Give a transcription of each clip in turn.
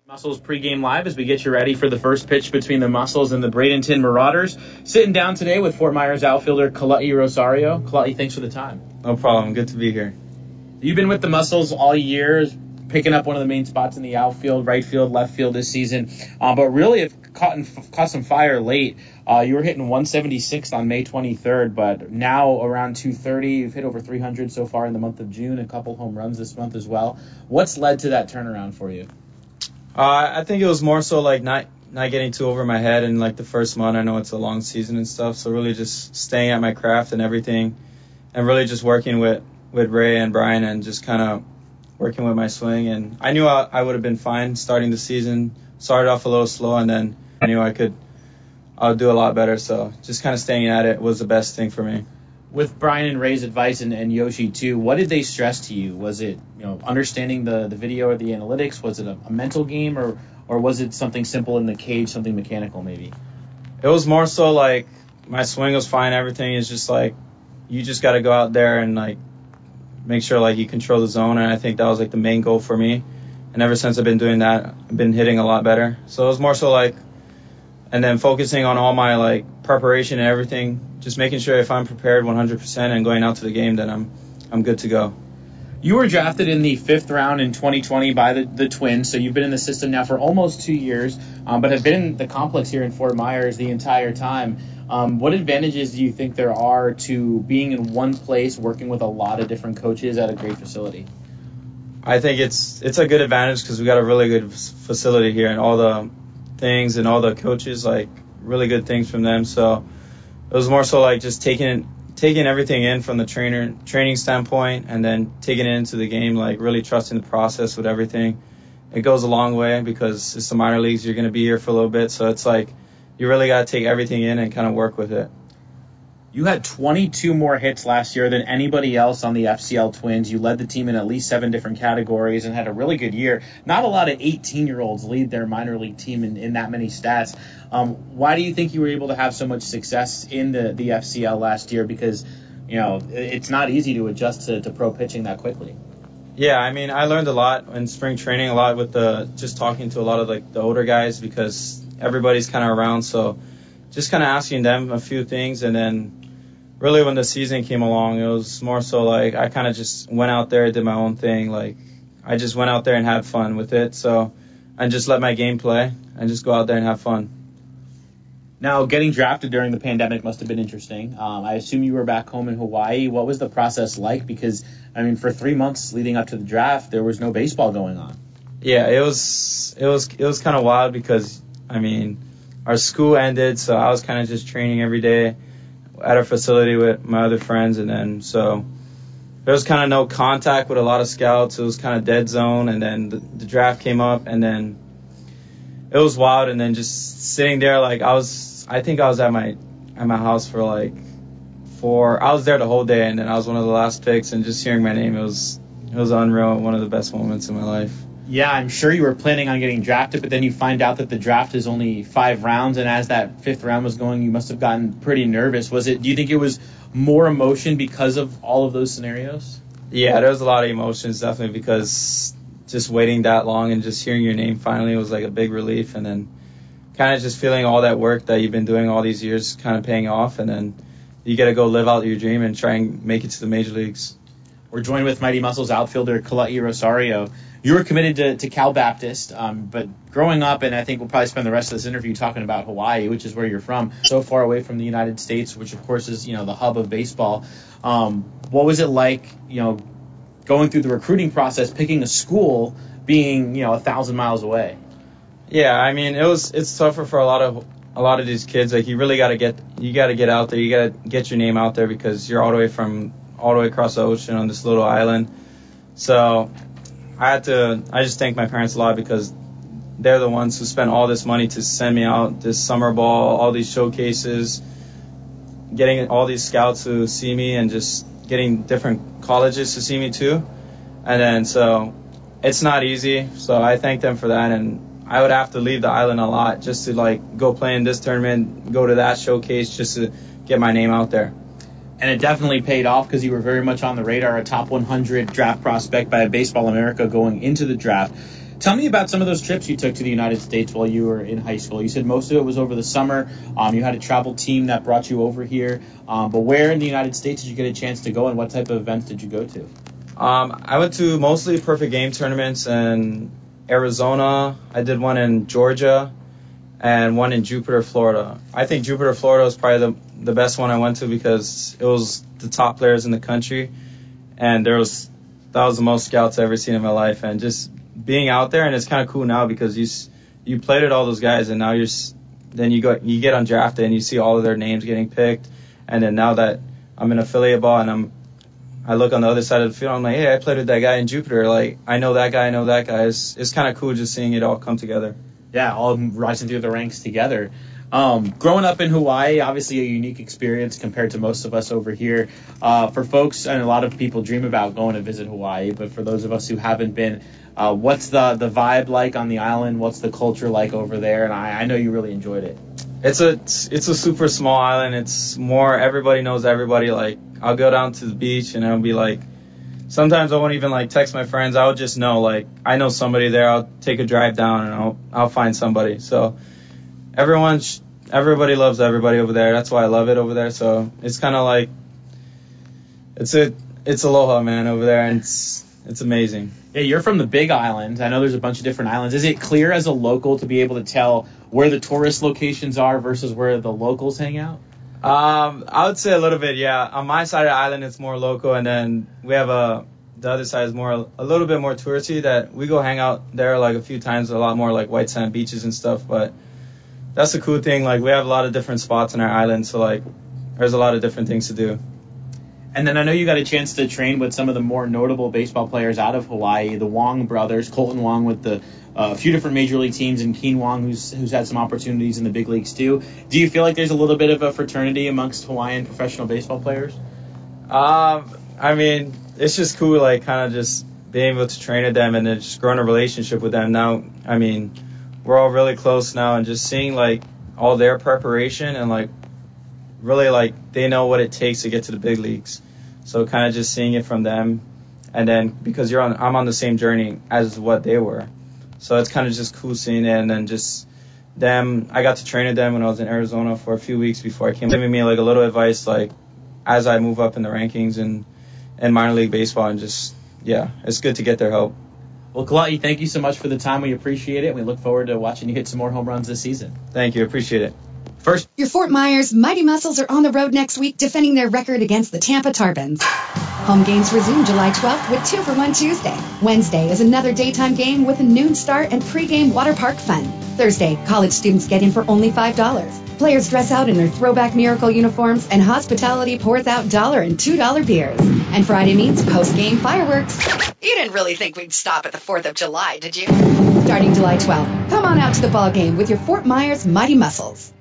Muscles pregame live as we get you ready for the first pitch between the Muscles and the Bradenton Marauders. Sitting down today with Fort Myers outfielder Kalai Rosario. Kalai, thanks for the time. No problem. Good to be here. You've been with the Muscles all year, picking up one of the main spots in the outfield, right field, left field this season, but really have caught some fire late. You were hitting 176 on May 23rd, but now around 230. You've hit over 300 so far in the month of June, a couple home runs this month as well. What's led to that turnaround for you? I think it was more so like not getting too over my head in like the first month. I know it's a long season and stuff, so really just staying at my craft and everything, and really just working with Ray and Brian and just kind of working with my swing. And I knew I would have been fine starting the season. Started off a little slow, and then I knew I'll do a lot better. So just kind of staying at it was the best thing for me. With Brian and Ray's advice and Yoshi too, what did they stress to you? Was it understanding the video or the analytics? Was it a mental game, or was it something simple in the cage, something mechanical maybe? It was more so like my swing was fine. Everything is just like you just got to go out there and like make sure like you control the zone. And I think that was like the main goal for me. And ever since I've been doing that, I've been hitting a lot better. So it was more so like, and then focusing on all my like preparation and everything, just making sure if I'm prepared 100% and going out to the game, then I'm good to go. You were drafted in the 5th round in 2020 by the Twins, so you've been in the system now for almost 2 years, but have been in the complex here in Fort Myers the entire time. What advantages do you think there are to being in one place, working with a lot of different coaches at a great facility? I think it's a good advantage because we got a really good facility here, and all the things and all the coaches, like really good things from them. So it was more so like just taking everything in from the training standpoint, and then taking it into the game, like really trusting the process with everything. It goes a long way because it's the minor leagues. You're going to be here for a little bit. So it's like you really got to take everything in and kind of work with it. You had 22 more hits last year than anybody else on the FCL Twins. You led the team in at least 7 different categories and had a really good year. Not a lot of 18-year-olds lead their minor league team in that many stats. Why do you think you were able to have so much success in the FCL last year? Because, it's not easy to adjust to pro pitching that quickly. Yeah, I mean, I learned a lot in spring training, a lot with just talking to a lot of like the older guys because everybody's kind of around. So just kind of asking them a few things, and then really when the season came along, it was more so like I kind of just went out there, did my own thing. Like I just went out there and had fun with it. So I just let my game play and just go out there and have fun. Now, getting drafted during the pandemic must have been interesting. I assume you were back home in Hawaii. What was the process like? Because, I mean, for 3 months leading up to the draft, there was no baseball going on. Yeah, it was kind of wild because, I mean, our school ended, so I was kind of just training every day at our facility with my other friends, and then so there was kind of no contact with a lot of scouts. It was kind of dead zone, and then the draft came up, and then it was wild. And then just sitting there, like I think I was at my house for like I was there the whole day, and then I was one of the last picks, and just hearing my name, it was unreal. One of the best moments in my life. Yeah, I'm sure you were planning on getting drafted, but then you find out that the draft is only 5 rounds, and as that 5th round was going, you must have gotten pretty nervous. Do you think it was more emotion because of all of those scenarios? Yeah, there was a lot of emotions, definitely, because just waiting that long and just hearing your name finally was like a big relief, and then kind of just feeling all that work that you've been doing all these years kind of paying off, and then you got to go live out your dream and try and make it to the major leagues. We're joined with Mighty Muscles outfielder Kalai Rosario. You were committed to Cal Baptist, but growing up, and I think we'll probably spend the rest of this interview talking about Hawaii, which is where you're from, so far away from the United States, which of course is, the hub of baseball. What was it like, going through the recruiting process, picking a school, being, 1,000 miles away? Yeah, I mean, it's tougher for a lot of these kids. Like you really got to get out there. You got to get your name out there because you're all the way across the ocean on this little island. So I just thank my parents a lot because they're the ones who spent all this money to send me out this summer ball, all these showcases, getting all these scouts to see me, and just getting different colleges to see me too. And then so it's not easy. So I thank them for that. And I would have to leave the island a lot just to like go play in this tournament, go to that showcase just to get my name out there. And it definitely paid off because you were very much on the radar, a top 100 draft prospect by Baseball America going into the draft. Tell me about some of those trips you took to the United States while you were in high school. You said most of it was over the summer. You had a travel team that brought you over here. But where in the United States did you get a chance to go, and what type of events did you go to? I went to mostly Perfect Game tournaments in Arizona. I did one in Georgia and one in Jupiter, Florida. I think Jupiter, Florida was probably the best one I went to because it was the top players in the country, and that was the most scouts I've ever seen in my life. And just being out there, and it's kind of cool now because you played with all those guys, and now you get undrafted and you see all of their names getting picked. And then now that I'm in affiliate ball and I look on the other side of the field, I'm like, hey, I played with that guy in Jupiter. Like, I know that guy. It's kind of cool just seeing it all come together. Yeah, all rising through the ranks together. Growing up in Hawaii, obviously a unique experience compared to most of us over here. For folks, and a lot of people dream about going to visit Hawaii, but for those of us who haven't been, what's the vibe like on the island? What's the culture like over there? And I know you really enjoyed it. It's a super small island. It's more everybody knows everybody. Like, I'll go down to the beach and I'll be like, sometimes I won't even like text my friends. I'll just know, like, I know somebody there. I'll take a drive down and I'll find somebody. So everybody loves everybody over there. That's why I love it over there. So it's kind of like it's aloha, man, over there, and it's amazing. Yeah, you're from the Big Island. I know there's a bunch of different islands. Is it clear as a local to be able to tell where the tourist locations are versus where the locals hang out? I would say a little bit, yeah. On my side of the island, it's more local, and then we have the other side is a little bit more touristy. That we go hang out there like a few times, a lot more like white sand beaches and stuff. But that's the cool thing. Like, we have a lot of different spots on our island, so like there's a lot of different things to do. And then I know you got a chance to train with some of the more notable baseball players out of Hawaii, the Wong brothers, Colton Wong with a few different major league teams, and Keen Wong, who's had some opportunities in the big leagues too. Do you feel like there's a little bit of a fraternity amongst Hawaiian professional baseball players? I mean, it's just cool, like, kind of just being able to train with them and then just growing a relationship with them. Now, I mean, we're all really close now, and just seeing like all their preparation and like really like they know what it takes to get to the big leagues. So kind of just seeing it from them, and then because I'm on the same journey as what they were, so it's kind of just cool seeing it. And then just them, I got to train with them when I was in Arizona for a few weeks before I came, giving me like a little advice like as I move up in the rankings and minor league baseball, and just it's good to get their help. Well, Kala'i, thank you so much for the time. We appreciate it. We look forward to watching you hit some more home runs this season. Thank you. Appreciate it. First, your Fort Myers Mighty Muscles are on the road next week defending their record against the Tampa Tarpons. Home games resume July 12th with 2-for-1 Tuesday. Wednesday is another daytime game with a noon start and pregame water park fun. Thursday, college students get in for only $5. Players dress out in their throwback Miracle uniforms, and hospitality pours out $1 and $2 beers. And Friday means post-game fireworks. You didn't really think we'd stop at the 4th of July, did you? Starting July 12th, come on out to the ball game with your Fort Myers Mighty Muscles.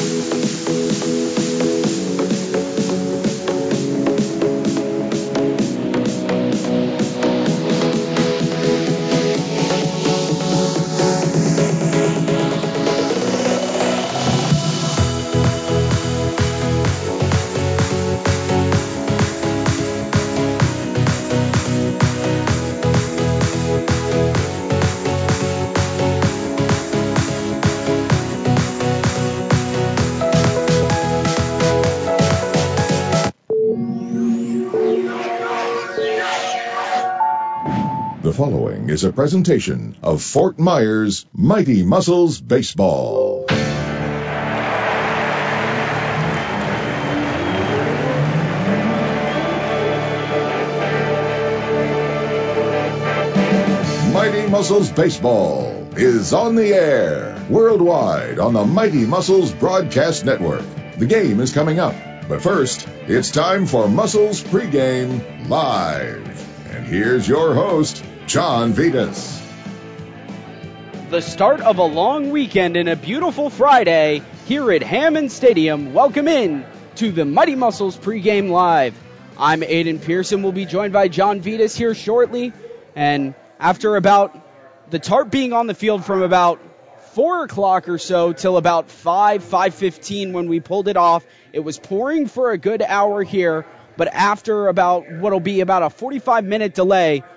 The following is a presentation of Fort Myers Mighty Muscles Baseball. Mighty Muscles Baseball is on the air worldwide on the Mighty Muscles Broadcast Network. The game is coming up, but first, it's time for Muscles Pregame Live. And here's your host, John Vitas. The start of a long weekend and a beautiful Friday here at Hammond Stadium. Welcome in to the Mighty Muscles Pregame Live. I'm Aiden Pearson. We'll be joined by John Vitas here shortly. And after about the Tarp being on the field from about 4 o'clock or so till about 5:15 when we pulled it off, it was pouring for a good hour here. But after about what'll be about a 45-minute delay,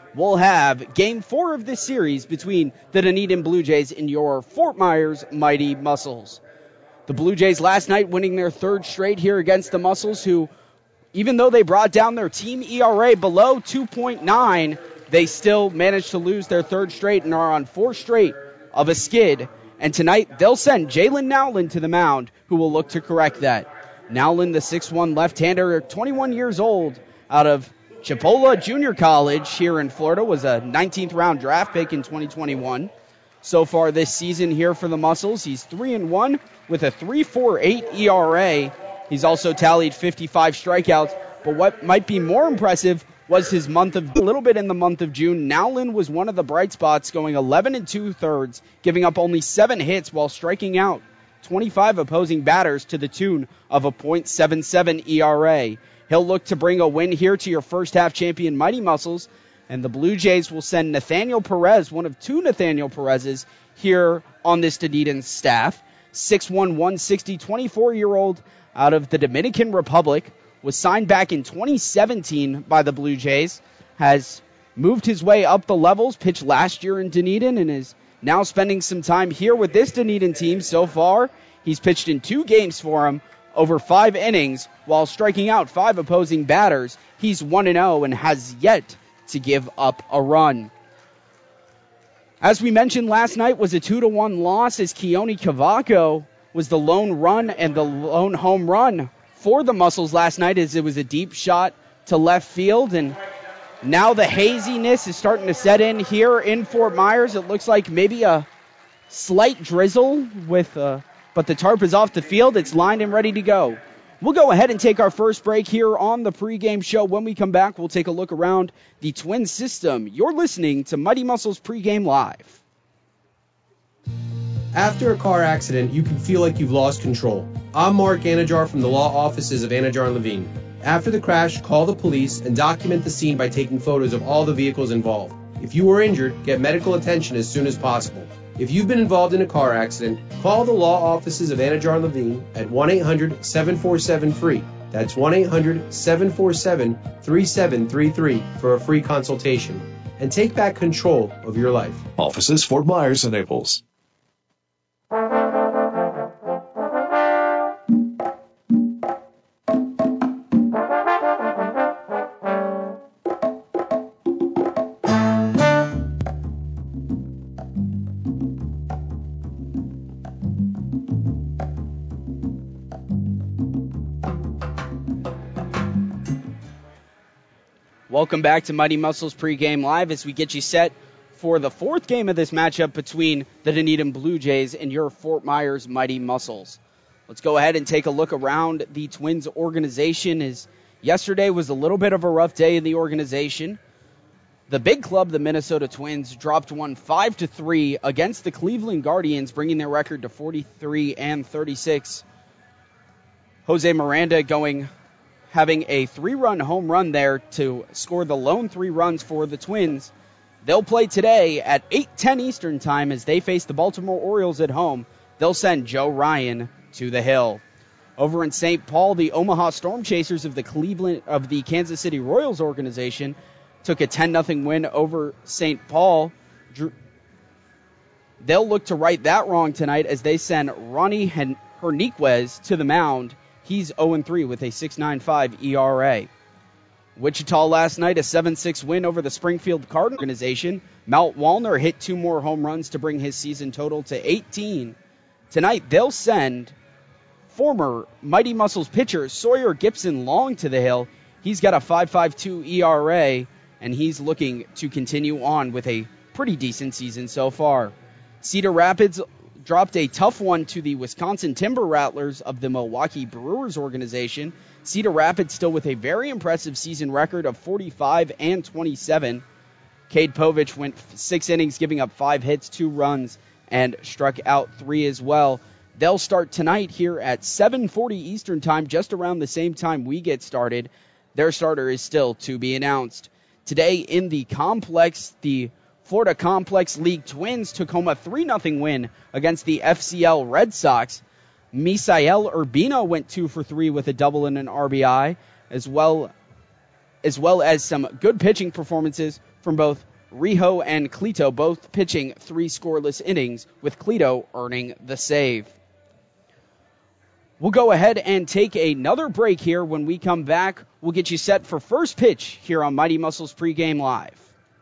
we'll have Game 4 of this series between the Dunedin Blue Jays and your Fort Myers Mighty Muscles. The Blue Jays last night winning their third straight here against the Muscles, who, even though they brought down their team ERA below 2.9, they still managed to lose their third straight and are on 4 straight of a skid. And tonight, they'll send Jalen Nowlin to the mound, who will look to correct that. Nowlin, the 6'1 left-hander, 21 years old, out of Chipola Junior College here in Florida, was a 19th round draft pick in 2021. So far this season here for the Muscles, he's 3-1 with a 3.48 ERA. He's also tallied 55 strikeouts, but what might be more impressive was his a little bit in the month of June. Nowlin was one of the bright spots, going 11 2/3, giving up only 7 hits while striking out 25 opposing batters to the tune of a .77 ERA. He'll look to bring a win here to your first half champion Mighty Muscles, and the Blue Jays will send Nathaniel Perez, one of 2 Nathaniel Perez's, here on this Dunedin staff. 6'1", 160, 24-year-old out of the Dominican Republic, was signed back in 2017 by the Blue Jays, has moved his way up the levels, pitched last year in Dunedin, and is now spending some time here with this Dunedin team. So far, he's pitched in 2 games for him, over 5 innings, while striking out 5 opposing batters. He's 1-0 and has yet to give up a run. As we mentioned, last night was a 2-1 loss, as Keone Cavaco was the lone run and the lone home run for the Muscles last night, as it was a deep shot to left field. And now the haziness is starting to set in here in Fort Myers. It looks like maybe a slight drizzle but the tarp is off the field. It's lined and ready to go. We'll go ahead and take our first break here on the pregame show. When we come back, we'll take a look around the Twin system. You're listening to Mighty Muscles Pregame Live. After a car accident, you can feel like you've lost control. I'm Mark Anajar from the law offices of Anajar and Levine. After the crash, call the police and document the scene by taking photos of all the vehicles involved. If you were injured, get medical attention as soon as possible. If you've been involved in a car accident, call the law offices of Anajar and Levine at 1-800-747-FREE. That's 1-800-747-3733 for a free consultation. And take back control of your life. Offices Fort Myers and Naples. Welcome back to Mighty Muscles Pregame Live as we get you set for the 4th game of this matchup between the Dunedin Blue Jays and your Fort Myers Mighty Muscles. Let's go ahead and take a look around the Twins organization, as yesterday was a little bit of a rough day in the organization. The big club, the Minnesota Twins, dropped one 5-3 against the Cleveland Guardians, bringing their record to 43-36. Jose Miranda having a 3-run home run there to score the lone 3 runs for the Twins. They'll play today at 8:10 Eastern Time as they face the Baltimore Orioles at home. They'll send Joe Ryan to the hill. Over in St. Paul, the Omaha Storm Chasers of the Kansas City Royals organization took a 10-0 win over St. Paul. They'll look to right that wrong tonight as they send Ronnie Henriquez to the mound. He's 0-3 with a 6.95 ERA. Wichita last night, a 7-6 win over the Springfield Cardinals organization. Matt Wallner hit 2 more home runs to bring his season total to 18. Tonight, they'll send former Mighty Muscles pitcher Sawyer Gibson Long to the hill. He's got a 5.52 ERA, and he's looking to continue on with a pretty decent season so far. Cedar Rapids dropped a tough one to the Wisconsin Timber Rattlers of the Milwaukee Brewers organization. Cedar Rapids still with a very impressive season record of 45-27. Cade Povich went 6 innings, giving up 5 hits, 2 runs, and struck out 3 as well. They'll start tonight here at 7:40 Eastern Time, just around the same time we get started. Their starter is still to be announced. Today in the complex, the Florida Complex League Twins took home a 3-0 win against the FCL Red Sox. Misael Urbina went 2 for 3 with a double and an RBI, as well as some good pitching performances from both Rijo and Cleto, both pitching 3 scoreless innings, with Cleto earning the save. We'll go ahead and take another break here. When we come back, we'll get you set for first pitch here on Mighty Muscles Pregame Live.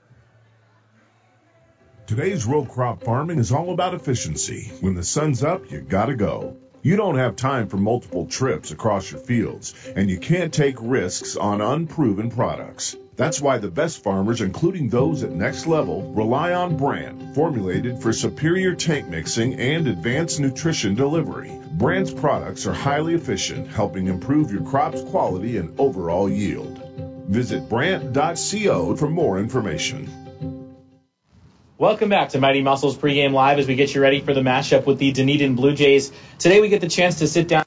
Today's row crop farming is all about efficiency. When the sun's up, you gotta go. You don't have time for multiple trips across your fields, and you can't take risks on unproven products. That's why the best farmers, including those at Next Level, rely on Brandt, formulated for superior tank mixing and advanced nutrition delivery. Brandt's products are highly efficient, helping improve your crop's quality and overall yield. Visit Brandt.co for more information. Welcome back to Mighty Muscles Pregame Live as we get you ready for the matchup with the Dunedin Blue Jays. Today we get the chance to sit down.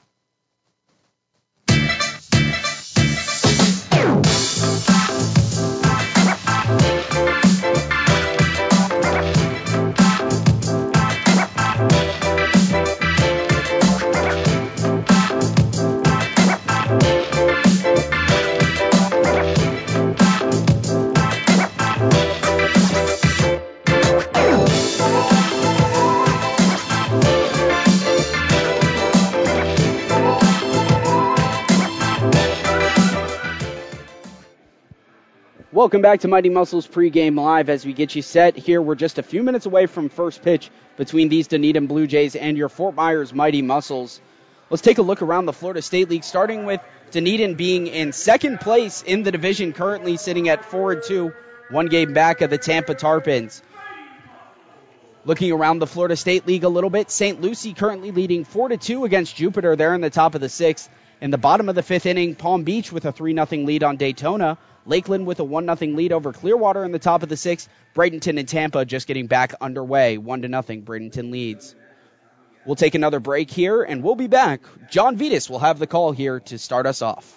Welcome back to Mighty Muscles Pregame Live as we get you set here. We're just a few minutes away from first pitch between these Dunedin Blue Jays and your Fort Myers Mighty Muscles. Let's take a look around the Florida State League, starting with Dunedin being in second place in the division, currently sitting at 4-2, 1 game back of the Tampa Tarpons. Looking around the Florida State League a little bit, St. Lucie currently leading 4-2 against Jupiter. They're in the top of the 6th. In the bottom of the 5th inning, Palm Beach with a 3-0 lead on Daytona. Lakeland with a 1-0 lead over Clearwater in the top of the 6th. Bradenton and Tampa just getting back underway. 1-0, Bradenton leads. We'll take another break here, and we'll be back. John Vitas will have the call here to start us off.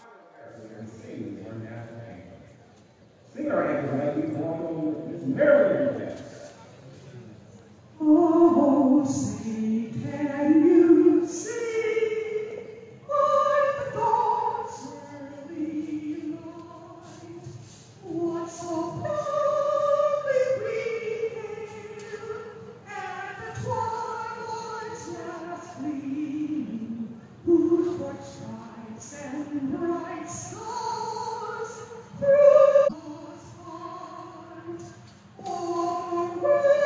Oh, see, can you see what the gods really like? What so proudly we hail at the twilight's last gleaming, whose bright stripes and bright stars through us find. Oh,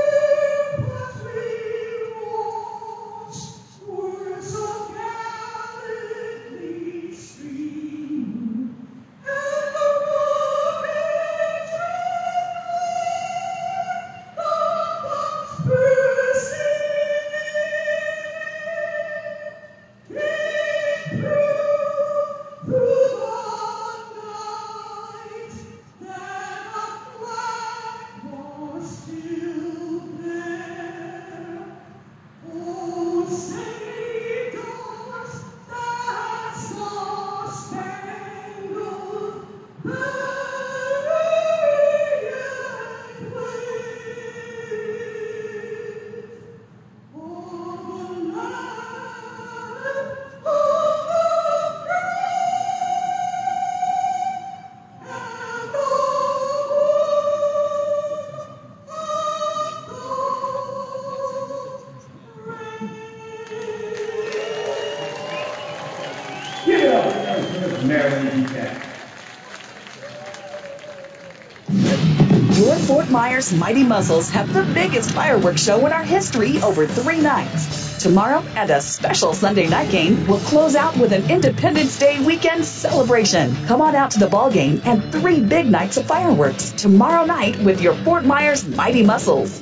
Your Fort Myers Mighty Muscles have the biggest fireworks show in our history over 3 nights. Tomorrow and a special Sunday night game will close out with an Independence Day weekend celebration. Come on out to the ball game and 3 big nights of fireworks tomorrow night with your Fort Myers Mighty Muscles.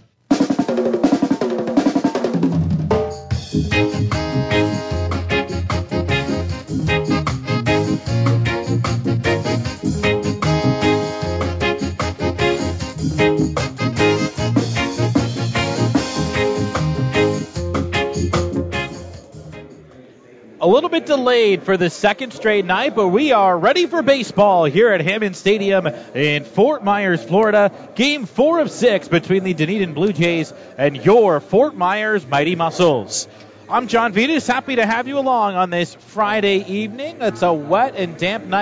A little bit delayed for the second straight night, but we are ready for baseball here at Hammond Stadium in Fort Myers, Florida. Game 4 of 6 between the Dunedin Blue Jays and your Fort Myers Mighty Muscles. I'm John Vitas, happy to have you along on this Friday evening. It's a wet and damp night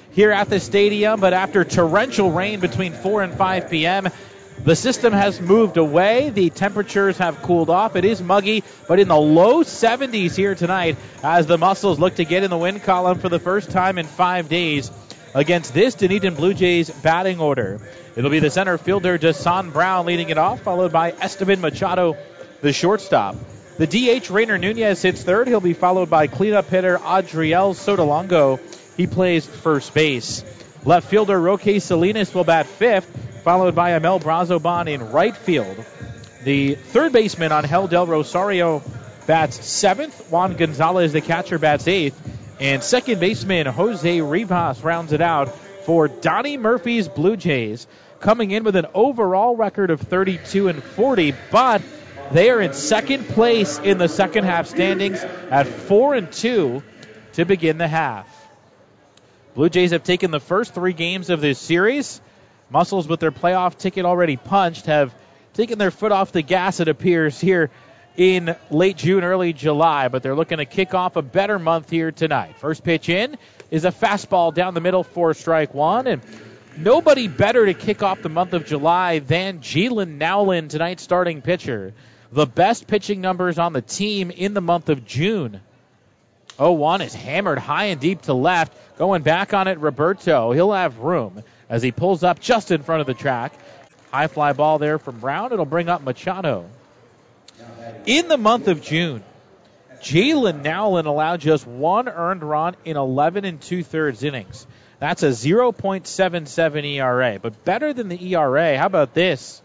here at the stadium, but after torrential rain between 4 and 5 p.m., the system has moved away. The temperatures have cooled off. It is muggy, but in the low 70s here tonight as the Muscles look to get in the win column for the first time in 5 days against this Dunedin Blue Jays batting order. It'll be the center fielder, Jason Brown, leading it off, followed by Esteban Machado, the shortstop. The DH, Rainer Nunez, hits third. He'll be followed by cleanup hitter Adriel Sotolongo. He plays first base. Left fielder Roque Salinas will bat fifth, followed by Amel Brazoban in right field. The third baseman, Angel Del Rosario, bats seventh. Juan Gonzalez, the catcher, bats eighth. And second baseman Jose Rivas rounds it out for Donnie Murphy's Blue Jays, coming in with an overall record of 32-40, but they are in second place in the second half standings at 4-2 to begin the half. Blue Jays have taken the first 3 games of this series. Muscles, with their playoff ticket already punched, have taken their foot off the gas, it appears, here in late June, early July, but they're looking to kick off a better month here tonight. First pitch in is a fastball down the middle for strike one, and nobody better to kick off the month of July than Jalen Nowlin, tonight's starting pitcher. The best pitching numbers on the team in the month of June. 0-1 is hammered high and deep to left. Going back on it, Roberto. He'll have room as he pulls up just in front of the track. High fly ball there from Brown. It'll bring up Machado. In the month of June, Jalen Nowlin allowed just 1 earned run in 11 2/3 innings. That's a 0.77 ERA, but better than the ERA. How about this?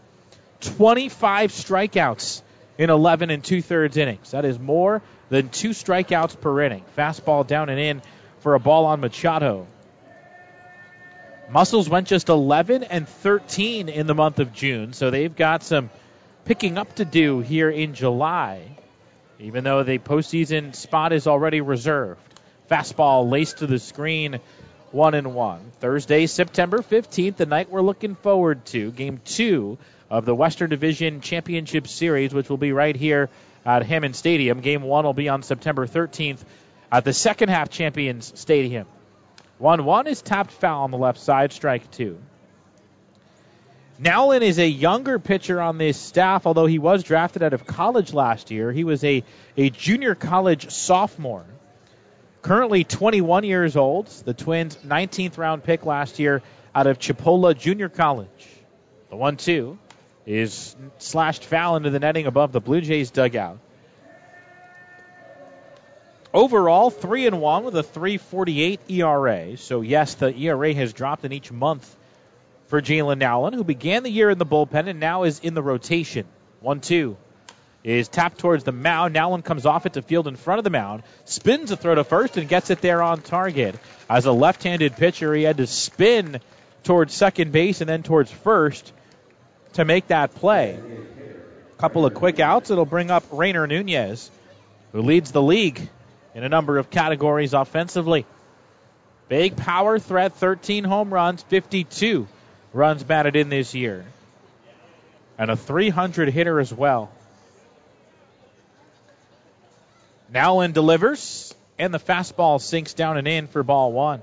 25 strikeouts in 11 2/3 innings. That is more than 2 strikeouts per inning. Fastball down and in for a ball on Machado. Muscles went just 11-13 in the month of June, so they've got some picking up to do here in July, even though the postseason spot is already reserved. Fastball laced to the screen, 1-1. Thursday, September 15th, the night we're looking forward to, Game 2 of the Western Division Championship Series, which will be right here at Hammond Stadium. Game 1 will be on September 13th at the second half Champions Stadium. 1-1 is tapped foul on the left side, strike 2. Nowlin is a younger pitcher on this staff, although he was drafted out of college last year. He was a junior college sophomore. Currently 21 years old. The Twins' 19th round pick last year out of Chipola Junior College. The 1-2 is slashed foul into the netting above the Blue Jays dugout. Overall, 3-1 with a 3.48 ERA. So, yes, the ERA has dropped in each month for Jalen Nowlin, who began the year in the bullpen and now is in the rotation. 1-2 is tapped towards the mound. Nowlin comes off it to field in front of the mound, spins a throw to first, and gets it there on target. As a left-handed pitcher, he had to spin towards second base and then towards first to make that play. A couple of quick outs. It'll bring up Rainer Nunez, who leads the league in a number of categories offensively. Big power threat, 13 home runs, 52 runs batted in this year. And a 300 hitter as well. Nowlin delivers, and the fastball sinks down and in for ball 1.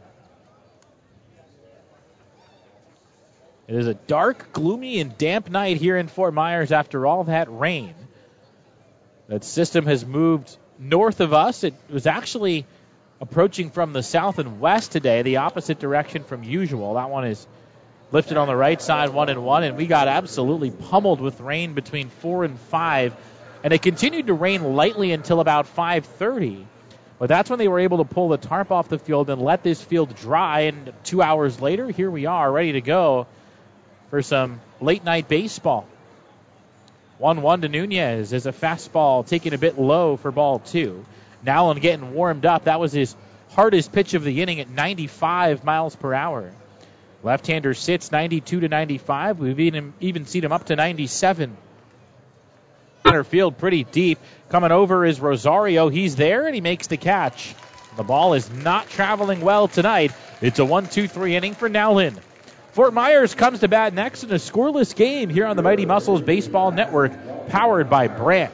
It is a dark, gloomy, and damp night here in Fort Myers after all that rain. That system has moved north of us. It was actually approaching from the south and west today, the opposite direction from usual. That one is lifted on the right side, 1-1, and we got absolutely pummeled with rain between 4 and 5. And it continued to rain lightly until about 5:30. But that's when they were able to pull the tarp off the field and let this field dry. And 2 hours later, here we are, ready to go for some late-night baseball. 1-1 to Nunez as a fastball taken a bit low for ball 2. Nowlin getting warmed up. That was his hardest pitch of the inning at 95 miles per hour. Left-hander sits 92 to 95. We've even seen him up to 97. Center field pretty deep. Coming over is Rosario. He's there, and he makes the catch. The ball is not traveling well tonight. It's a 1-2-3 inning for Nowlin. Fort Myers comes to bat next in a scoreless game here on the Mighty Muscles Baseball Network, powered by Brandt.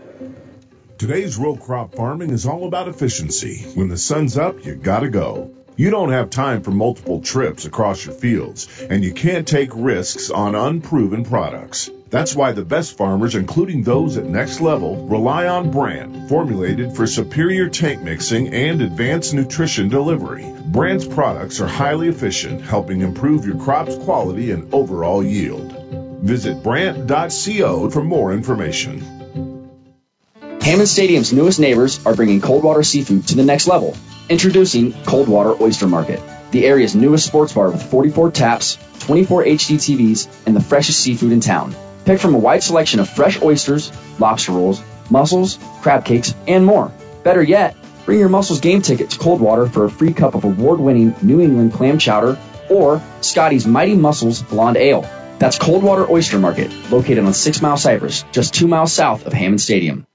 Today's row crop farming is all about efficiency. When the sun's up, you gotta go. You don't have time for multiple trips across your fields, and you can't take risks on unproven products. That's why the best farmers, including those at Next Level, rely on Brandt, formulated for superior tank mixing and advanced nutrition delivery. Brandt's products are highly efficient, helping improve your crop's quality and overall yield. Visit Brandt.co for more information. Hammond Stadium's newest neighbors are bringing Coldwater Seafood to the next level. Introducing Coldwater Oyster Market, the area's newest sports bar with 44 taps, 24 HD TVs, and the freshest seafood in town. Pick from a wide selection of fresh oysters, lobster rolls, mussels, crab cakes, and more. Better yet, bring your Mussels game ticket to Coldwater for a free cup of award-winning New England clam chowder or Scotty's Mighty Mussels Blonde Ale. That's Coldwater Oyster Market, located on 6 Mile Cypress, just 2 miles south of Hammond Stadium.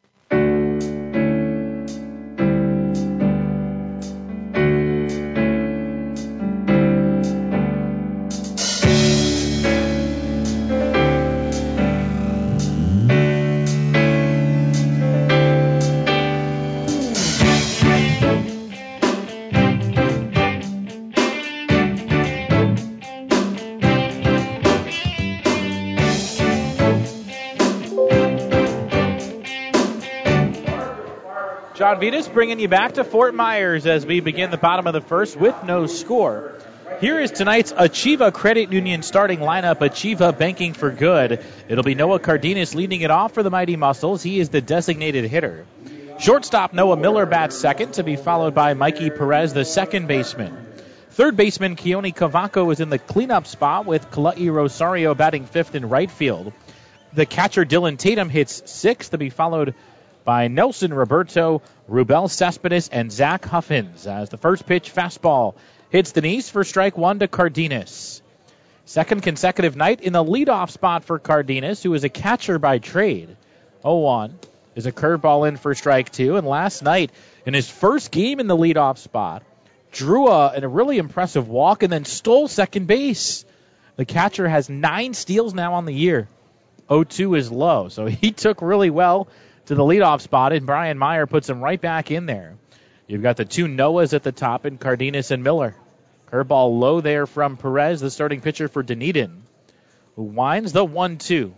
John Vitas bringing you back to Fort Myers as we begin the bottom of the first with no score. Here is tonight's Achieva Credit Union starting lineup, Achieva banking for good. It'll be Noah Cardenas leading it off for the Mighty Muscles. He is the designated hitter. Shortstop Noah Miller bats second, to be followed by Mikey Perez, the second baseman. Third baseman Keone Cavaco is in the cleanup spot with Kalai Rosario batting fifth in right field. The catcher Dylan Tatum hits sixth, to be followed by Nelson Roberto, Rubel Cespedes, and Zach Huffins, as the first pitch fastball hits Denise for strike one to Cardenas. Second consecutive night in the leadoff spot for Cardenas, who is a catcher by trade. 0-1 is a curveball in for strike two, and last night in his first game in the leadoff spot, drew a really impressive walk and then stole second base. The catcher has 9 steals now on the year. 0-2 is low, so he took really well to the leadoff spot, and Brian Meyer puts him right back in there. You've got the two Noahs at the top in Cardenas and Miller. Curveball low there from Perez, the starting pitcher for Dunedin, who winds the 1-2.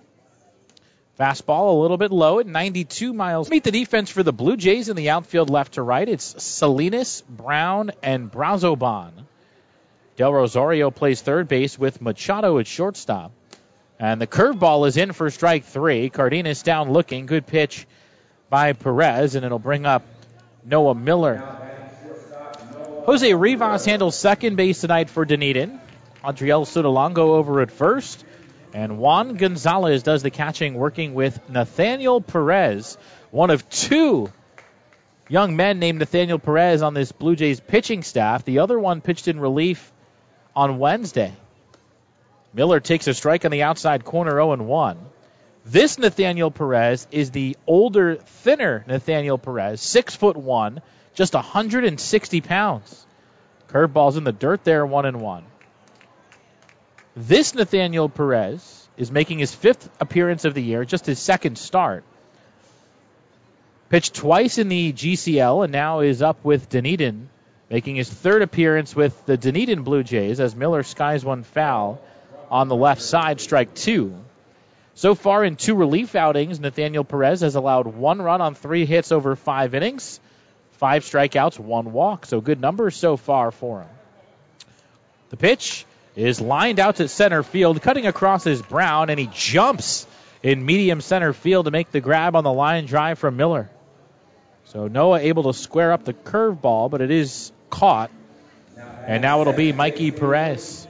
Fastball a little bit low at 92 miles. Meet the defense for the Blue Jays in the outfield left to right. It's Salinas, Brown, and Brazoban. Del Rosario plays third base with Machado at shortstop. And the curveball is in for strike three. Cardenas down looking. Good pitch by Perez, and it'll bring up Noah Miller. Jose Rivas handles second base tonight for Dunedin. Adriel Sotolongo over at first. And Juan Gonzalez does the catching, working with Nathaniel Perez, one of 2 young men named Nathaniel Perez on this Blue Jays pitching staff. The other one pitched in relief on Wednesday. Miller takes a strike on the outside corner, 0-1. This Nathaniel Perez is the older, thinner Nathaniel Perez, 6'1", just 160 pounds. Curveball's in the dirt there, 1-1. This Nathaniel Perez is making his 5th appearance of the year, just his 2nd start. Pitched twice in the GCL and now is up with Dunedin, making his 3rd appearance with the Dunedin Blue Jays as Miller skies one foul on the left side, strike 2. So far in 2 relief outings, Nathaniel Perez has allowed 1 run on 3 hits over 5 innings, 5 strikeouts, 1 walk. So good numbers so far for him. The pitch is lined out to center field, cutting across is Brown, and he jumps in medium center field to make the grab on the line drive from Miller. So Noah able to square up the curveball, but it is caught. And now it'll be Mikey Perez.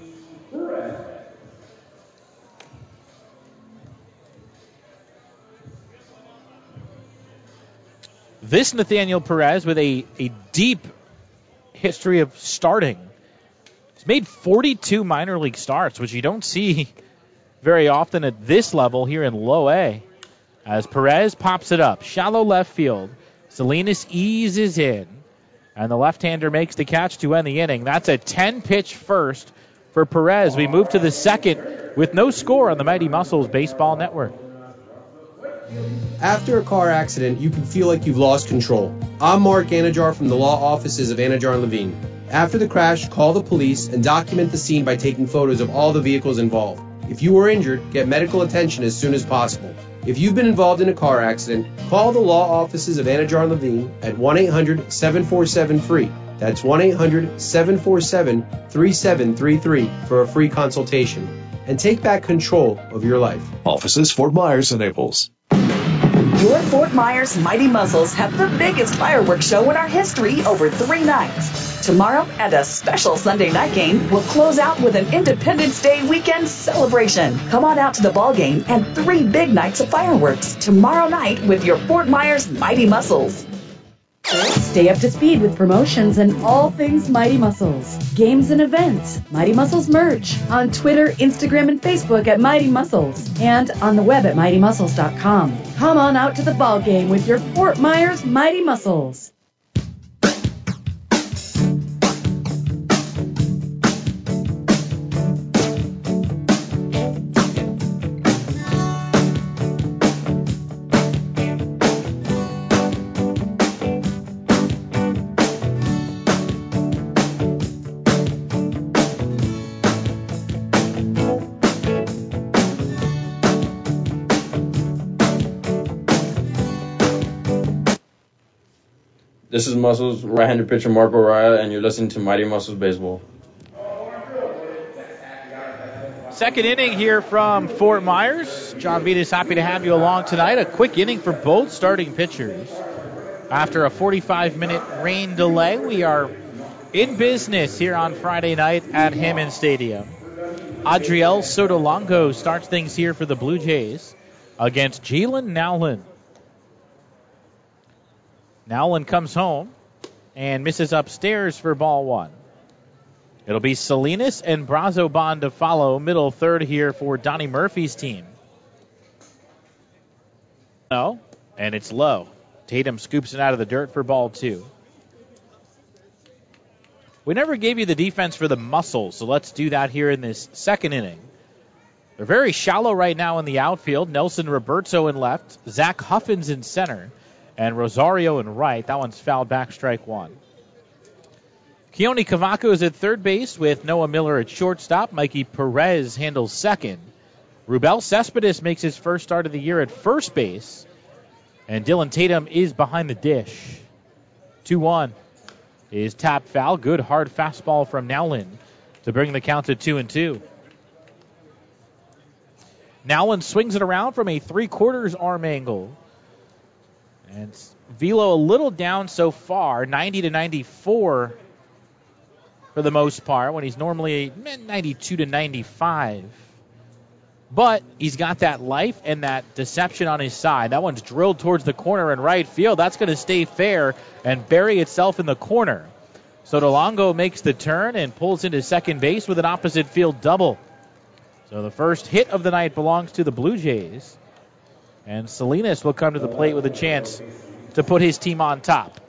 This Nathaniel Perez with a deep history of starting. He's made 42 minor league starts, which you don't see very often at this level here in low A. As Perez pops it up, shallow left field. Salinas eases in, and the left-hander makes the catch to end the inning. That's a 10-pitch first for Perez. We move to the second with no score on the Mighty Muscles Baseball Network. After a car accident, you can feel like you've lost control. I'm Mark Anajar from the law offices of Anajar & Levine. After the crash, call the police and document the scene by taking photos of all the vehicles involved. If you are injured, get medical attention as soon as possible. If you've been involved in a car accident, call the law offices of Anajar and Levine at 1-800-747-FREE. That's 1-800-747-3733 for a free consultation. And take back control of your life. Offices Fort Myers and Naples. Your Fort Myers Mighty Muscles have the biggest fireworks show in our history over 3 nights. Tomorrow and a special Sunday night game will close out with an Independence Day weekend celebration. Come on out to the ball game and 3 big nights of fireworks tomorrow night with your Fort Myers Mighty Muscles. Stay up to speed with promotions and all things Mighty Muscles. Games and events, Mighty Muscles merch, on Twitter, Instagram, and Facebook at Mighty Muscles, and on the web at MightyMuscles.com. Come on out to the ball game with your Fort Myers Mighty Muscles. This is Muscles right-handed pitcher Marco Raya, and you're listening to Mighty Muscles Baseball. Second inning here from Fort Myers. John Vitas happy to have you along tonight. A quick inning for both starting pitchers. After a 45-minute rain delay, we are in business here on Friday night at Hammond Stadium. Adriel Sotolongo starts things here for the Blue Jays against Jalen Nowlin. Nowlin comes home and misses upstairs for ball 1. It'll be Salinas and Brazoban to follow. Middle third here for Donnie Murphy's team. No, and it's low. Tatum scoops it out of the dirt for ball 2. We never gave you the defense for the Muscles, so let's do that here in this second inning. They're very shallow right now in the outfield. Nelson Roberto in left, Zach Huffins in center, and Rosario in right. That one's fouled back, strike 1. Keone Cavaco is at third base with Noah Miller at shortstop. Mikey Perez handles second. Rubel Cespedes makes his first start of the year at first base. And Dylan Tatum is behind the dish. 2-1 is tapped foul. Good hard fastball from Nowlin to bring the count to 2-2. Nowlin swings it around from a 3/4 arm angle. And velo a little down so far, 90 to 94 for the most part, when he's normally 92 to 95. But he's got that life and that deception on his side. That one's drilled towards the corner in right field. That's going to stay fair and bury itself in the corner. Sotolongo makes the turn and pulls into second base with an opposite field double. So the first hit of the night belongs to the Blue Jays. And Salinas will come to the plate with a chance to put his team on top.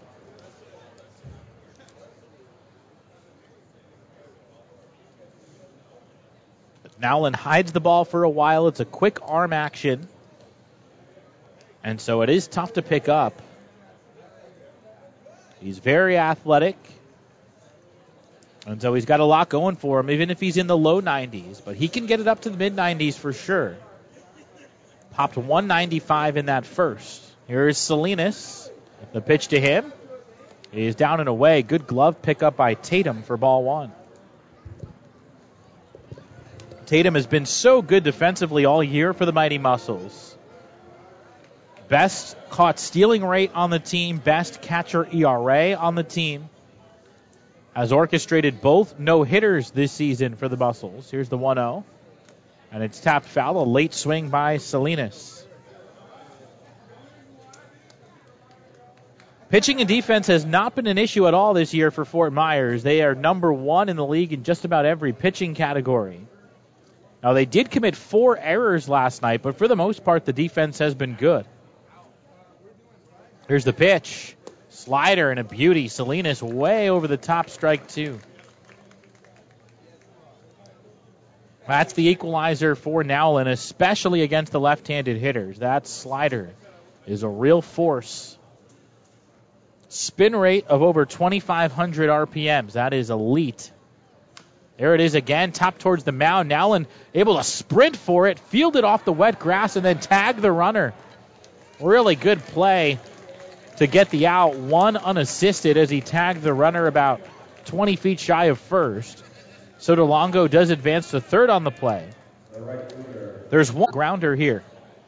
Nowlin hides the ball for a while. It's a quick arm action. And so it is tough to pick up. He's very athletic. And so he's got a lot going for him, even if he's in the low 90s. But he can get it up to the mid-90s for sure. Popped 195 in that first. Here is Salinas. The pitch to him is down and away. Good glove pickup by Tatum for ball 1. Tatum has been so good defensively all year for the Mighty Muscles. Best caught stealing rate on the team, best catcher ERA on the team. Has orchestrated both no-hitters this season for the Muscles. Here's the 1-0. And it's tapped foul, a late swing by Salinas. Pitching and defense has not been an issue at all this year for Fort Myers. They are number 1 in the league in just about every pitching category. Now, they did commit 4 errors last night, but for the most part, the defense has been good. Here's the pitch. Slider and a beauty. Salinas way over the top, strike 2. That's the equalizer for Nowlin, especially against the left-handed hitters. That slider is a real force. spin rate of over 2,500 RPMs. That is elite. There it is again, top towards the mound. Nowlin able to sprint for it, field it off the wet grass, and then tag the runner. Really good play to get the out, one unassisted as he tagged the runner about 20 feet shy of first. Sotolongo does advance to third on the play. There's one grounder here.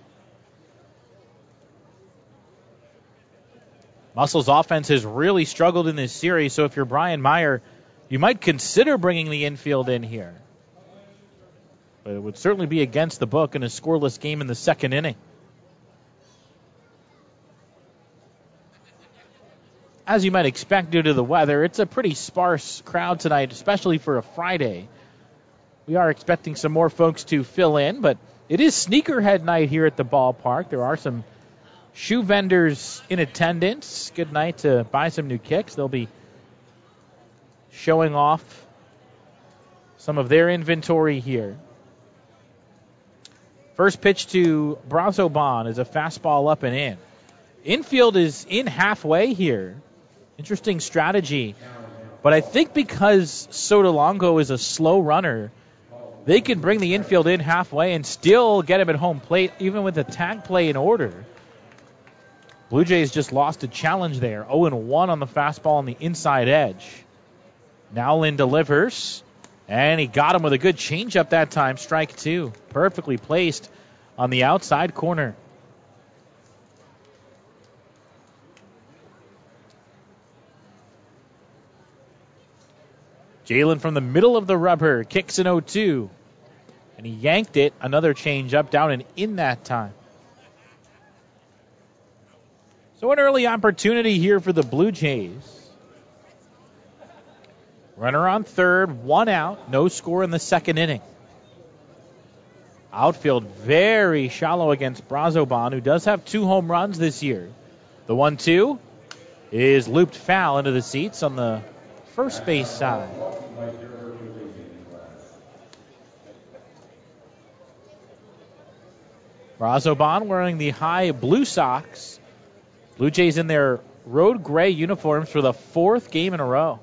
Muscles offense has really struggled in this series, so if you're Brian Meyer, you might consider bringing the infield in here. But it would certainly be against the book in a scoreless game in the second inning. As you might expect due to the weather, it's a pretty sparse crowd tonight, especially for a Friday. We are expecting some more folks to fill in, but it is sneakerhead night here at the ballpark. There are some shoe vendors in attendance. Good night to buy some new kicks. They'll be showing off some of their inventory here. First pitch to Brazoban is a fastball up and in. Infield is in halfway here. Interesting strategy. But I think because Sotolongo is a slow runner, they can bring the infield in halfway and still get him at home plate, even with the tag play in order. Blue Jays just lost a challenge there. 0-1 on the fastball on the inside edge. Nowlin delivers, and he got him with a good changeup that time. Strike two. Perfectly placed on the outside corner. Jalen from the middle of the rubber kicks an 0-2. And he yanked it. Another changeup down and in that time. So an early opportunity here for the Blue Jays. Runner on third, one out, no score in the second inning. Outfield very shallow against Brazoban, who does have 2 home runs this year. The 1-2 is looped foul into the seats on the first base side. Brazoban wearing the high blue socks. Blue Jays in their road gray uniforms for the 4th game in a row.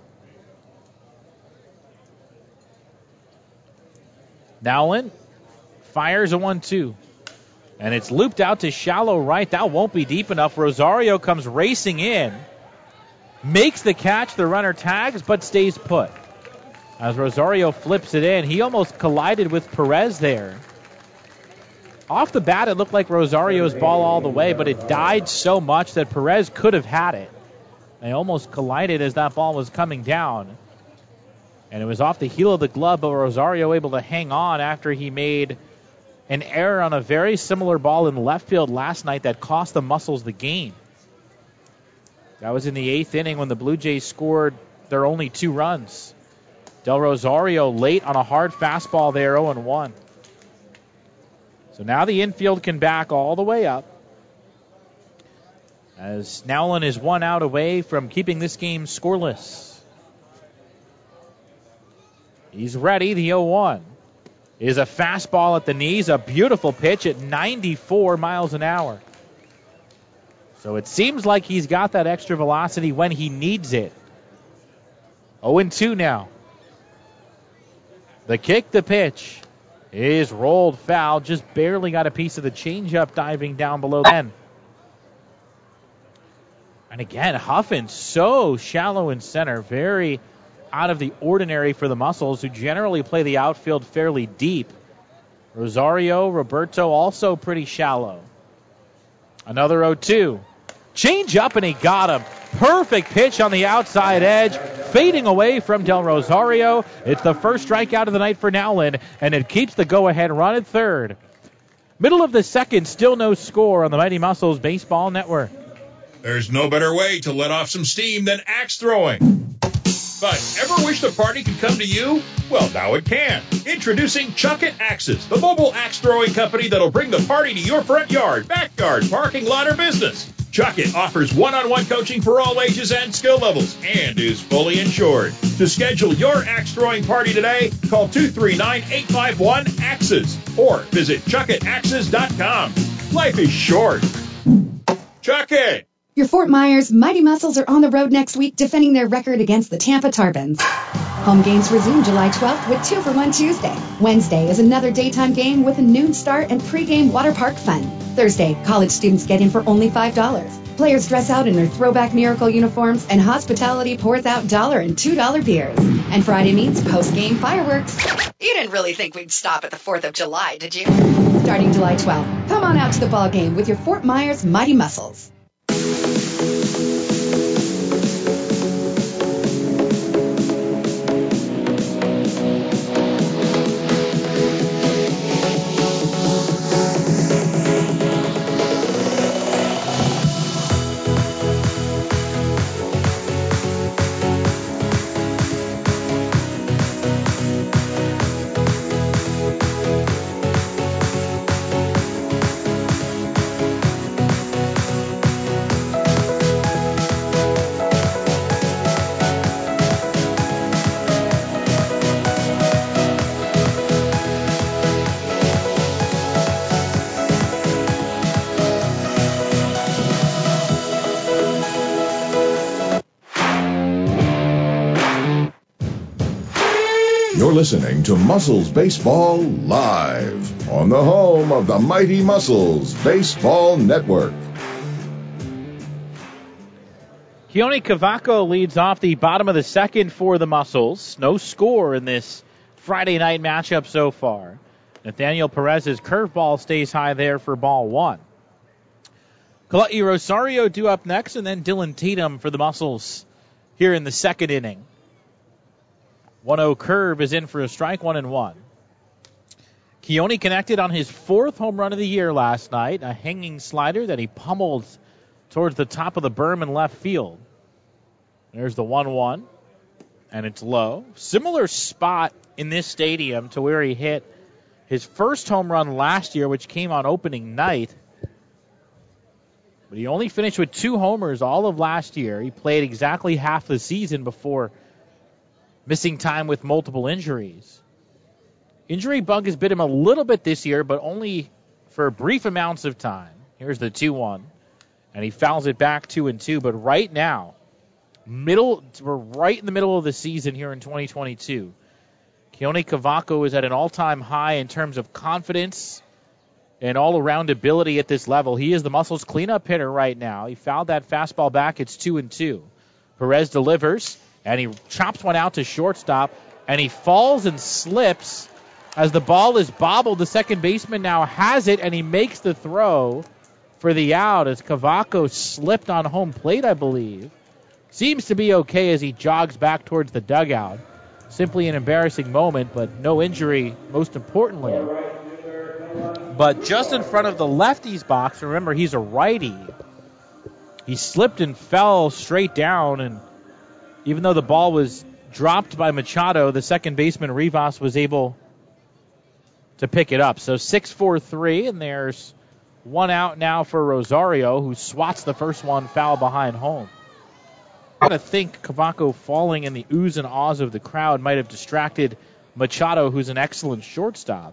Nowlin fires a 1-2. And it's looped out to shallow right. That won't be deep enough. Rosario comes racing in. Makes the catch. The runner tags but stays put. As Rosario flips it in, he almost collided with Perez there. Off the bat, it looked like Rosario's ball all the way, but it died so much that Perez could have had it. They almost collided as that ball was coming down. And it was off the heel of the glove, but Rosario able to hang on after he made an error on a very similar ball in left field last night that cost the Muscles the game. That was in the 8th inning when the Blue Jays scored their only 2 runs. Del Rosario late on a hard fastball there, 0-1. So now the infield can back all the way up. As Nowlin is 1 out away from keeping this game scoreless. He's ready. The 0-1 is a fastball at the knees. A beautiful pitch at 94 miles an hour. So it seems like he's got that extra velocity when he needs it. 0-2 now. The kick, the pitch is rolled foul. Just barely got a piece of the changeup diving down below 10. And again, Huffin so shallow in center. Very out of the ordinary for the Muscles, who generally play the outfield fairly deep. Rosario, Roberto also pretty shallow. Another 0-2. Change up, and he got him. Perfect pitch on the outside edge, fading away from Del Rosario. It's the first strikeout of the night for Nowlin, and it keeps the go-ahead run at third. Middle of the second, still no score on the Mighty Muscles Baseball Network. There's no better way to let off some steam than axe throwing. But ever wish the party could come to you? Well, now it can. Introducing Chuck It Axes, the mobile axe throwing company that'll bring the party to your front yard, backyard, parking lot, or business. Chuck It offers one-on-one coaching for all ages and skill levels and is fully insured. To schedule your axe throwing party today, call 239-851-AXES or visit chuckitaxes.com. Life is short. Chuck It! Your Fort Myers Mighty Muscles are on the road next week defending their record against the Tampa Tarbans. Home games resume July 12th with 2-for-1 Tuesday. Wednesday is another daytime game with a noon start and pregame water park fun. Thursday, college students get in for only $5. Players dress out in their throwback Miracle uniforms, and hospitality pours out $1 and $2 beers. And Friday means post-game fireworks. You didn't really think we'd stop at the 4th of July, did you? Starting July 12th, come on out to the ball game with your Fort Myers Mighty Muscles. You're listening to Muscles Baseball Live on the home of the Mighty Muscles Baseball Network. Keone Cavaco leads off the bottom of the second for the Muscles. No score in this Friday night matchup so far. Nathaniel Perez's curveball stays high there for ball one. Kalai Rosario due up next, and then Dylan Tatum for the Muscles here in the second inning. 1-0 curve is in for a strike, 1-1. Keone connected on his fourth home run of the year last night, a hanging slider that he pummeled towards the top of the berm in left field. There's the 1-1, and it's low. Similar spot in this stadium to where he hit his first home run last year, which came on opening night. But he only finished with 2 homers all of last year. He played exactly half the season before missing time with multiple injuries. Injury bug has bit him a little bit this year, but only for brief amounts of time. Here's the 2-1, and he fouls it back 2-2. But right now, we're right in the middle of the season here in 2022. Keone Cavaco is at an all-time high in terms of confidence and all-around ability at this level. He is the Muscles cleanup hitter right now. He fouled that fastball back. It's 2-2. Perez delivers, and he chops one out to shortstop, and he falls and slips as the ball is bobbled. The second baseman now has it, and he makes the throw for the out as Cavaco slipped on home plate, I believe. Seems to be okay as he jogs back towards the dugout. Simply an embarrassing moment, but no injury, most importantly. But just in front of the lefty's box, remember, he's a righty. He slipped and fell straight down, and even though the ball was dropped by Machado, the second baseman Rivas was able to pick it up. So 6-4-3, and there's one out now for Rosario, who swats the first one foul behind home. I gotta think Cavaco falling in the oohs and ahs of the crowd might have distracted Machado, who's an excellent shortstop.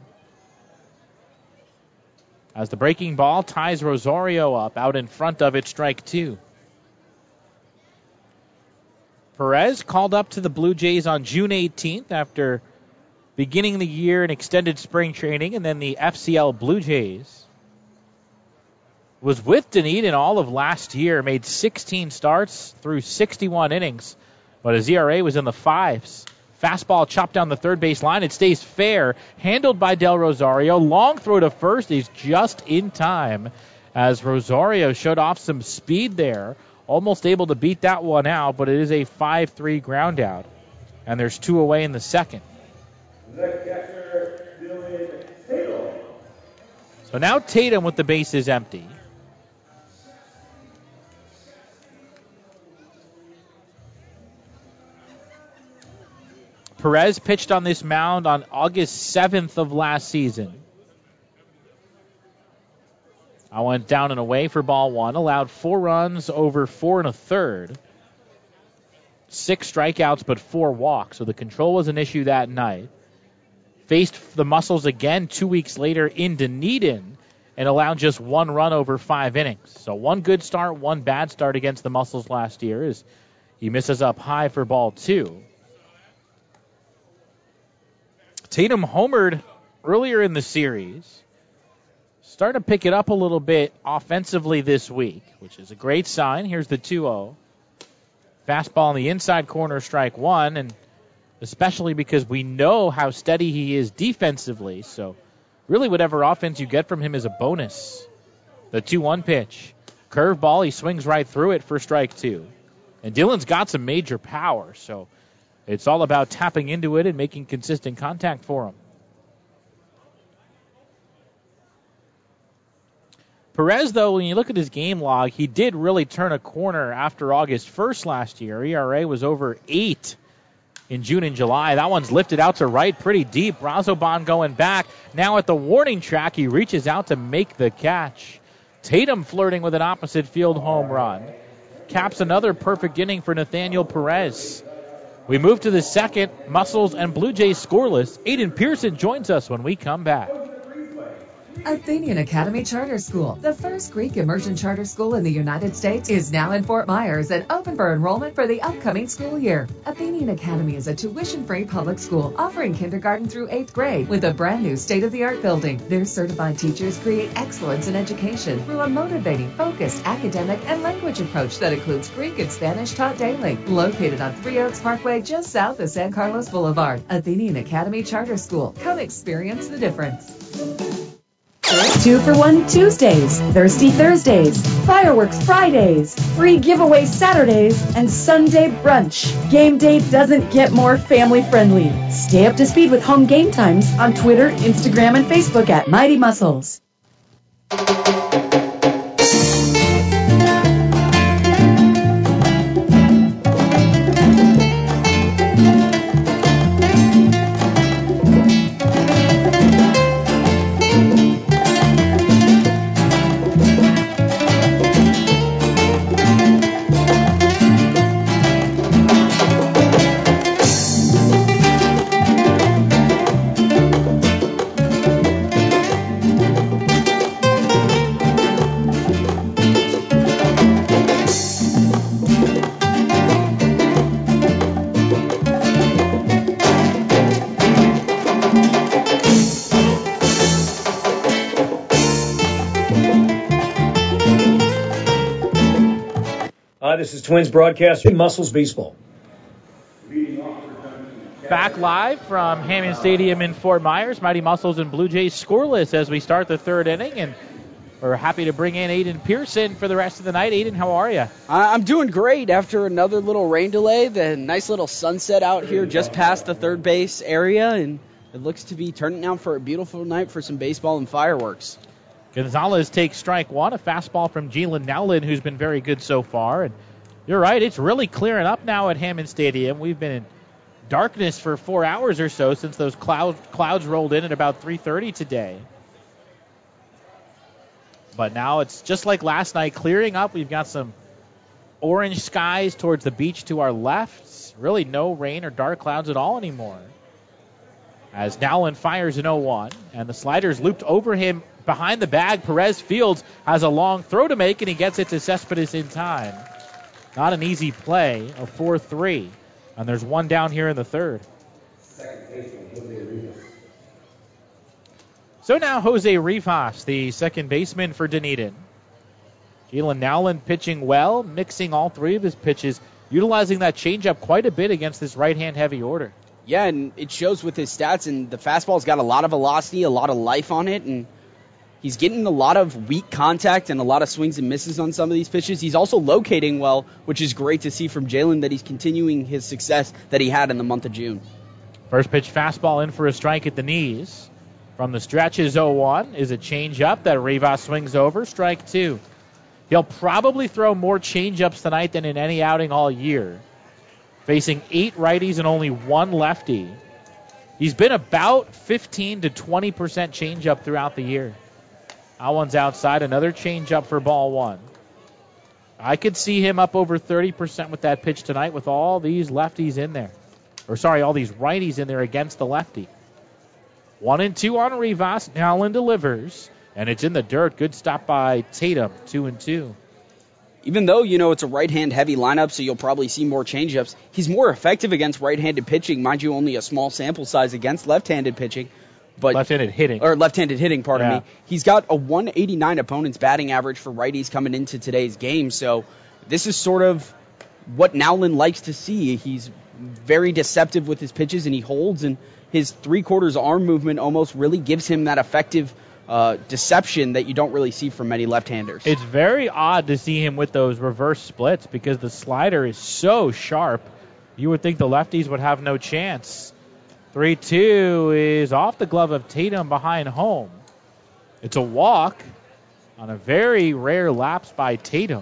As the breaking ball ties Rosario up, out in front of it, strike 2. Perez called up to the Blue Jays on June 18th after beginning the year in extended spring training, and then the FCL Blue Jays. Was with Dunedin all of last year, made 16 starts through 61 innings, but his ERA was in the 5s. Fastball chopped down the third base line. It stays fair, handled by Del Rosario. Long throw to first is just in time as Rosario showed off some speed there. Almost able to beat that one out, but it is a 5-3 ground out. And there's 2 away in the second. So now Tatum with the bases empty. Perez pitched on this mound on August 7th of last season. I went down and away for ball 1, allowed 4 runs over 4 1/3. 6 strikeouts, but 4 walks, so the control was an issue that night. Faced the Muscles again 2 weeks later in Dunedin, and allowed just 1 run over 5 innings. So 1 good start, 1 bad start against the Muscles last year as he misses up high for ball 2. Tatum homered earlier in the series. Starting to pick it up a little bit offensively this week, which is a great sign. Here's the 2-0. Fastball in the inside corner, strike 1, and especially because we know how steady he is defensively. So really whatever offense you get from him is a bonus. The 2-1 pitch. Curveball, he swings right through it for strike 2. And Dylan's got some major power, so it's all about tapping into it and making consistent contact for him. Perez, though, when you look at his game log, he did really turn a corner after August 1st last year. ERA was over 8 in June and July. That one's lifted out to right pretty deep. Brazoban going back. Now at the warning track, he reaches out to make the catch. Tatum flirting with an opposite field home run. Caps another perfect inning for Nathaniel Perez. We move to the second. Muscles and Blue Jays scoreless. Aiden Pearson joins us when we come back. Athenian Academy Charter School, the first Greek immersion charter school in the United States, is now in Fort Myers and open for enrollment for the upcoming school year. Athenian Academy is a tuition-free public school offering kindergarten through 8th grade with a brand new state-of-the-art building. Their certified teachers create excellence in education through a motivating, focused academic and language approach that includes Greek and Spanish taught daily. Located on Three Oaks Parkway just south of San Carlos Boulevard. Athenian Academy Charter School. Come experience the difference. 2-for-1 Tuesdays, Thirsty Thursdays, Fireworks Fridays, Free Giveaway Saturdays, and Sunday Brunch. Game day doesn't get more family friendly. Stay up to speed with home game times on Twitter, Instagram, and Facebook at Mighty Muscles. This is Twins broadcaster Muscles Baseball. Back live from Hammond Stadium in Fort Myers. Mighty Muscles and Blue Jays scoreless as we start the third inning, and we're happy to bring in Aiden Pearson for the rest of the night. Aiden, how are you? I'm doing great after another little rain delay. The nice little sunset out here just past the third base area, and it looks to be turning out for a beautiful night for some baseball and fireworks. Gonzalez takes strike 1, a fastball from Jalen Nowlin, who's been very good so far. And you're right, it's really clearing up now at Hammond Stadium. We've been in darkness for 4 hours or so since those clouds rolled in at about 3:30 today. But now it's just like last night, clearing up. We've got some orange skies towards the beach to our left. Really no rain or dark clouds at all anymore. As Nowlin fires an 0-1, and the slider's looped over him behind the bag. Perez Fields has a long throw to make, and he gets it to Cespedes in time. Not an easy play, a 4-3. And there's one down here in the third. So now Jose Rivas, the second baseman for Dunedin. Jalen Nowlin pitching well, mixing all three of his pitches, utilizing that changeup quite a bit against this right-hand heavy order. Yeah, and it shows with his stats, and the fastball's got a lot of velocity, a lot of life on it, and he's getting a lot of weak contact and a lot of swings and misses on some of these pitches. He's also locating well, which is great to see from Jalen, that he's continuing his success that he had in the month of June. First pitch fastball in for a strike at the knees. From the stretch is 0-1, is a changeup that Rivas swings over, strike 2. He'll probably throw more changeups tonight than in any outing all year. Facing 8 righties and only 1 lefty. He's been about 15 to 20% changeup throughout the year. That one's outside, another changeup for ball 1. I could see him up over 30% with that pitch tonight with all these lefties in there. All these righties in there against the lefty. 1-2 on Rivas. Nowlin delivers. And it's in the dirt. Good stop by Tatum, 2-2. Even though, it's a right-hand heavy lineup, so you'll probably see more changeups, he's more effective against right-handed pitching. Mind you, only a small sample size against left-handed pitching. But left-handed hitting. Or left-handed hitting, pardon me. He's got a 189 opponent's batting average for righties coming into today's game, so this is sort of what Nowlin likes to see. He's very deceptive with his pitches, and he holds, and his three-quarters arm movement almost really gives him that effective deception that you don't really see from many left-handers. It's very odd to see him with those reverse splits because the slider is so sharp. You would think the lefties would have no chance. 3-2 is off the glove of Tatum behind home. It's a walk on a very rare lapse by Tatum.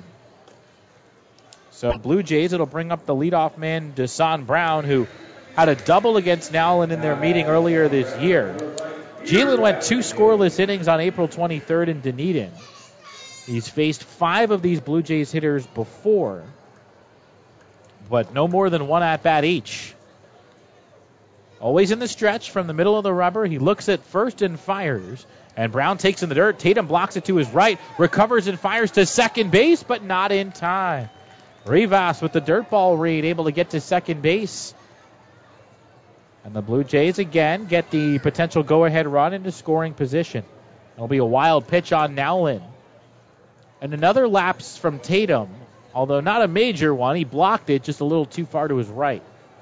So Blue Jays, it'll bring up the leadoff man, Dasan Brown, who had a double against Nowlin in their meeting earlier this year. Jalen went 2 scoreless innings on April 23rd in Dunedin. He's faced 5 of these Blue Jays hitters before, but no more than 1 at-bat each. Always in the stretch from the middle of the rubber. He looks at first and fires, and Brown takes in the dirt. Tatum blocks it to his right, recovers and fires to second base, but not in time. Rivas with the dirt ball read, able to get to second base. And the Blue Jays again get the potential go-ahead run into scoring position. It'll be a wild pitch on Nowlin. And another lapse from Tatum, although not a major one. He blocked it just a little too far to his right.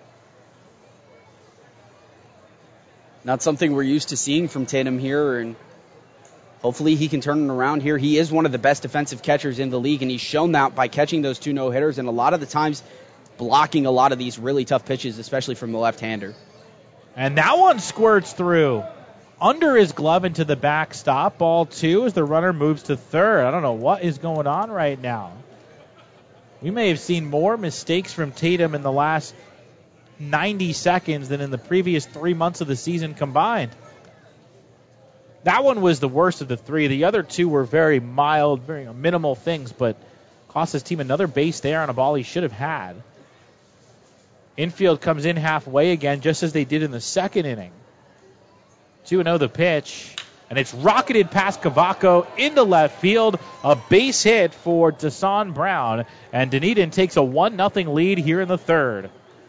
Not something we're used to seeing from Tatum here, and hopefully he can turn it around here. He is one of the best defensive catchers in the league, and he's shown that by catching those 2 no-hitters and a lot of the times blocking a lot of these really tough pitches, especially from the left-hander. And that one squirts through under his glove into the backstop. Ball 2 as the runner moves to third. I don't know what is going on right now. We may have seen more mistakes from Tatum in the last 90 seconds than in the previous 3 months of the season combined. That one was the worst of the 3. The other 2 were very mild, very minimal things, but cost his team another base there on a ball he should have had. Infield comes in halfway again, just as they did in the second inning. 2-0 the pitch, and it's rocketed past Cavaco into left field. A base hit for Dasan Brown, and Dunedin takes a 1-0 lead here in the third.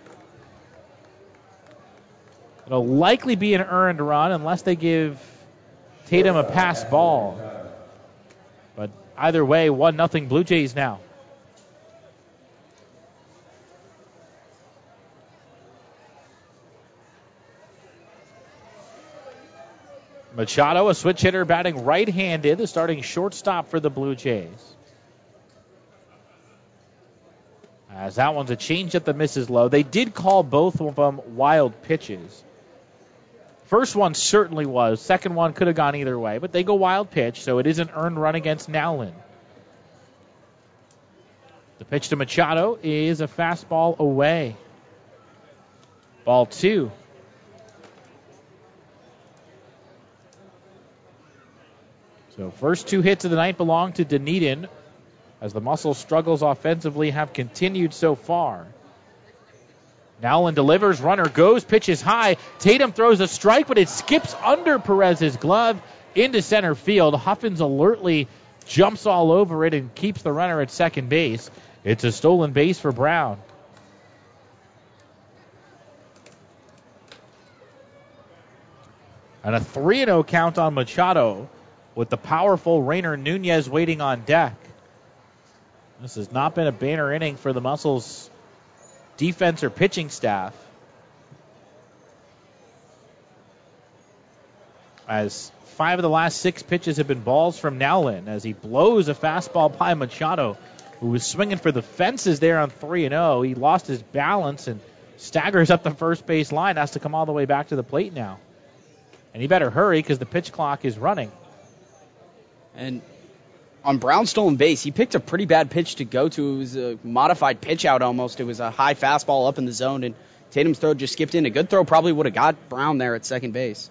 It'll likely be an earned run unless they give Tatum a pass ball. But either way, 1-0 Blue Jays now. Machado, a switch hitter, batting right-handed, the starting shortstop for the Blue Jays. As that one's a changeup that misses low. They did call both of them wild pitches. First one certainly was. Second one could have gone either way, but they go wild pitch, so it is an earned run against Nowlin. The pitch to Machado is a fastball away. Ball 2. So first 2 hits of the night belong to Dunedin, as the Muscles' struggles offensively have continued so far. Nowlin delivers, runner goes, pitches high. Tatum throws a strike, but it skips under Perez's glove into center field. Huffins alertly jumps all over it and keeps the runner at second base. It's a stolen base for Brown. And a 3-0 count on Machado, with the powerful Rainer Nunez waiting on deck. This has not been a banner inning for the Muscles defense or pitching staff, as 5 of the last 6 pitches have been balls from Nowlin, as he blows a fastball by Machado, who was swinging for the fences there on 3-0. He lost his balance and staggers up the first base line, has to come all the way back to the plate now. And he better hurry because the pitch clock is running. And on Brown's stolen base, he picked a pretty bad pitch to go to. It was a modified pitch out almost. It was a high fastball up in the zone, and Tatum's throw just skipped in. A good throw probably would have got Brown there at second base.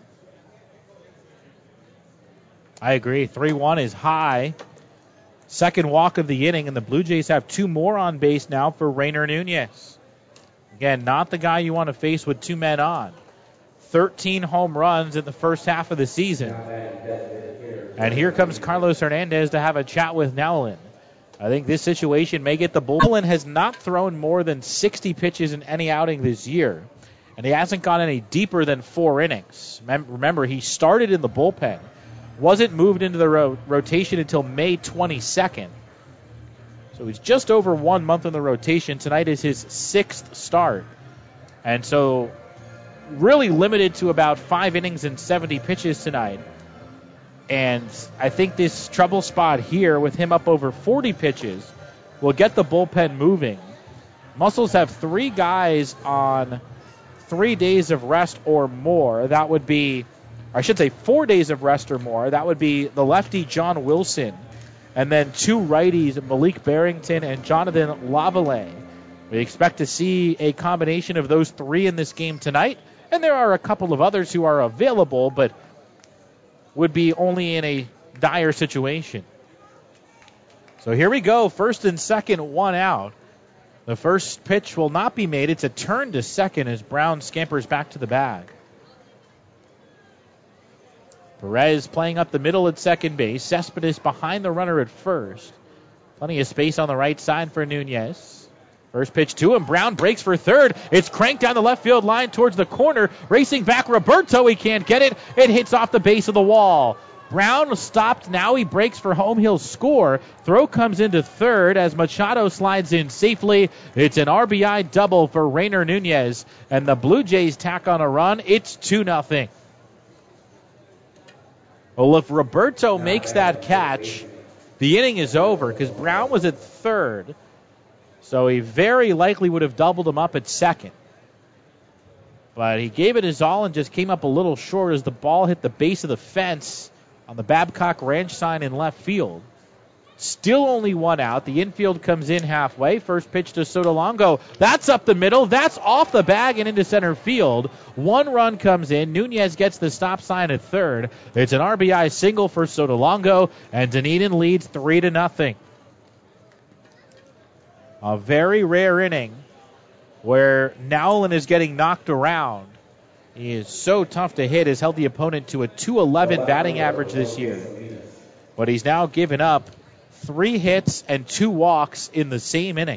I agree. 3-1 is high. Second walk of the inning, and the Blue Jays have 2 more on base now for Rainer Nunez. Again, not the guy you want to face with 2 men on. 13 home runs in the first half of the season. And here comes Carlos Hernandez to have a chat with Nowlin. I think this situation may get the bullpen. Has not thrown more than 60 pitches in any outing this year. And he hasn't gone any deeper than 4 innings. Remember, he started in the bullpen. Wasn't moved into the rotation until May 22nd. So he's just over 1 month in the rotation. Tonight is his 6th start. And so really limited to about 5 innings and 70 pitches tonight. And I think this trouble spot here with him up over 40 pitches will get the bullpen moving. Muscles have 3 guys on 3 days of rest or more. That would be, I should say 4 days of rest or more. That would be the lefty John Wilson, and then 2 righties, Malik Barrington and Jonathan Lavallee. We expect to see a combination of those 3 in this game tonight, and there are a couple of others who are available, but would be only in a dire situation. So here we go, first and second, 1 out. The first pitch will not be made. It's a turn to second as Brown scampers back to the bag. Perez playing up the middle at second base. Cespedes behind the runner at first. Plenty of space on the right side for Nunez. First pitch to him. Brown breaks for third. It's cranked down the left field line towards the corner. Racing back Roberto. He can't get it. It hits off the base of the wall. Brown stopped. Now he breaks for home. He'll score. Throw comes into third as Machado slides in safely. It's an RBI double for Rainer Nunez. And the Blue Jays tack on a run. It's 2-0. Well, if Roberto makes that catch, the inning is over because Brown was at third. So he very likely would have doubled him up at second. But he gave it his all and just came up a little short as the ball hit the base of the fence on the Babcock Ranch sign in left field. Still only 1 out. The infield comes in halfway. First pitch to Sotolongo. That's up the middle. That's off the bag and into center field. 1 run comes in. Nunez gets the stop sign at third. It's an RBI single for Sotolongo, and Dunedin leads 3-0. A very rare inning where Nowlin is getting knocked around. He is so tough to hit, has held the opponent to a .211 batting average this year. But he's now given up 3 hits and 2 walks in the same inning.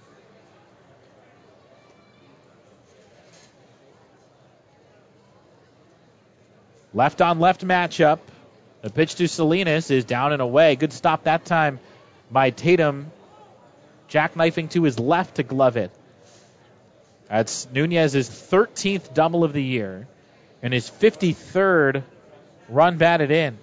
Left on left matchup. The pitch to Salinas is down and away. Good stop that time by Tatum. Jackknifing to his left to glove it. That's Nunez's 13th double of the year and his 53rd run batted in.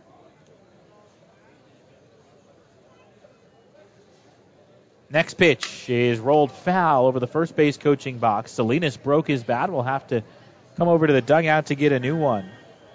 Next pitch is rolled foul over the first base coaching box. Salinas broke his bat. Will have to come over to the dugout to get a new one.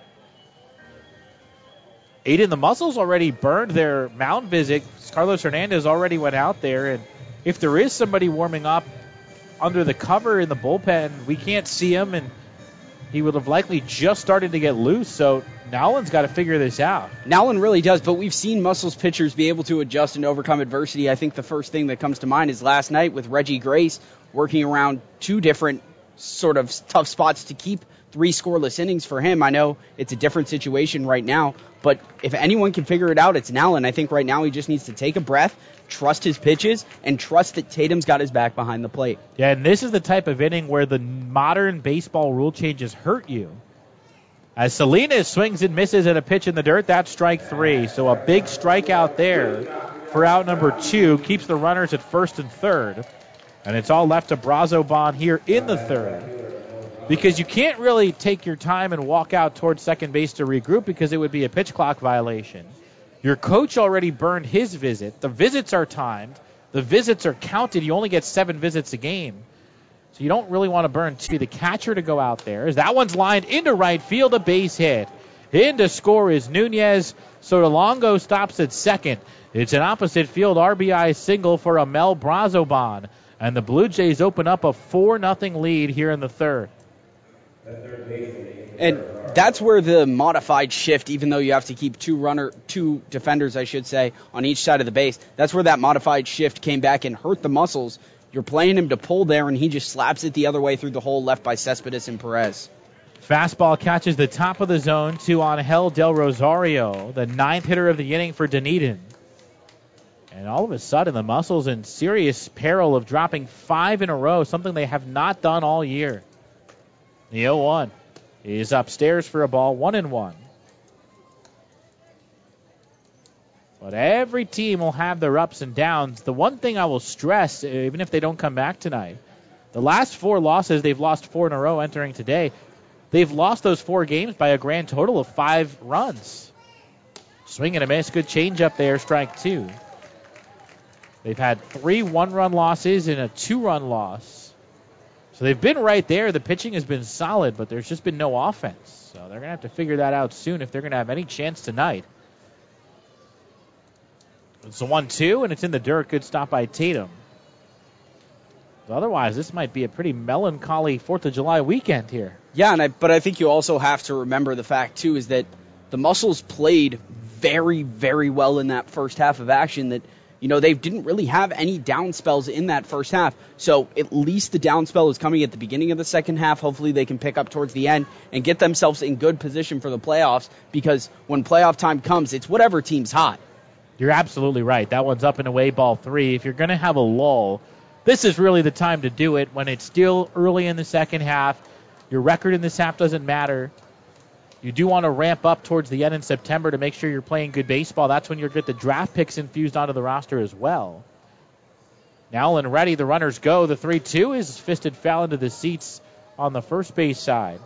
Aiden, the Muscles already burned their mound visit. Carlos Hernandez already went out there, and if there is somebody warming up under the cover in the bullpen, we can't see him, and he would have likely just started to get loose, so Nowlin's got to figure this out. Nowlin really does, but we've seen Muscles pitchers be able to adjust and overcome adversity. I think the first thing that comes to mind is last night with Reggie Grace working around 2 different sort of tough spots to keep 3 scoreless innings for him. I know it's a different situation right now, but if anyone can figure it out, it's Nowlin. I think right now he just needs to take a breath, trust his pitches, and trust that Tatum's got his back behind the plate. Yeah, and this is the type of inning where the modern baseball rule changes hurt you. As Salinas swings and misses at a pitch in the dirt, that's strike 3. So a big strikeout there for out number 2. Keeps the runners at first and third. And it's all left to Brazoban here in the third. Because you can't really take your time and walk out towards second base to regroup because it would be a pitch clock violation. Your coach already burned his visit. The visits are timed. The visits are counted. You only get 7 visits a game. So you don't really want to burn 2. The catcher to go out there as that one's lined into right field, a base hit. In to score is Nunez. Sotolongo stops at second. It's an opposite field RBI single for Amel Brazoban. And the Blue Jays open up a 4-0 lead here in the third. And that's where the modified shift, even though you have to keep 2 defenders, I should say, on each side of the base, that's where that modified shift came back and hurt the Muscles. You're playing him to pull there, and he just slaps it the other way through the hole left by Cespedes and Perez. Fastball catches the top of the zone to Angel Del Rosario, the 9th hitter of the inning for Dunedin. And all of a sudden, the Muscles in serious peril of dropping 5 in a row, something they have not done all year. The 0-1 is upstairs for a ball, 1-1. But every team will have their ups and downs. The one thing I will stress, even if they don't come back tonight, the last 4 losses, they've lost 4 in a row entering today. They've lost those 4 games by a grand total of 5 runs. Swing and a miss, good changeup there, strike 2. They've had 3 one-run losses and a 2-run loss. So they've been right there. The pitching has been solid, but there's just been no offense. So they're going to have to figure that out soon if they're going to have any chance tonight. It's a 1-2, and it's in the dirt. Good stop by Tatum. Otherwise, this might be a pretty melancholy 4th of July weekend here. Yeah, but I think you also have to remember the fact, too, is that the Muscles played very, very well in that first half of action. That, they didn't really have any down spells in that first half. So at least the down spell is coming at the beginning of the second half. Hopefully they can pick up towards the end and get themselves in good position for the playoffs, because when playoff time comes, it's whatever team's hot. You're absolutely right. That one's up and away, ball 3. If you're going to have a lull, this is really the time to do it when it's still early in the second half. Your record in this half doesn't matter. You do want to ramp up towards the end in September to make sure you're playing good baseball. That's when you'll get the draft picks infused onto the roster as well. Nowlin ready. The runners go. The 3-2 is fisted foul into the seats on the first base side.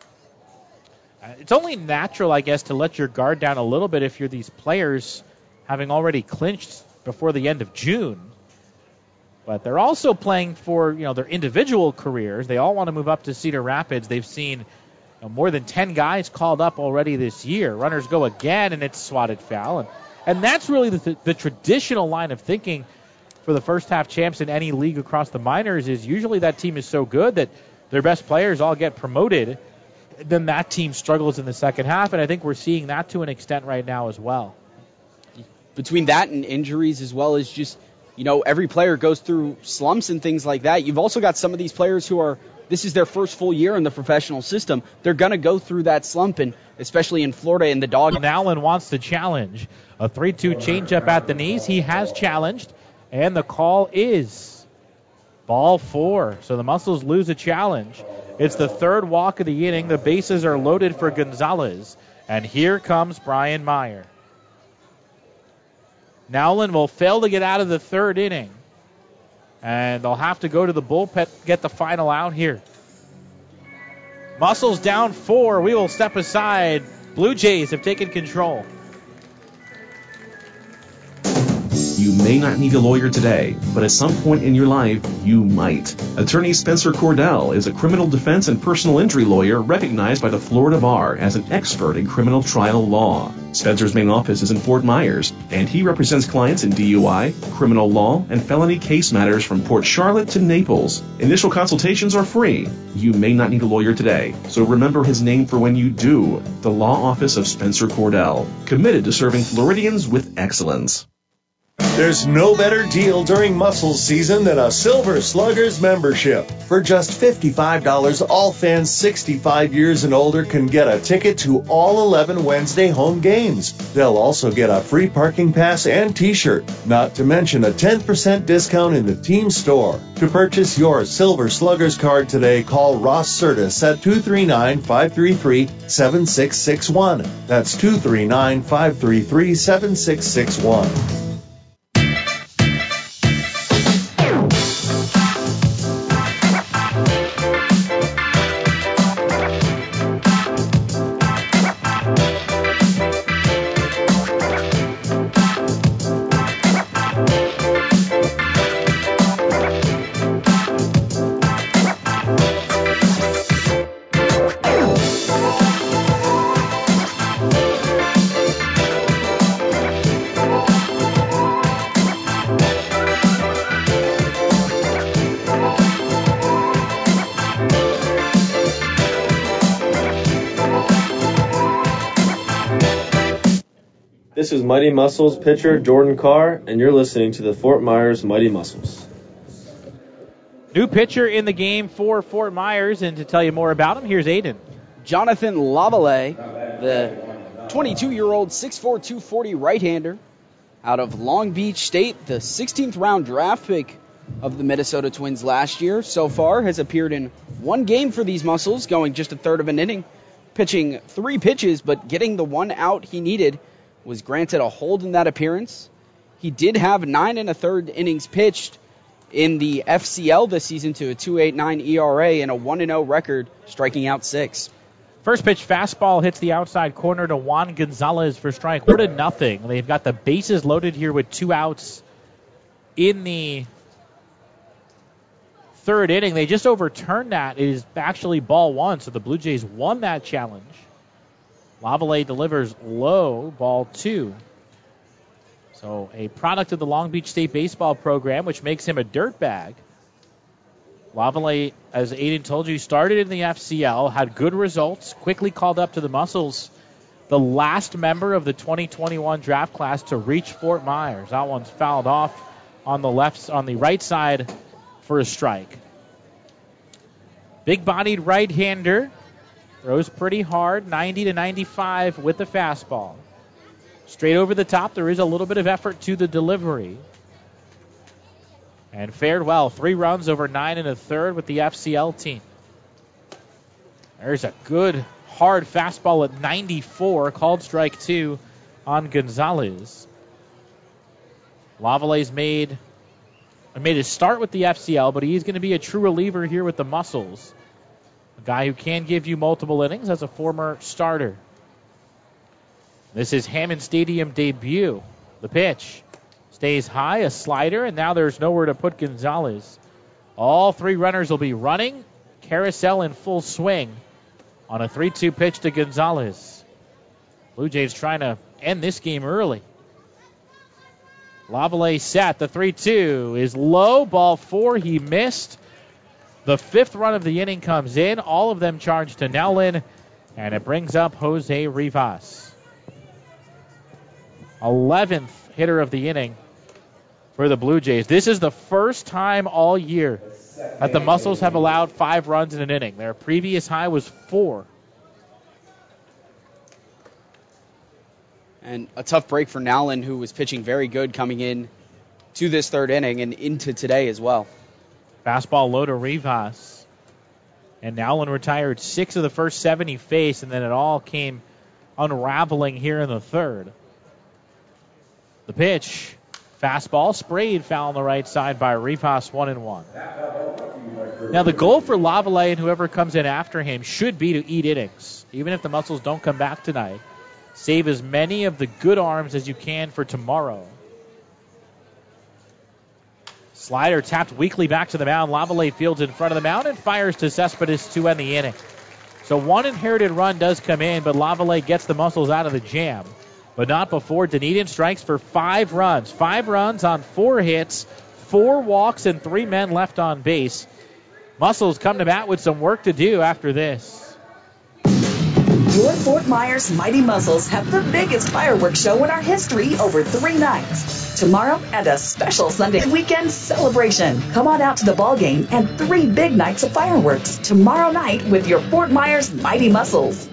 It's only natural, I guess, to let your guard down a little bit if you're these players having already clinched before the end of June. But they're also playing for, their individual careers. They all want to move up to Cedar Rapids. They've seen more than 10 guys called up already this year. Runners go again, and it's swatted foul. And that's really the traditional line of thinking for the first half champs in any league across the minors, is usually that team is so good that their best players all get promoted. Then that team struggles in the second half, and I think we're seeing that to an extent right now as well. Between that and injuries, as well as just, every player goes through slumps and things like that. You've also got some of these players who this is their first full year in the professional system. They're going to go through that slump, and especially in Florida in the dog. Allen wants to challenge. A 3-2 changeup at the knees. He has challenged, and the call is ball 4. So the Muscles lose a challenge. It's the 3rd walk of the inning. The bases are loaded for Gonzalez, and here comes Brian Meyer. Nowlin will fail to get out of the 3rd inning. And they'll have to go to the bullpen, get the final out here. Muscles down 4. We will step aside. Blue Jays have taken control. You may not need a lawyer today, but at some point in your life, you might. Attorney Spencer Cordell is a criminal defense and personal injury lawyer recognized by the Florida Bar as an expert in criminal trial law. Spencer's main office is in Fort Myers, and he represents clients in DUI, criminal law, and felony case matters from Port Charlotte to Naples. Initial consultations are free. You may not need a lawyer today, so remember his name for when you do. The Law Office of Spencer Cordell, committed to serving Floridians with excellence. There's no better deal during Muscles season than a Silver Sluggers membership. For just $55, all fans 65 years and older can get a ticket to all 11 Wednesday home games. They'll also get a free parking pass and t-shirt, not to mention a 10% discount in the team store. To purchase your Silver Sluggers card today, call Ross Sertis at 239-533-7661. That's 239-533-7661. This is Mighty Muscles pitcher Jordan Carr, and you're listening to the Fort Myers Mighty Muscles. New pitcher in the game for Fort Myers, and to tell you more about him, here's Aiden. Jonathan Lavallee, the 22-year-old 6'4", 240 right-hander out of Long Beach State, the 16th round draft pick of the Minnesota Twins last year. So far has appeared in one game for these Muscles, going just a third of an inning, pitching 3 pitches, but getting the one out he needed. Was granted a hold in that appearance. He did have 9 1/3 innings pitched in the FCL this season to a 2.89 ERA and a 1-0 record, striking out 6. First pitch fastball hits the outside corner to Juan Gonzalez for strike 4-0. They've got the bases loaded here with 2 outs in the third inning. They just overturned that. It is actually ball 1, so the Blue Jays won that challenge. Lavallee delivers low, ball 2. So a product of the Long Beach State baseball program, which makes him a dirtbag. Lavallee, as Aiden told you, started in the FCL, had good results, quickly called up to the Muscles, the last member of the 2021 draft class to reach Fort Myers. That one's fouled off on the right side for a strike. Big-bodied right-hander. Throws pretty hard, 90 to 95 with the fastball. Straight over the top, there is a little bit of effort to the delivery. And fared well, 3 runs over 9 1/3 with the FCL team. There's a good, hard fastball at 94, called strike 2 on Gonzalez. Lavallee's made his start with the FCL, but he's going to be a true reliever here with the Muscles. A guy who can give you multiple innings as a former starter. This is Hammond Stadium debut. The pitch stays high, a slider, and now there's nowhere to put Gonzalez. All 3 runners will be running. Carousel in full swing on a 3-2 pitch to Gonzalez. Blue Jays trying to end this game early. Lavallee set. The 3-2 is low. Ball 4. He missed. The 5th run of the inning comes in. All of them charged to Nowlin, and it brings up Jose Rivas. 11th hitter of the inning for the Blue Jays. This is the first time all year that the Muscles have allowed 5 runs in an inning. Their previous high was 4. And a tough break for Nowlin, who was pitching very good coming in to this 3rd inning and into today as well. Fastball low to Rivas. And Nowlin retired 6 of the first 7 he faced, and then it all came unraveling here in the 3rd. The pitch, fastball, sprayed foul on the right side by Rivas, 1-1. Now the goal for Lavallee and whoever comes in after him should be to eat innings. Even if the Muscles don't come back tonight, save as many of the good arms as you can for tomorrow. Slider tapped weakly back to the mound. Lavallee fields in front of the mound and fires to Cespedes to end the inning. So one inherited run does come in, but Lavallee gets the Muscles out of the jam. But not before Dunedin strikes for 5 runs. 5 runs on 4 hits, 4 walks, and 3 men left on base. Muscles come to bat with some work to do after this. Your Fort Myers Mighty Muscles have the biggest fireworks show in our history over 3 nights. Tomorrow and a special Sunday weekend celebration. Come on out to the ball game and 3 big nights of fireworks tomorrow night with your Fort Myers Mighty Muscles.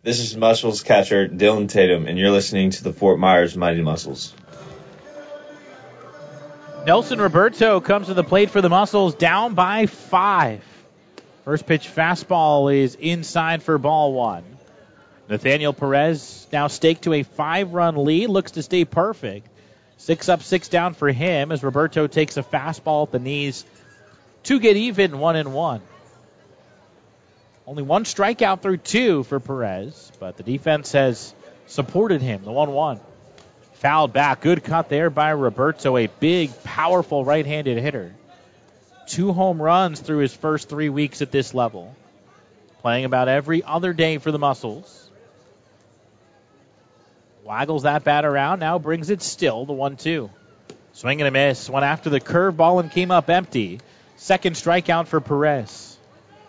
This is Muscles catcher Dylan Tatum, and you're listening to the Fort Myers Mighty Muscles. Nelson Roberto comes to the plate for the Muscles, down by 5. First pitch fastball is inside for ball 1. Nathaniel Perez now staked to a 5-run lead, looks to stay perfect. 6 up, 6 down for him as Roberto takes a fastball at the knees to get even 1-1. Only 1 strikeout through 2 for Perez, but the defense has supported him. The 1-1. Fouled back. Good cut there by Roberto, a big, powerful right-handed hitter. 2 home runs through his first 3 weeks at this level. Playing about every other day for the Muscles. Waggles that bat around, now brings it still, the 1-2. Swing and a miss. Went after the curveball and came up empty. Second strikeout for Perez.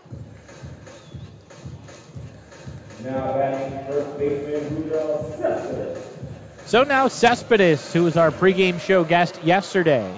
Now batting first baseman Rudolph Cespedes. So now Cespedes, who was our pregame show guest yesterday.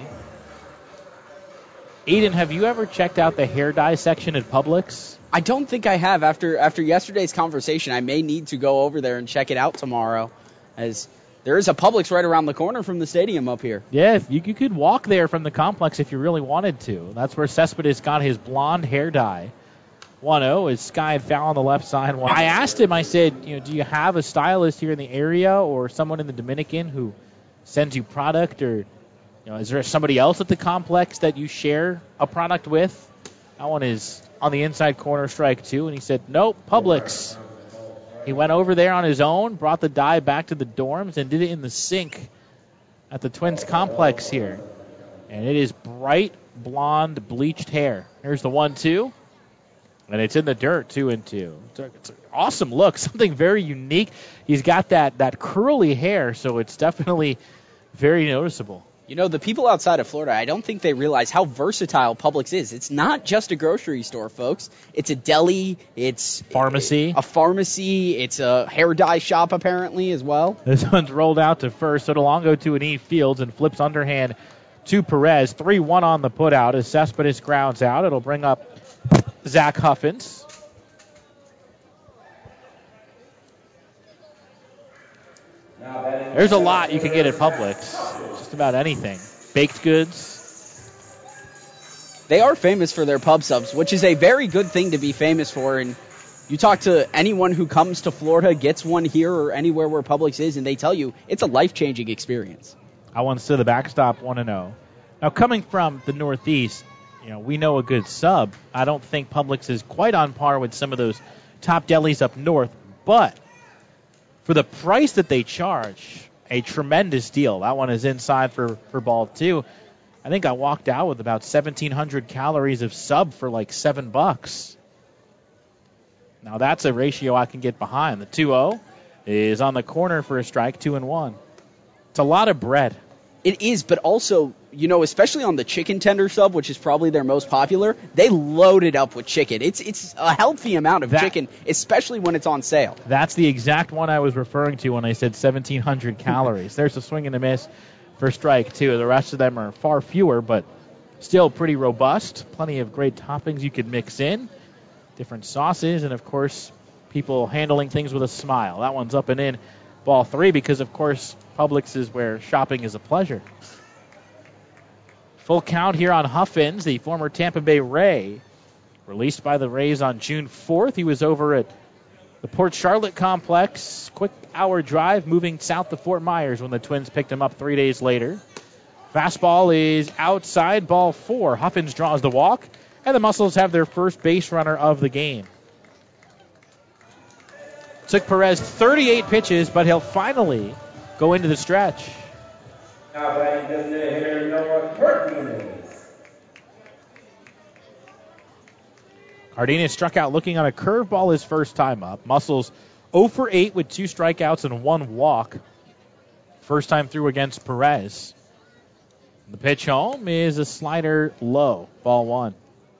Aiden, have you ever checked out the hair dye section at Publix? I don't think I have. After yesterday's conversation, I may need to go over there and check it out tomorrow, as there is a Publix right around the corner from the stadium up here. Yeah, you could walk there from the complex if you really wanted to. That's where Cespedes got his blonde hair dye. 1-0 is skied foul on the left side. I asked him, I said, do you have a stylist here in the area or someone in the Dominican who sends you product, or is there somebody else at the complex that you share a product with? That one is on the inside corner, strike 2, and he said, nope, Publix. He went over there on his own, brought the dye back to the dorms, and did it in the sink at the Twins complex here. And it is bright blonde bleached hair. Here's the 1-2. And it's in the dirt, 2-2. It's an awesome look, something very unique. He's got that curly hair, so it's definitely very noticeable. The people outside of Florida, I don't think they realize how versatile Publix is. It's not just a grocery store, folks. It's a deli. It's a pharmacy. It's a hair dye shop, apparently, as well. This one's rolled out to first. So DeLongo to an E Fields and flips underhand to Perez. 3-1 on the putout as Cespedes grounds out. It'll bring up Zach Huffins. There's a lot you can get at Publix. Just about anything. Baked goods. They are famous for their pub subs, which is a very good thing to be famous for. And you talk to anyone who comes to Florida, gets one here or anywhere where Publix is, and they tell you it's a life-changing experience. I want to see the backstop 1-0. Now, coming from the Northeast, we know a good sub. I don't think Publix is quite on par with some of those top delis up north, but for the price that they charge, a tremendous deal. That one is inside for ball 2. I think I walked out with about 1,700 calories of sub for like $7. Now that's a ratio I can get behind. The 2-0 is on the corner for a strike, 2-1. It's a lot of bread. It is, but also, especially on the chicken tender sub, which is probably their most popular, they load it up with chicken. It's a healthy amount of chicken, especially when it's on sale. That's the exact one I was referring to when I said 1,700 calories. There's a swing and a miss for strike 2. The rest of them are far fewer, but still pretty robust. Plenty of great toppings you could mix in. Different sauces, and, of course, people handling things with a smile. That one's up and in. Ball 3 because, of course, Publix is where shopping is a pleasure. Full count here on Huffins, the former Tampa Bay Ray. Released by the Rays on June 4th. He was over at the Port Charlotte complex. Quick hour drive moving south to Fort Myers when the Twins picked him up 3 days later. Fastball is outside, ball 4. Huffins draws the walk, and the Muscles have their first base runner of the game. Took Perez 38 pitches, but he'll finally go into the stretch. Now batting designated hitter Noah Cardenas. Cardenas struck out looking on a curveball his first time up. Muscles 0 for 8 with 2 strikeouts and 1 walk. First time through against Perez. The pitch home is a slider low, ball 1.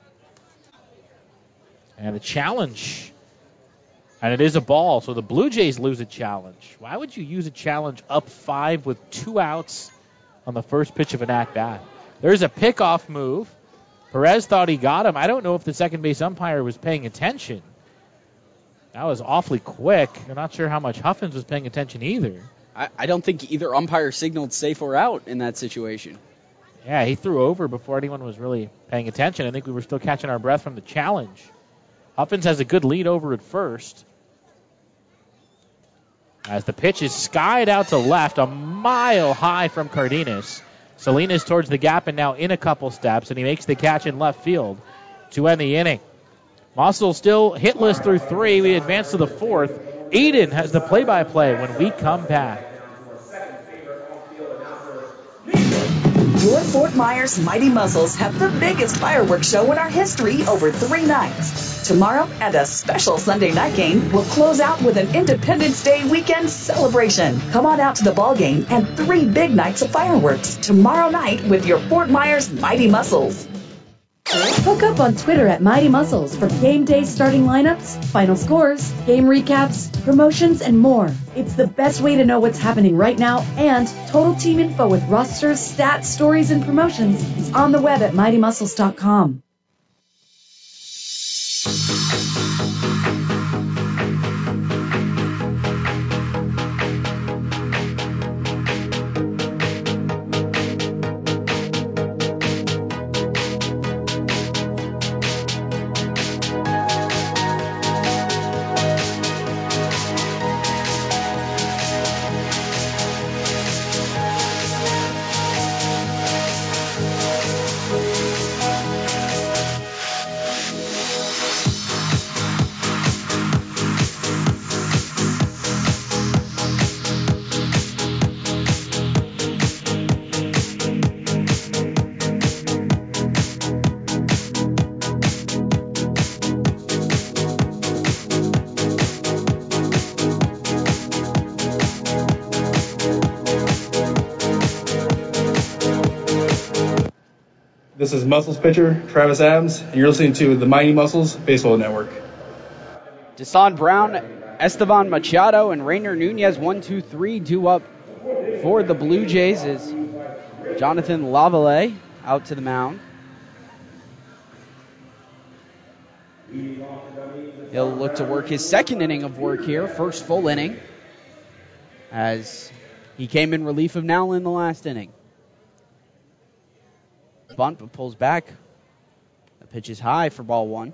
And a challenge. And it is a ball, so the Blue Jays lose a challenge. Why would you use a challenge up 5 with 2 outs on the first pitch of an at-bat? There's a pickoff move. Perez thought he got him. I don't know if the second base umpire was paying attention. That was awfully quick. I'm not sure how much Huffins was paying attention either. I don't think either umpire signaled safe or out in that situation. Yeah, he threw over before anyone was really paying attention. I think we were still catching our breath from the challenge. Huffins has a good lead over at first. As the pitch is skied out to left, a mile high from Cardenas. Salinas towards the gap and now in a couple steps, and he makes the catch in left field to end the inning. Muscle still hitless through 3. We advance to the 4th. Aiden has the play-by-play when we come back. Your Fort Myers Mighty Muscles have the biggest fireworks show in our history over 3 nights. Tomorrow and a special Sunday night game will close out with an Independence Day weekend celebration. Come on out to the ball game and 3 big nights of fireworks tomorrow night with your Fort Myers Mighty Muscles. Hook up on Twitter at Mighty Muscles for game day starting lineups, final scores, game recaps, promotions, and more. It's the best way to know what's happening right now, and total team info with rosters, stats, stories, and promotions is on the web at mightymuscles.com. This is Muscles pitcher Travis Adams, and you're listening to the Mighty Muscles Baseball Network. Desan Brown, Estevan Machado, and Rainer Nunez, 1, 2, 3, due up for the Blue Jays is Jonathan Lavallee out to the mound. He'll look to work his second inning of work here, first full inning, as he came in relief of Nowlin in the last inning. Bunt, but pulls back. The pitch is high for ball 1.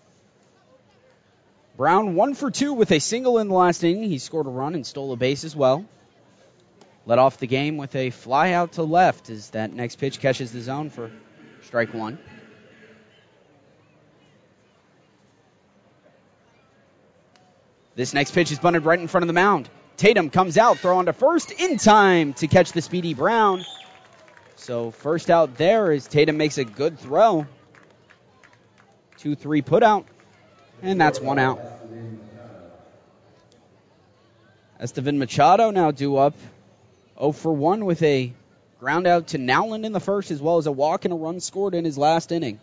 Brown 1 for 2 with a single in the last inning. He scored a run and stole a base as well. Led off the game with a fly out to left as that next pitch catches the zone for strike 1. This next pitch is bunted right in front of the mound. Tatum comes out, throw on to first in time to catch the speedy Brown. So first out there as Tatum makes a good throw. 2-3 put out, and that's 1 out. Estevan Machado now due up 0 for 1 with a ground out to Nowlin in the first, as well as a walk and a run scored in his last inning.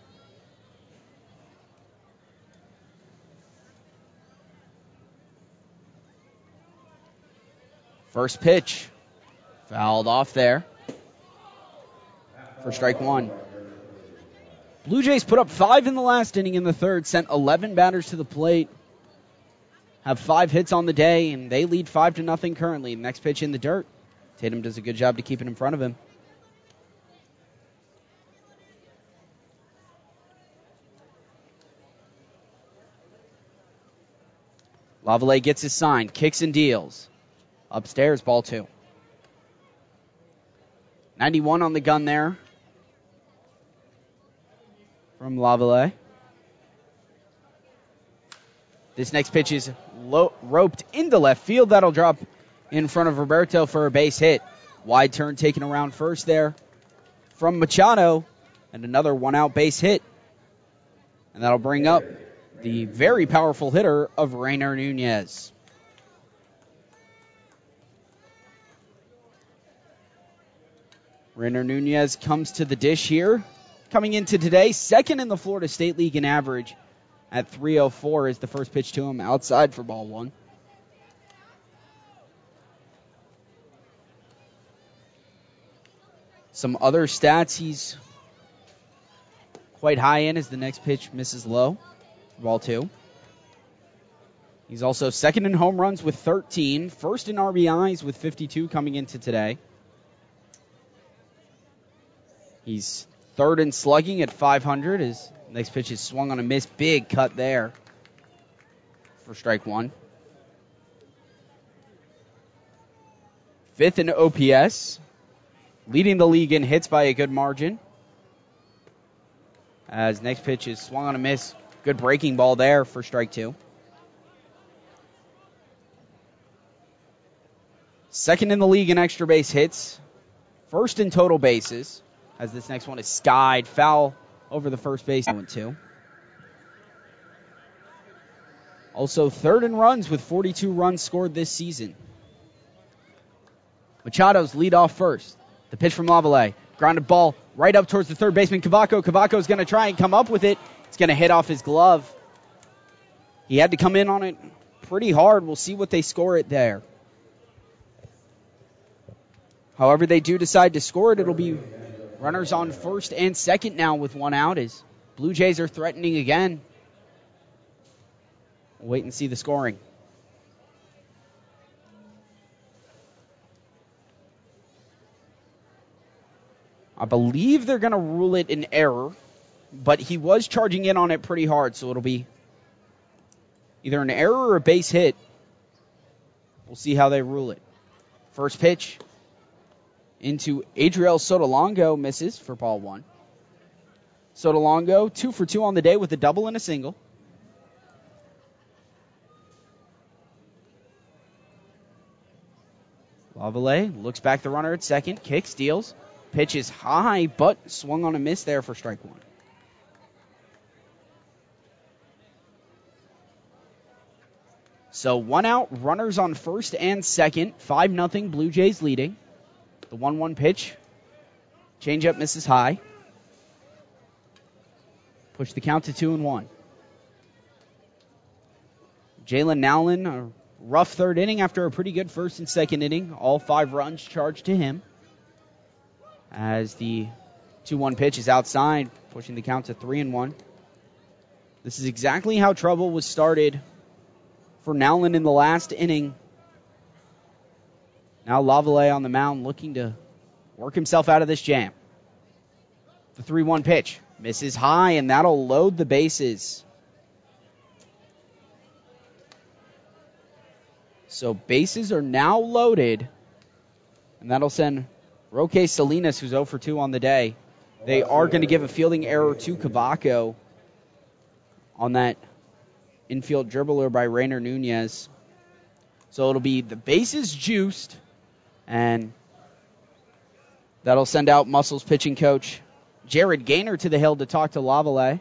First pitch fouled off there for strike 1. Blue Jays put up 5 in the last inning in the third, sent 11 batters to the plate, have 5 hits on the day, and they lead 5-0 currently. Next pitch in the dirt. Tatum does a good job to keep it in front of him. Lavallee gets his sign, kicks and deals. Upstairs, ball 2. 91 on the gun there from Lavallee. This next pitch is roped into left field. That'll drop in front of Roberto for a base hit. Wide turn taken around first there from Machado, and another 1-out base hit. And that'll bring up the very powerful hitter of Rainer Nunez. Rainer Nunez comes to the dish here. Coming into today, second in the Florida State League in average at 304 is the first pitch to him outside for ball 1. Some other stats he's quite high in as the next pitch misses low for ball 2. He's also second in home runs with 13, first in RBIs with 52 coming into today. He's third in slugging at .500. His next pitch is swung on a miss. Big cut there for strike one. Fifth in OPS, leading the league in hits by a good margin. As next pitch is swung on a miss. Good breaking ball there for strike two. Second in the league in extra base hits. First in total bases. As this next one is skied. Foul over the first base. 2. Also third in runs with 42 runs scored this season. Machado's lead off first. The pitch from Lavallee. Grounded ball right up towards the third baseman, Cavaco. Cavaco's going to try and come up with it. It's going to hit off his glove. He had to come in on it pretty hard. We'll see what they score it there. However they do decide to score it, it'll be runners on first and second now with one out as Blue Jays are threatening again. We'll wait and see the scoring. I believe they're going to rule it an error, but he was charging in on it pretty hard, so it'll be either an error or a base hit. We'll see how they rule it. First pitch into Adriel Sotolongo, misses for ball one. Sotolongo 2 for 2 on the day with a double and a single. Lavallee looks back the runner at second, kicks, deals. Pitch is high, but swung on a miss there for strike one. So one out, runners on first and second. 5-0, Blue Jays leading. The 1-1 pitch. Changeup misses high. Push the count to 2-1. Jalen Nowlin, a rough third inning after a pretty good first and second inning. All 5 runs charged to him. As the 2-1 pitch is outside, pushing the count to 3-1. This is exactly how trouble was started for Nowlin in the last inning. Now Lavallee on the mound looking to work himself out of this jam. The 3-1 pitch misses high, and that'll load the bases. So bases are now loaded, and that'll send Roque Salinas, who's 0 for 2 on the day. They are going to give a fielding error to Cavaco on that infield dribbler by Rainer Nunez. So it'll be the bases juiced, and that'll send out Muscles pitching coach Jared Gaynor to the hill to talk to Lavallee.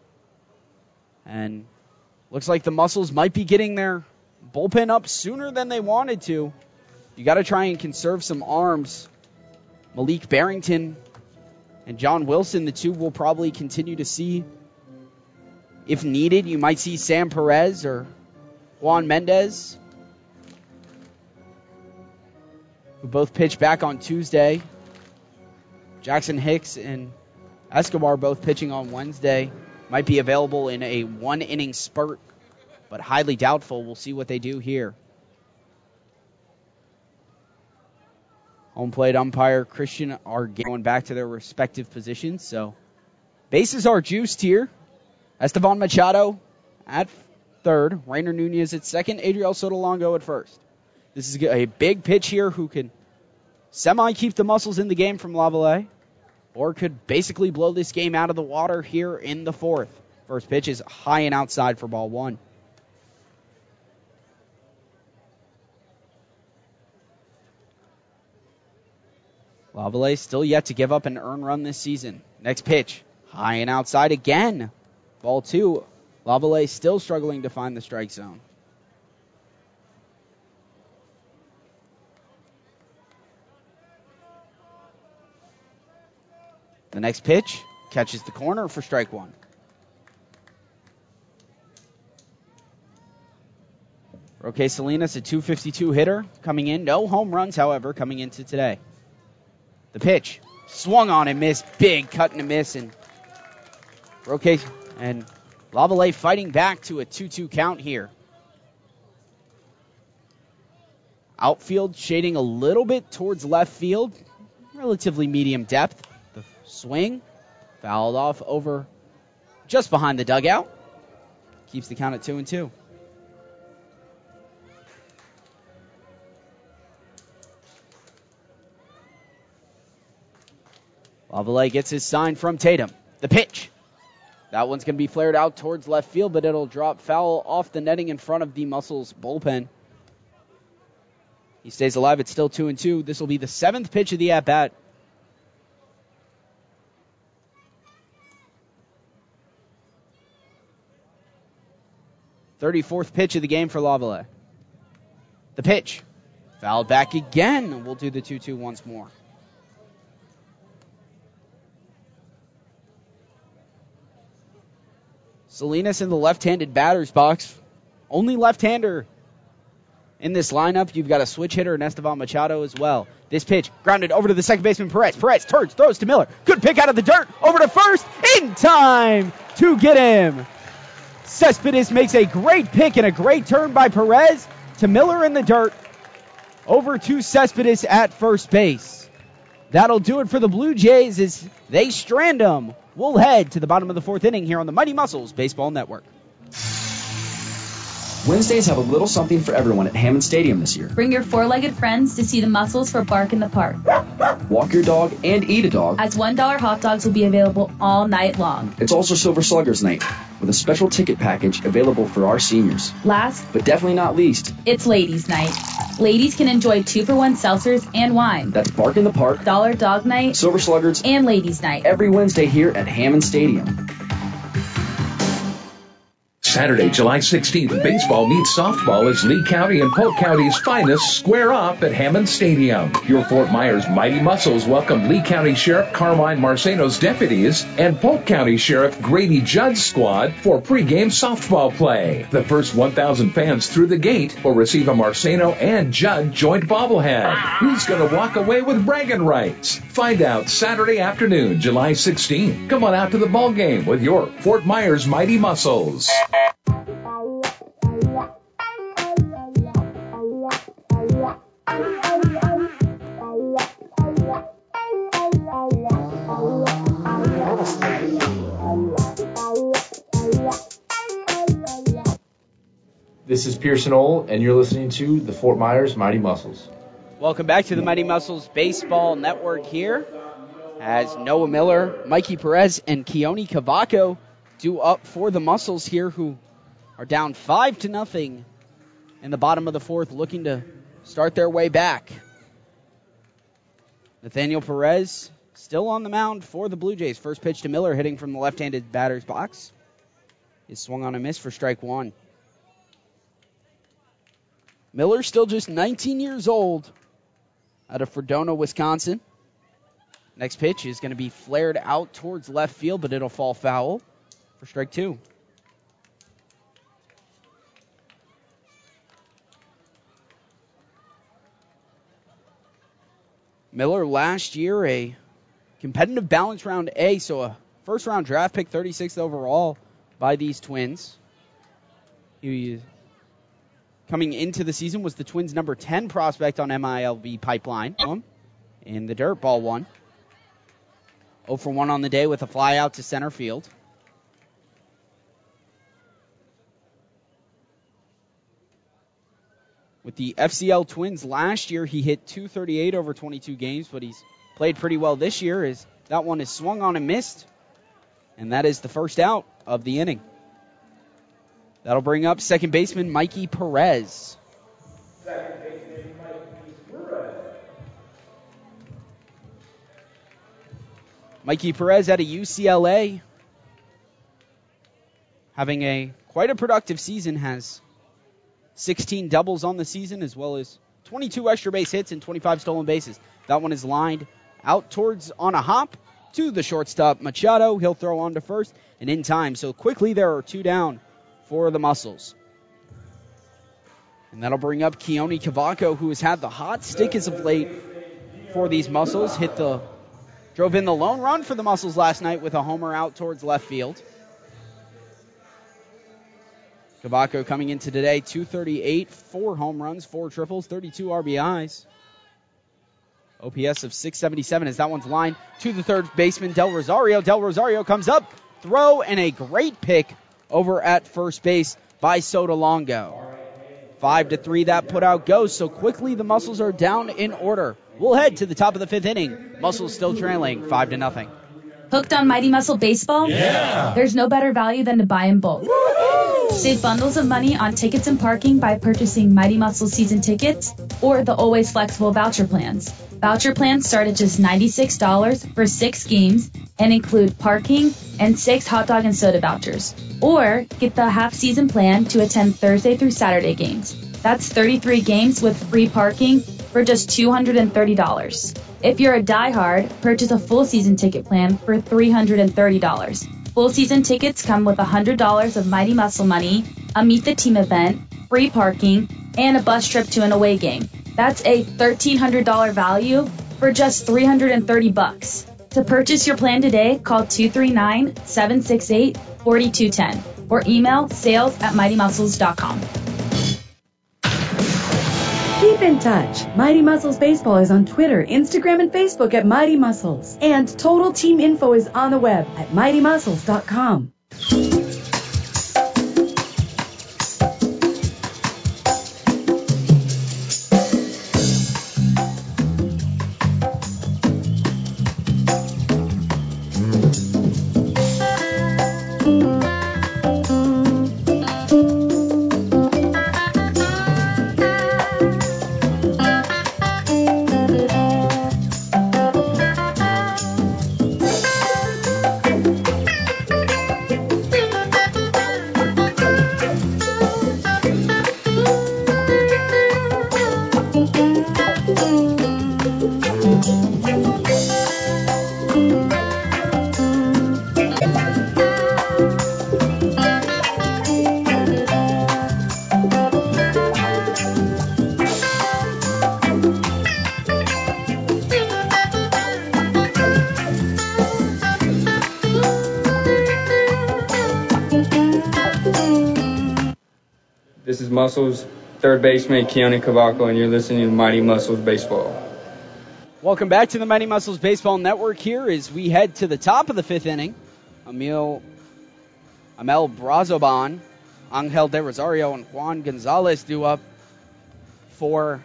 And looks like the Muscles might be getting their bullpen up sooner than they wanted to. You got to try and conserve some arms. Malik Barrington and John Wilson, the two will probably continue to see. If needed, you might see Sam Perez or Juan Mendez, who both pitch back on Tuesday. Jackson Hicks and Escobar both pitching on Wednesday. Might be available in a 1-inning spurt, but highly doubtful. We'll see what they do here. Home plate umpire Christian are going back to their respective positions. So bases are juiced here. Esteban Machado at third. Rainer Nunez at second. Adriel Sotolongo at first. This is a big pitch here who can semi-keep the Muscles in the game from Lavallee, or could basically blow this game out of the water here in the fourth. First pitch is high and outside for ball one. Lavallee still yet to give up an earned run this season. Next pitch, high and outside again. Ball two. Lavallee still struggling to find the strike zone. The next pitch catches the corner for strike one. Roque Salinas, a .252 hitter coming in. No home runs, however, coming into today. The pitch swung on and missed. Big cut and a miss. And Roque and Lavallee fighting back to a 2-2 count here. Outfield shading a little bit towards left field. Relatively medium depth. The swing fouled off over just behind the dugout. Keeps the count at 2-2. Lavallee gets his sign from Tatum. The pitch. That one's going to be flared out towards left field, but it'll drop foul off the netting in front of the Muscles bullpen. He stays alive. It's still 2-2. This will be the 7th pitch of the at-bat. .34th pitch of the game for Lavallee. The pitch. Fouled back again. We'll do the 2-2 once more. Salinas in the left-handed batter's box. Only left-hander in this lineup. You've got a switch hitter in Estevan Machado as well. This pitch grounded over to the second baseman, Perez. Perez turns, throws to Miller. Good pick out of the dirt. Over to first. In time to get him. Cespedes makes a great pick and a great turn by Perez to Miller in the dirt. Over to Cespedes at first base. That'll do it for the Blue Jays as they strand them. We'll head to the bottom of the 4th inning here on the Mighty Muscles Baseball Network. Wednesdays have a little something for everyone at Hammond Stadium this year. Bring your four-legged friends to see the Muscles for Bark in the Park. Walk your dog and eat a dog. As $1 hot dogs will be available all night long. It's also Silver Sluggers Night with a special ticket package available for our seniors. Last, but definitely not least, it's Ladies Night. Ladies can enjoy 2-for-1 seltzers and wine. That's Bark in the Park, Dollar Dog Night, Silver Sluggers, and Ladies Night. Every Wednesday here at Hammond Stadium. Saturday, July 16th, baseball meets softball as Lee County and Polk County's finest square off at Hammond Stadium. Your Fort Myers Mighty Muscles welcome Lee County Sheriff Carmine Marceno's deputies and Polk County Sheriff Grady Judd's squad for pregame softball play. The first 1,000 fans through the gate will receive a Marceno and Judd joint bobblehead. Who's going to walk away with bragging rights? Find out Saturday afternoon, July 16th. Come on out to the ball game with your Fort Myers Mighty Muscles. This is Pearson Ole, and you're listening to the Fort Myers Mighty Muscles. Welcome back to the Mighty Muscles Baseball Network here, as Noah Miller, Mikey Perez, and Keone Cavaco do up for the Muscles here, who are down 5-0 in the bottom of the 4th, looking to start their way back. Nathaniel Perez still on the mound for the Blue Jays. First pitch to Miller, hitting from the left-handed batter's box. Is swung on a miss for strike one. Miller still just 19 years old out of Fredonia, Wisconsin. Next pitch is going to be flared out towards left field, but it'll fall foul for strike two. Miller last year a competitive balance round A, so a first-round draft pick, 36th overall by these Twins. He, coming into the season, was the Twins' number 10 prospect on MILB Pipeline. In the dirt, ball one. 0 for 1 on the day with a fly out to center field. With the FCL Twins last year, he hit .238 over 22 games, but he's played pretty well this year. As that one is swung on and missed, and that is the first out of the inning. That'll bring up second baseman Mikey Perez. Second baseman Mikey Perez. Mikey Perez out of UCLA, having quite a productive season, has 16 doubles on the season, as well as 22 extra base hits and 25 stolen bases. That one is lined out towards on a hop to the shortstop Machado. He'll throw on to first and in time. So quickly there are 2 down for the Muscles. And that'll bring up Keone Cavaco, who has had the hot stick as of late for these Muscles. Drove in the lone run for the Muscles last night with a homer out towards left field. Kavako coming into today, 238, 4 home runs, 4 triples, 32 RBIs. OPS of 677 as that one's lined to the third baseman, Del Rosario. Del Rosario comes up, throw, and a great pick over at first base by Sotolongo. 5-3 that put out goes, so quickly the Muscles are down in order. We'll head to the top of the 5th inning. Muscles still trailing 5-0. Hooked on Mighty Muscle Baseball? Yeah! There's no better value than to buy in bulk. Woo-hoo! Save bundles of money on tickets and parking by purchasing Mighty Muscle season tickets or the Always Flexible voucher plans. Voucher plans start at just $96 for 6 games and include parking and 6 hot dog and soda vouchers. Or get the half-season plan to attend Thursday through Saturday games. That's 33 games with free parking for just $230. If you're a diehard, purchase a full season ticket plan for $330. Full season tickets come with $100 of Mighty Muscle money, a Meet the Team event, free parking, and a bus trip to an away game. That's a $1,300 value for just $330. To purchase your plan today, call 239-768-4210 or email sales@mightymuscles.com. Keep in touch. Mighty Muscles Baseball is on Twitter, Instagram, and Facebook at Mighty Muscles. And total team info is on the web at mightymuscles.com. This is Muscles third baseman Keone Kavako, and you're listening to Mighty Muscles Baseball. Welcome back to the Mighty Muscles Baseball Network here as we head to the top of the 5th inning. Amel Brazoban, Angel De Rosario, and Juan Gonzalez due up for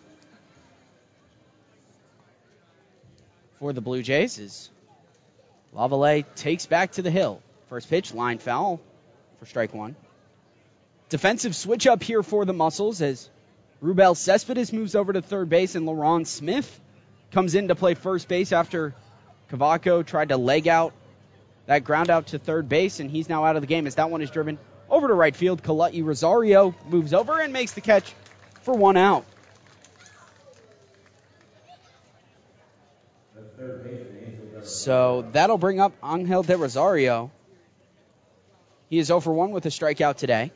the Blue Jays as Lavallee takes back to the hill. First pitch, line foul for strike 1. Defensive switch up here for the Muscles as Rubel Cespedes moves over to third base and LaRon Smith comes in to play first base after Kavako tried to leg out that ground out to third base, and he's now out of the game as that one is driven over to right field. Kalai Rosario moves over and makes the catch for 1 out. So that'll bring up Angel De Rosario. He is 0 for 1 with a strikeout today.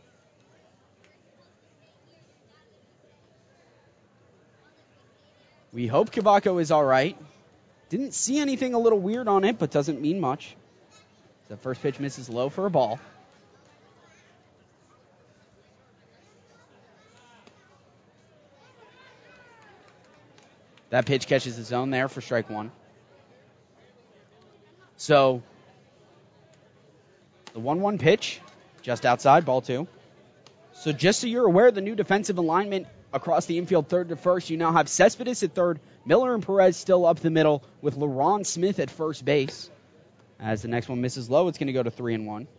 We hope Kavako is all right. Didn't see anything a little weird on it, but doesn't mean much. The first pitch misses low for a ball. That pitch catches the zone there for strike 1. So, the 1-1 pitch, just outside, ball 2. So just so you're aware, the new defensive alignment across the infield, third to first, you now have Cespedes at third, Miller and Perez still up the middle with LaRon Smith at first base. As the next one misses low, it's going to go to 3-1.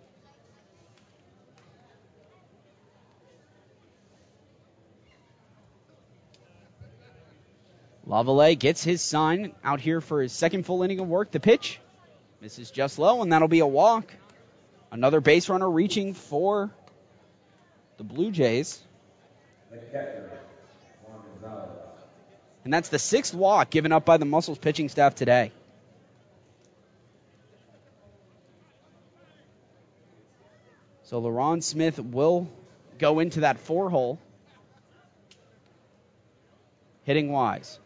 Lavallee gets his sign out here for his second full inning of work. The pitch misses just low, and that'll be a walk. Another base runner reaching for the Blue Jays. And that's the 6th walk given up by the Muscles pitching staff today. So LaRon Smith will go into that 4-hole, hitting wise.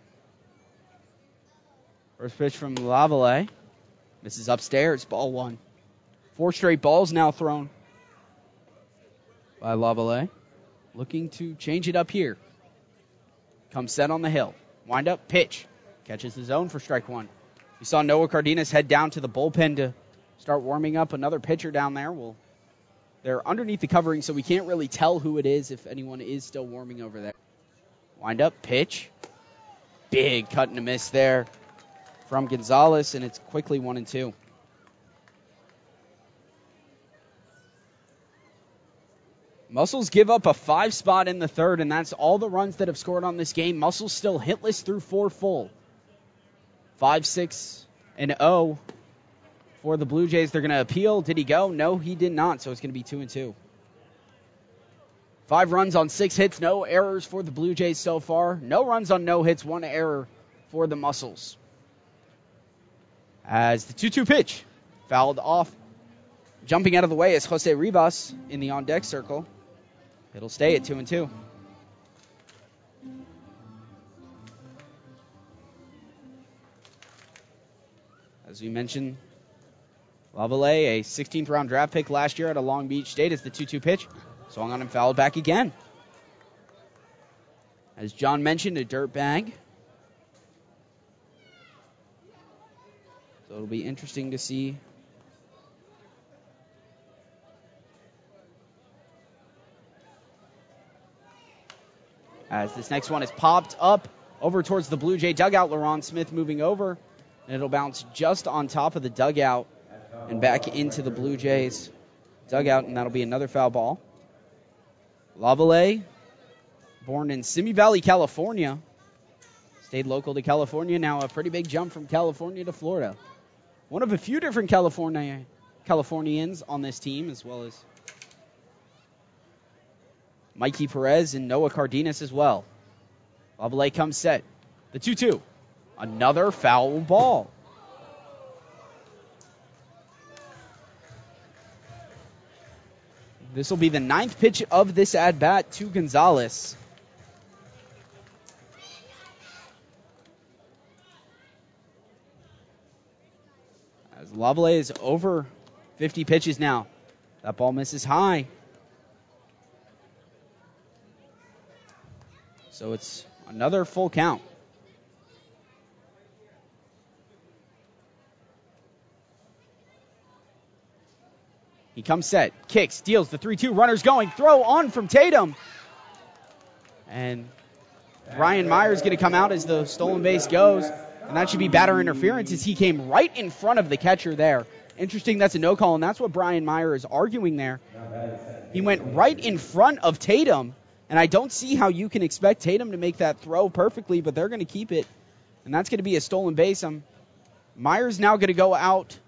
First pitch from Lavallee. Misses upstairs, ball 1. 4 straight balls now thrown by Lavallee. Looking to change it up here. Comes set on the hill. Wind up, pitch. Catches the zone for strike one. We saw Noah Cardenas head down to the bullpen to start warming up. Another pitcher down there. They're underneath the covering, so we can't really tell who it is if anyone is still warming over there. Wind up, pitch. Big cut and a miss there from Gonzalez, and it's quickly 1-2. Muscles give up a 5 spot in the third, and that's all the runs that have scored on this game. Muscles still hitless through 4 full. 5-6-0 for the Blue Jays. They're going to appeal. Did he go? No, he did not, so it's going to be 2-2. 5 runs on 6 hits, no errors for the Blue Jays so far. No runs on no hits, 1 error for the Muscles. As the 2-2 pitch fouled off. Jumping out of the way is Jose Rivas in the on-deck circle. It'll stay at 2-2. As we mentioned, Lavallee, a 16th round draft pick last year out of Long Beach State, is the 2-2 pitch. Swung on and fouled back again. As John mentioned, a dirt bag. So it'll be interesting to see as this next one is popped up over towards the Blue Jay dugout. LaRon Smith moving over, and it'll bounce just on top of the dugout and back into the Blue Jays dugout, and that'll be another foul ball. Lavallee, born in Simi Valley, California, stayed local to California. Now a pretty big jump from California to Florida. One of a few different Californians on this team, as well as Mikey Perez and Noah Cardenas as well. Lavallee comes set. The 2-2. Another foul ball. This will be the 9th pitch of this at-bat to Gonzalez. As Lavallee is over 50 pitches now. That ball misses high. So it's another full count. He comes set, kicks, deals the 3-2, runners going, throw on from Tatum. And Brian Myers going to come out as the stolen base goes. And that should be batter interference as he came right in front of the catcher there. Interesting, that's a no call, and that's what Brian Myers is arguing there. He went right in front of Tatum, and I don't see how you can expect Tatum to make that throw perfectly, but they're going to keep it. And that's going to be a stolen base. Myers now going to go out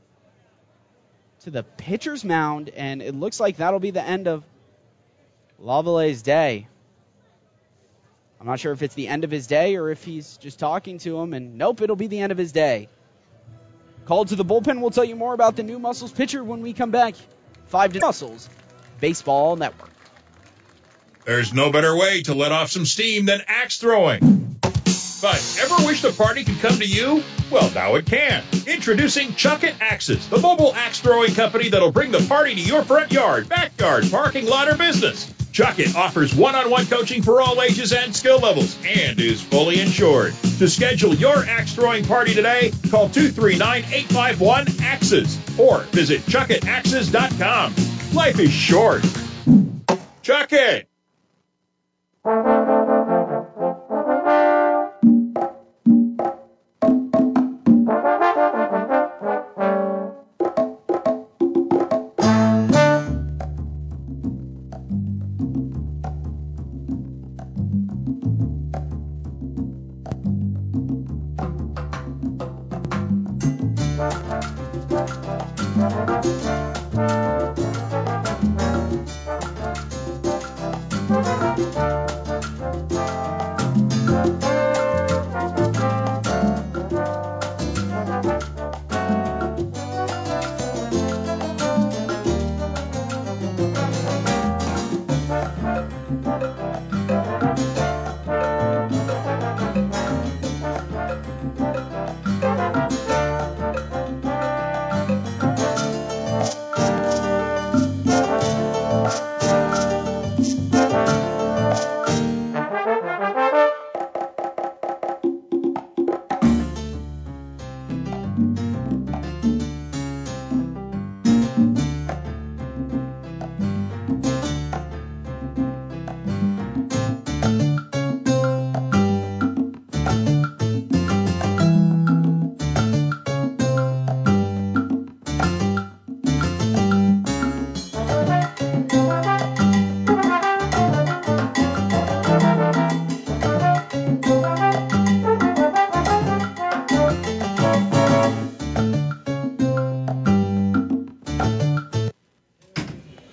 to the pitcher's mound, and it looks like that'll be the end of Lavallee's day. I'm not sure if it's the end of his day or if he's just talking to him, and nope, it'll be the end of his day. Called to the bullpen. We'll tell you more about the new Muscles pitcher when we come back. 5 to Muscles Baseball Network. There's no better way to let off some steam than axe throwing. But ever wish the party could come to you? Well, now it can. Introducing Chuck It Axes, the mobile axe throwing company that'll bring the party to your front yard, backyard, parking lot, or business. Chuck It offers one-on-one coaching for all ages and skill levels and is fully insured. To schedule your axe throwing party today, call 239-851-AXES or visit chuckitaxes.com. Life is short. Chuck It!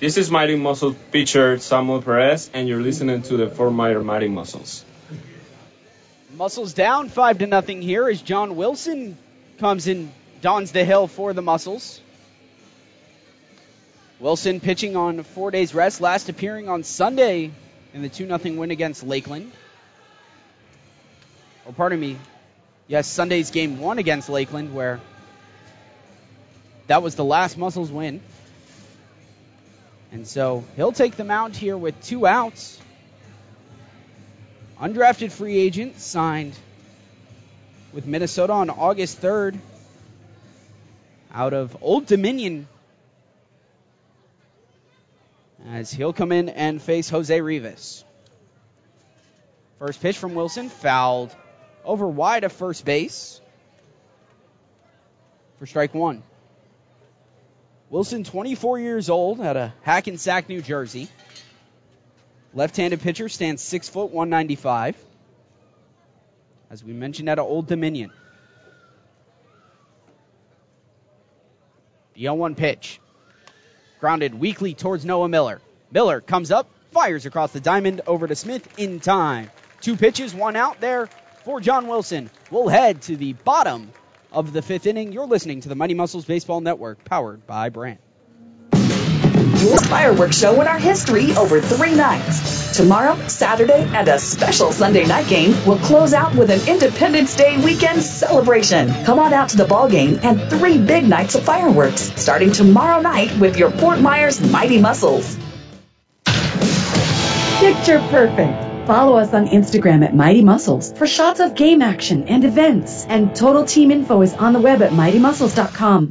This is Mighty Muscles pitcher Samuel Perez, and you're listening to the Fort Myers Mighty Muscles. Muscles down 5-0 here as John Wilson comes in, dons the hill for the Muscles. Wilson pitching on 4 days rest, last appearing on Sunday in the 2-0 win against Lakeland. Or pardon me, yes, Sunday's game 1 against Lakeland, where that was the last Muscles win. And so he'll take the mound here with 2 outs. Undrafted free agent signed with Minnesota on August 3rd out of Old Dominion, as he'll come in and face Jose Rivas. First pitch from Wilson, fouled over wide of first base for strike 1. Wilson, 24 years old, out of Hackensack, New Jersey. Left-handed pitcher, stands 6 foot, 195. As we mentioned, out of Old Dominion. The 0-1 pitch. Grounded weakly towards Noah Miller. Miller comes up, fires across the diamond over to Smith in time. 2 pitches, 1 out there for John Wilson. We'll head to the bottom of the 5th inning. You're listening to the Mighty Muscles Baseball Network, powered by Brandt. Biggest fireworks show in our history over 3 nights. Tomorrow, Saturday, and a special Sunday night game will close out with an Independence Day weekend celebration. Come on out to the ball game and 3 big nights of fireworks, starting tomorrow night with your Fort Myers Mighty Muscles. Picture perfect. Follow us on Instagram at Mighty Muscles for shots of game action and events. And total team info is on the web at mightymuscles.com.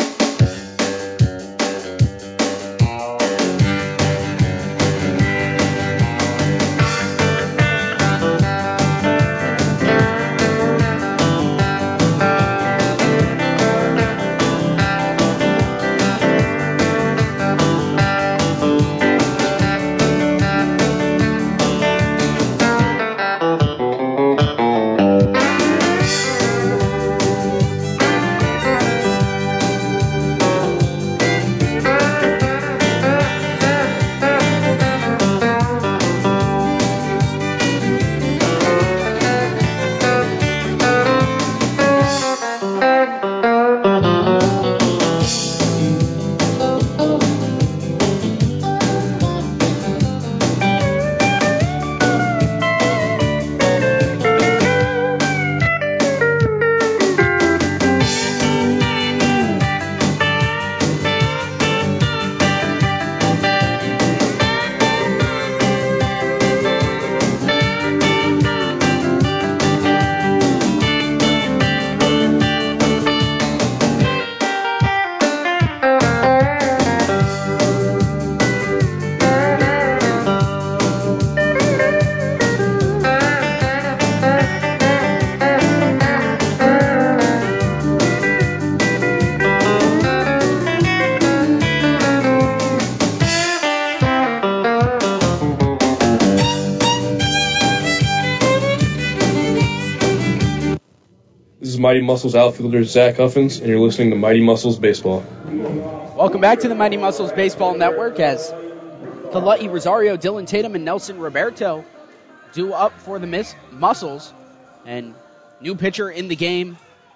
Mighty Muscles outfielder Zach Huffins, and you're listening to Mighty Muscles Baseball. Welcome back to the Mighty Muscles Baseball Network, as Kalai Rosario, Dylan Tatum, and Nelson Roberto due up for the Muscles. And new pitcher in the game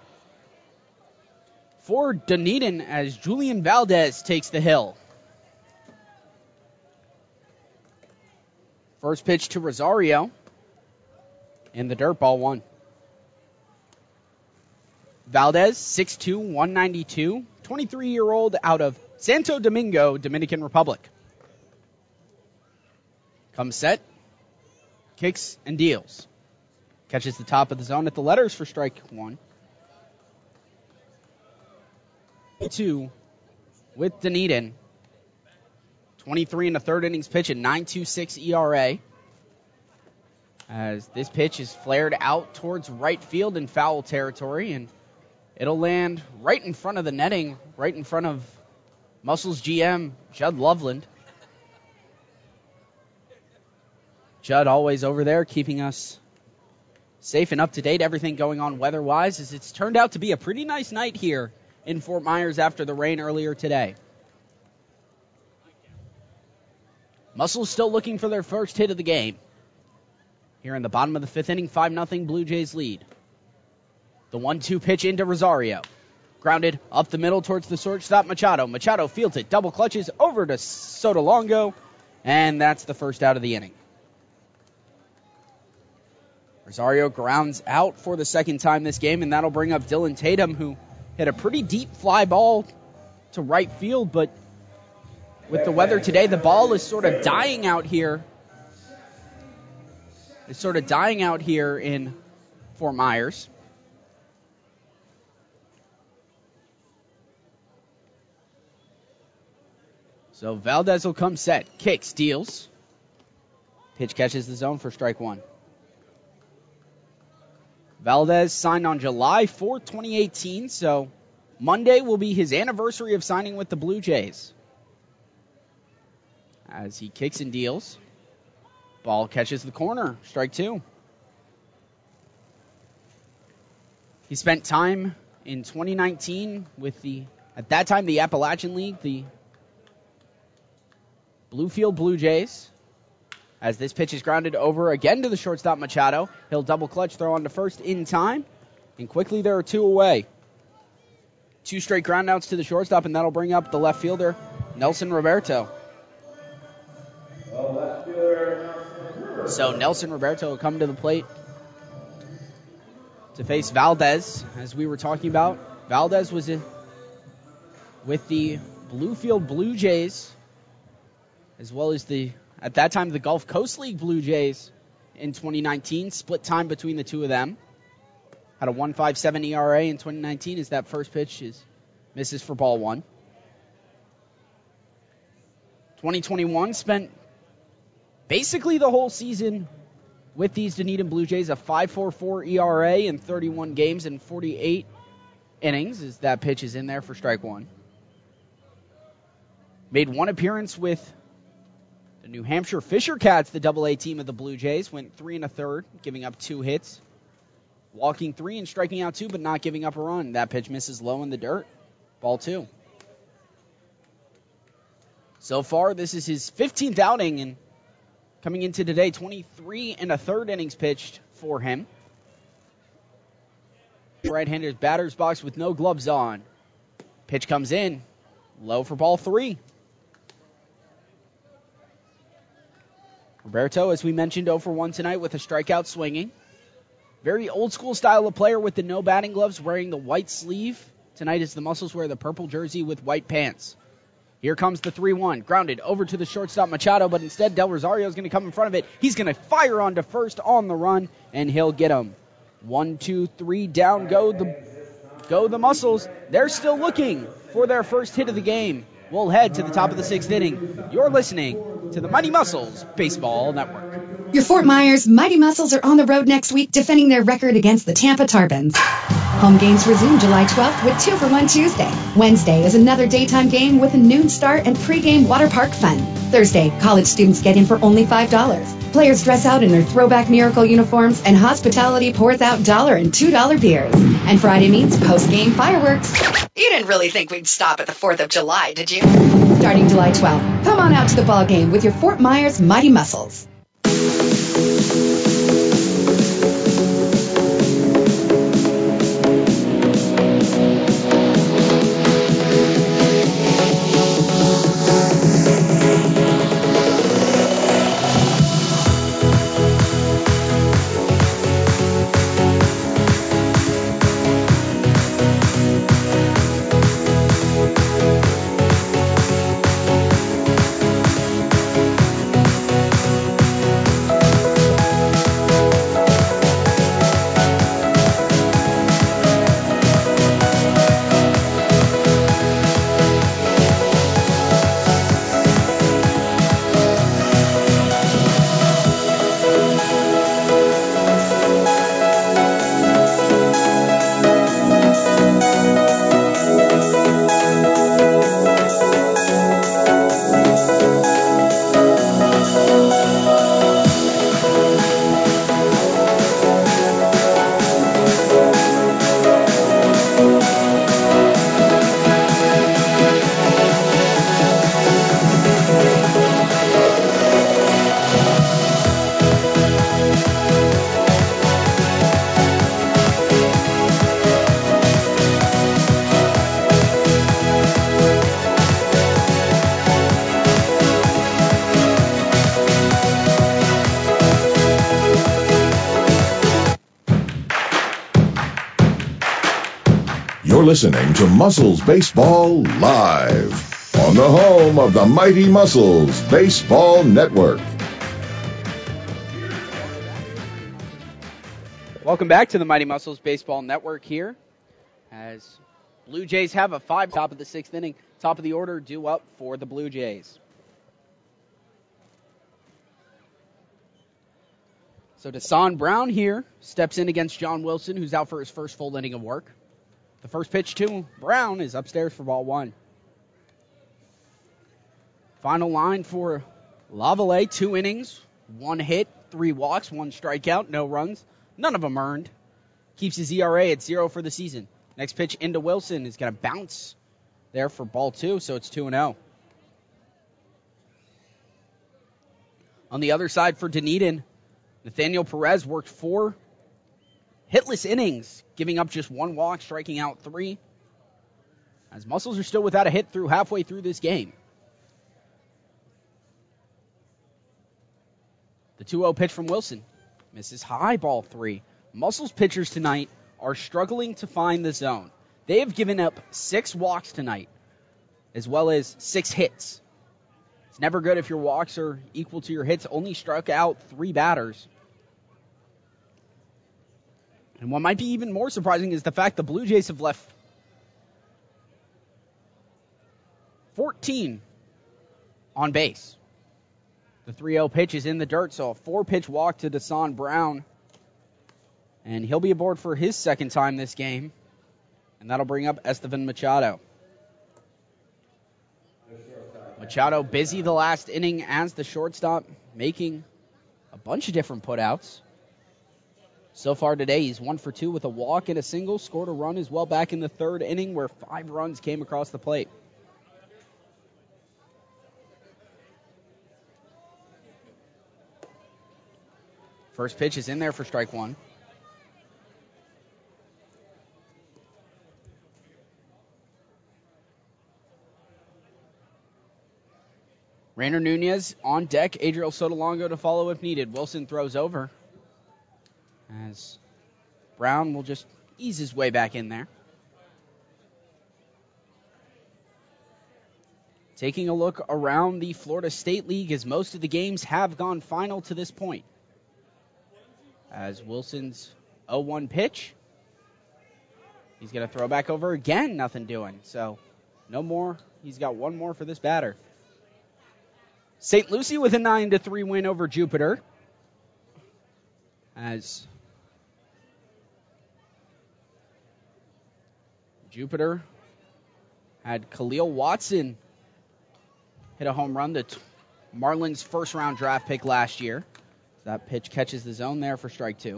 for Dunedin as Julian Valdez takes the hill. First pitch to Rosario, and the dirt ball 1. Valdez, 6'2", 192, 23-year-old out of Santo Domingo, Dominican Republic. Comes set, kicks, and deals. Catches the top of the zone at the letters for strike 1. 2 with Dunedin. 23 in the third innings pitch at 9.26 ERA. As this pitch is flared out towards right field in foul territory, and it'll land right in front of the netting, right in front of Muscles GM Judd Loveland. Judd always over there keeping us safe and up to date, everything going on weather-wise, as it's turned out to be a pretty nice night here in Fort Myers after the rain earlier today. Muscles still looking for their first hit of the game. Here in the bottom of the 5th inning, 5-0 Blue Jays lead. The 1-2 pitch into Rosario. Grounded up the middle towards the shortstop, Machado. Machado fields it, double clutches over to Sotolongo, and that's the first out of the inning. Rosario grounds out for the second time this game, and that'll bring up Dylan Tatum, who hit a pretty deep fly ball to right field, but with the weather today, the ball is sort of dying out here. It's sort of dying out here in Fort Myers. So Valdez will come set. Kicks, deals. Pitch catches the zone for strike one. Valdez signed on July 4th, 2018, so Monday will be his anniversary of signing with the Blue Jays. As he kicks and deals. Ball catches the corner. Strike two. He spent time in 2019 with at that time, the Appalachian League, the Bluefield Blue Jays. As this pitch is grounded over again to the shortstop, Machado. He'll double clutch, throw on to first in time. And quickly there are two away. 2 straight groundouts to the shortstop, and that'll bring up the left fielder, Nelson Roberto. So Nelson Roberto will come to the plate to face Valdez. As we were talking about, Valdez was with the Bluefield Blue Jays, as well as at that time, the Gulf Coast League Blue Jays in 2019. Split time between the two of them. Had a 1.57 ERA in 2019 as that first pitch misses for ball one. 2021 spent basically the whole season with these Dunedin Blue Jays, a 5.44 ERA in 31 games and 48 innings as that pitch is in there for strike one. Made one appearance with the New Hampshire Fisher Cats, the Double-A team of the Blue Jays. Went 3 1/3, giving up 2 hits. Walking 3 and striking out 2, but not giving up a run. That pitch misses low in the dirt. Ball 2. So far, this is his 15th outing, and coming into today, 23 1/3 innings pitched for him. Right-hander's batter's box with no gloves on. Pitch comes in. Low for ball 3. Roberto, as we mentioned, 0 for 1 tonight with a strikeout swinging. Very old-school style of player with the no batting gloves, wearing the white sleeve. Tonight is the Muscles wear the purple jersey with white pants. Here comes the 3-1. Grounded over to the shortstop, Machado, but instead Del Rosario is going to come in front of it. He's going to fire on to first on the run, and he'll get him. 1, 2, 3, down go the Muscles. They're still looking for their first hit of the game. We'll head to the top of the 6th inning. You're listening to the Mighty Muscles Baseball Network. Your Fort Myers Mighty Muscles are on the road next week defending their record against the Tampa Tarbans. Home games resume July 12th with 2 for 1 Tuesday. Wednesday is another daytime game with a noon start and pregame water park fun. Thursday, college students get in for only $5. Players dress out in their throwback Miracle uniforms, and hospitality pours out $1 and $2 beers. And Friday means post-game fireworks. You didn't really think we'd stop at the 4th of July, did you? Starting July 12th, come on out to the ball game with your Fort Myers Mighty Muscles. listening to Muscles Baseball Live on the home of the Mighty Muscles Baseball Network. Welcome back to the Mighty Muscles Baseball Network here, as Blue Jays have a 5 top of the 6th inning. Top of the order due up for the Blue Jays. So Desan Brown here steps in against John Wilson, who's out for his first full inning of work. The first pitch to Brown is upstairs for ball 1. Final line for Lavallee, 2 innings, 1 hit, 3 walks, 1 strikeout, no runs, none of them earned. Keeps his ERA at 0 for the season. Next pitch into Wilson is going to bounce there for ball 2, so it's 2-0. On the other side for Dunedin, Nathaniel Perez worked 4 hitless innings, giving up just 1 walk, striking out 3. As Muscles are still without a hit through halfway through this game. The 2-0 pitch from Wilson misses high, ball 3. Muscles pitchers tonight are struggling to find the zone. They have given up 6 walks tonight, as well as 6 hits. It's never good if your walks are equal to your hits. Only struck out 3 batters. And what might be even more surprising is the fact the Blue Jays have left 14 on base. The 3-0 pitch is in the dirt, so a 4-pitch walk to Desan Brown. And he'll be aboard for his second time this game. And that'll bring up Estevan Machado. Machado busy the last inning as the shortstop, making a bunch of different putouts. So far today, he's 1 for 2 with a walk and a single. Scored a run as well back in the 3rd inning where 5 runs came across the plate. First pitch is in there for strike 1. Rainer Nunez on deck. Adriel Sotolongo to follow if needed. Wilson throws over, as Brown will just ease his way back in there. Taking a look around the Florida State League, as most of the games have gone final to this point. As Wilson's 0-1 pitch, he's going to throw back over again, nothing doing. So no more. He's got 1 more for this batter. St. Lucie with a 9-3 win over Jupiter. As Jupiter had Khalil Watson hit a home run, the Marlins' first-round draft pick last year. That pitch catches the zone there for strike 2.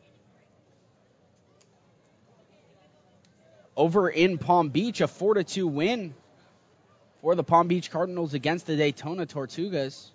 Over in Palm Beach, a 4-2 win for the Palm Beach Cardinals against the Daytona Tortugas.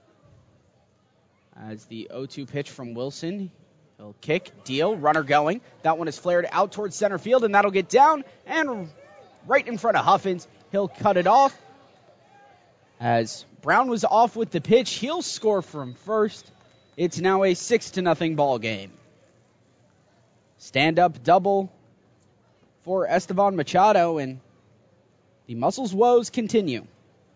As the 0-2 pitch from Wilson. He'll kick, deal, runner going. That one is flared out towards center field, and that'll get down and right in front of Huffins. He'll cut it off. As Brown was off with the pitch, he'll score from first. It's now a 6-0 ball game. Stand-up double for Estevan Machado, and the Muscles' woes continue.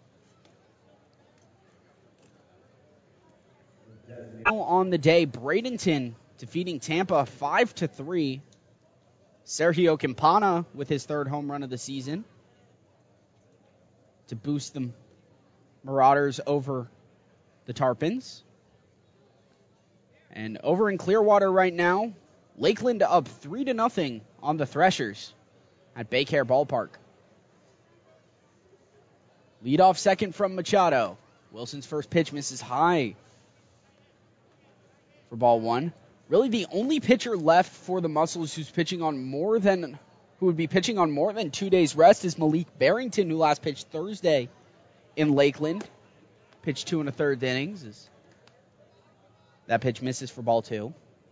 On the day, Bradenton defeating Tampa 5-3. Sergio Campana with his 3rd home run of the season to boost the Marauders over the Tarpons. And over in Clearwater right now, Lakeland up 3-0 on the Threshers at Baycare Ballpark. Leadoff second from Machado. Wilson's first pitch misses high for ball 1. Really the only pitcher left for the Muscles who would be pitching on more than 2 days rest is Malik Barrington, who last pitched Thursday in Lakeland. Pitched 2 1/3 innings. That pitch misses for ball 2.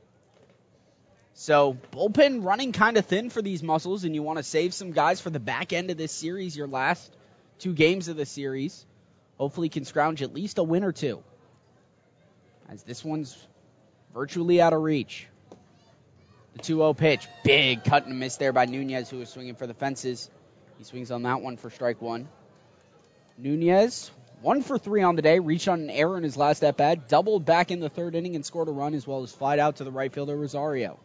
So bullpen running kind of thin for these Muscles, and you want to save some guys for the back end of this series, your last 2 games of the series. Hopefully can scrounge at least a win or 2, as this one's virtually out of reach. The 2-0 pitch. Big cut and miss there by Nunez, who was swinging for the fences. He swings on that one for strike one. Nunez, 1 for 3 on the day, reached on an error in his last at-bat, doubled back in the third inning and scored a run, as well as flied out to the right fielder, Rosario.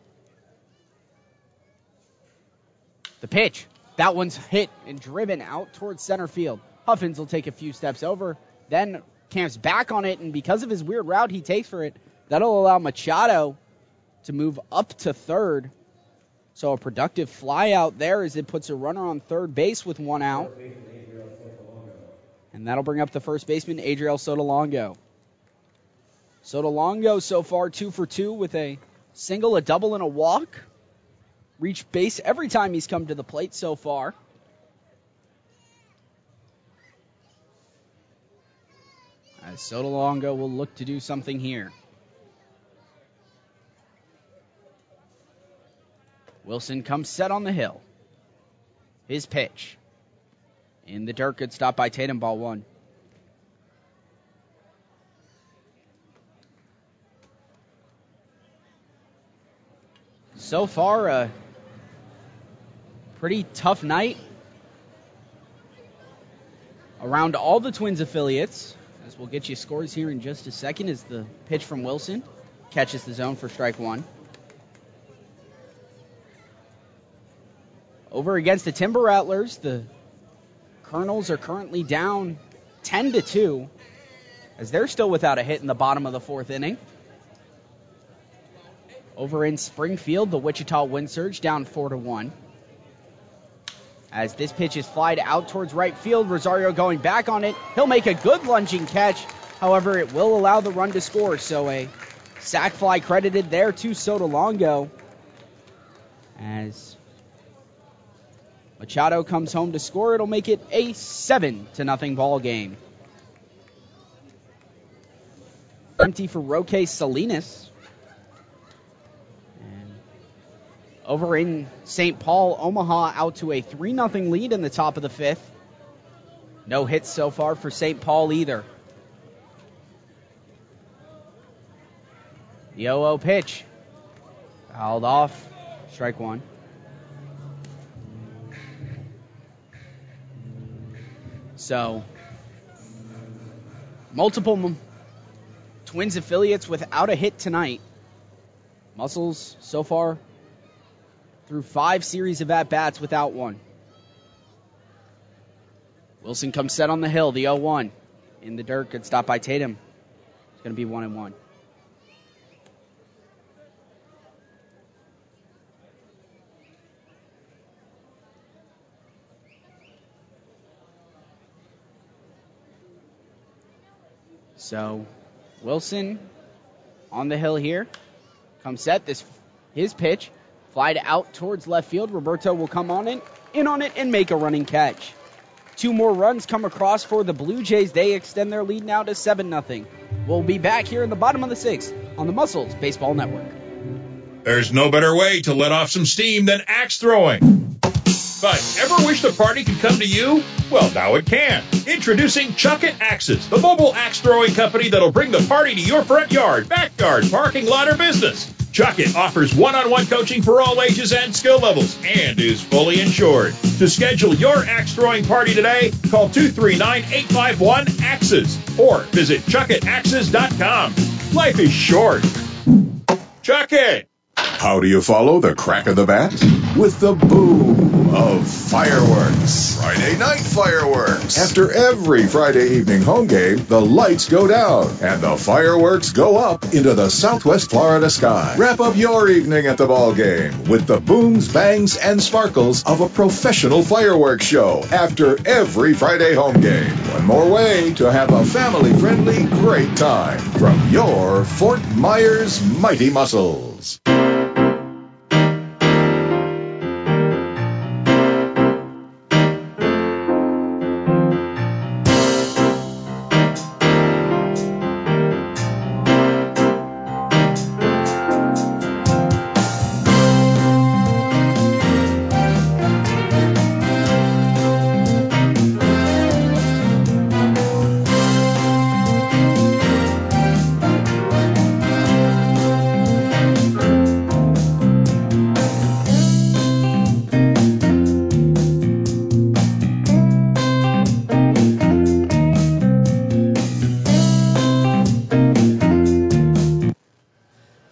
The pitch. That one's hit and driven out towards center field. Huffins will take a few steps over, then camps back on it, and because of his weird route he takes for it, that'll allow Machado to move up to third. So a productive fly out there as it puts a runner on third base with 1 out. And that'll bring up the first baseman, Adriel Sotolongo. Sotolongo so far 2 for 2 with a single, a double, and a walk. Reached base every time he's come to the plate so far. As Sotolongo will look to do something here. Wilson comes set on the hill. His pitch. In the dirt, good stop by Tatum, ball 1. So far, a pretty tough night around all the Twins affiliates. As we'll get you scores here in just a second as the pitch from Wilson catches the zone for strike 1. Over against the Timber Rattlers, the Colonels are currently down 10-2 as they're still without a hit in the bottom of the 4th inning. Over in Springfield, the Wichita Wind Surge down 4-1. As this pitch is flied out towards right field, Rosario going back on it. He'll make a good lunging catch. However, it will allow the run to score, so a sac fly credited there to Sotolongo. As Machado comes home to score, it'll make it a 7-0 ball game. Empty for Roque Salinas. And over in St. Paul, Omaha out to a 3-0 lead in the top of the 5th. No hits so far for St. Paul either. The 0-0 pitch. Fouled off. Strike 1. So, multiple Twins affiliates without a hit tonight. Muscles so far through 5 series of at-bats without one. Wilson comes set on the hill, the 0-1. In the dirt, good stop by Tatum. It's going to be 1-1. So, Wilson on the hill here. Comes set. His pitch. Flied out towards left field. Roberto will come in on it, and make a running catch. 2 more runs come across for the Blue Jays. They extend their lead now to 7-0. We'll be back here in the bottom of the 6th on the Muscles Baseball Network. There's no better way to let off some steam than axe throwing. But ever wish the party could come to you? Well, now it can. Introducing Chuck It Axes, the mobile axe throwing company that'll bring the party to your front yard, backyard, parking lot, or business. Chuck It offers one-on-one coaching for all ages and skill levels and is fully insured. To schedule your axe throwing party today, call 239-851-AXES or visit chuckitaxes.com. Life is short. Chuck It! How do you follow the crack of the bat? With the boom of fireworks. Friday night fireworks. After every Friday evening home game, the lights go down and the fireworks go up into the Southwest Florida sky. Wrap up your evening at the ball game with the booms, bangs, and sparkles of a professional fireworks show after every Friday home game. One more way to have a family-friendly great time from your Fort Myers Mighty Muscles.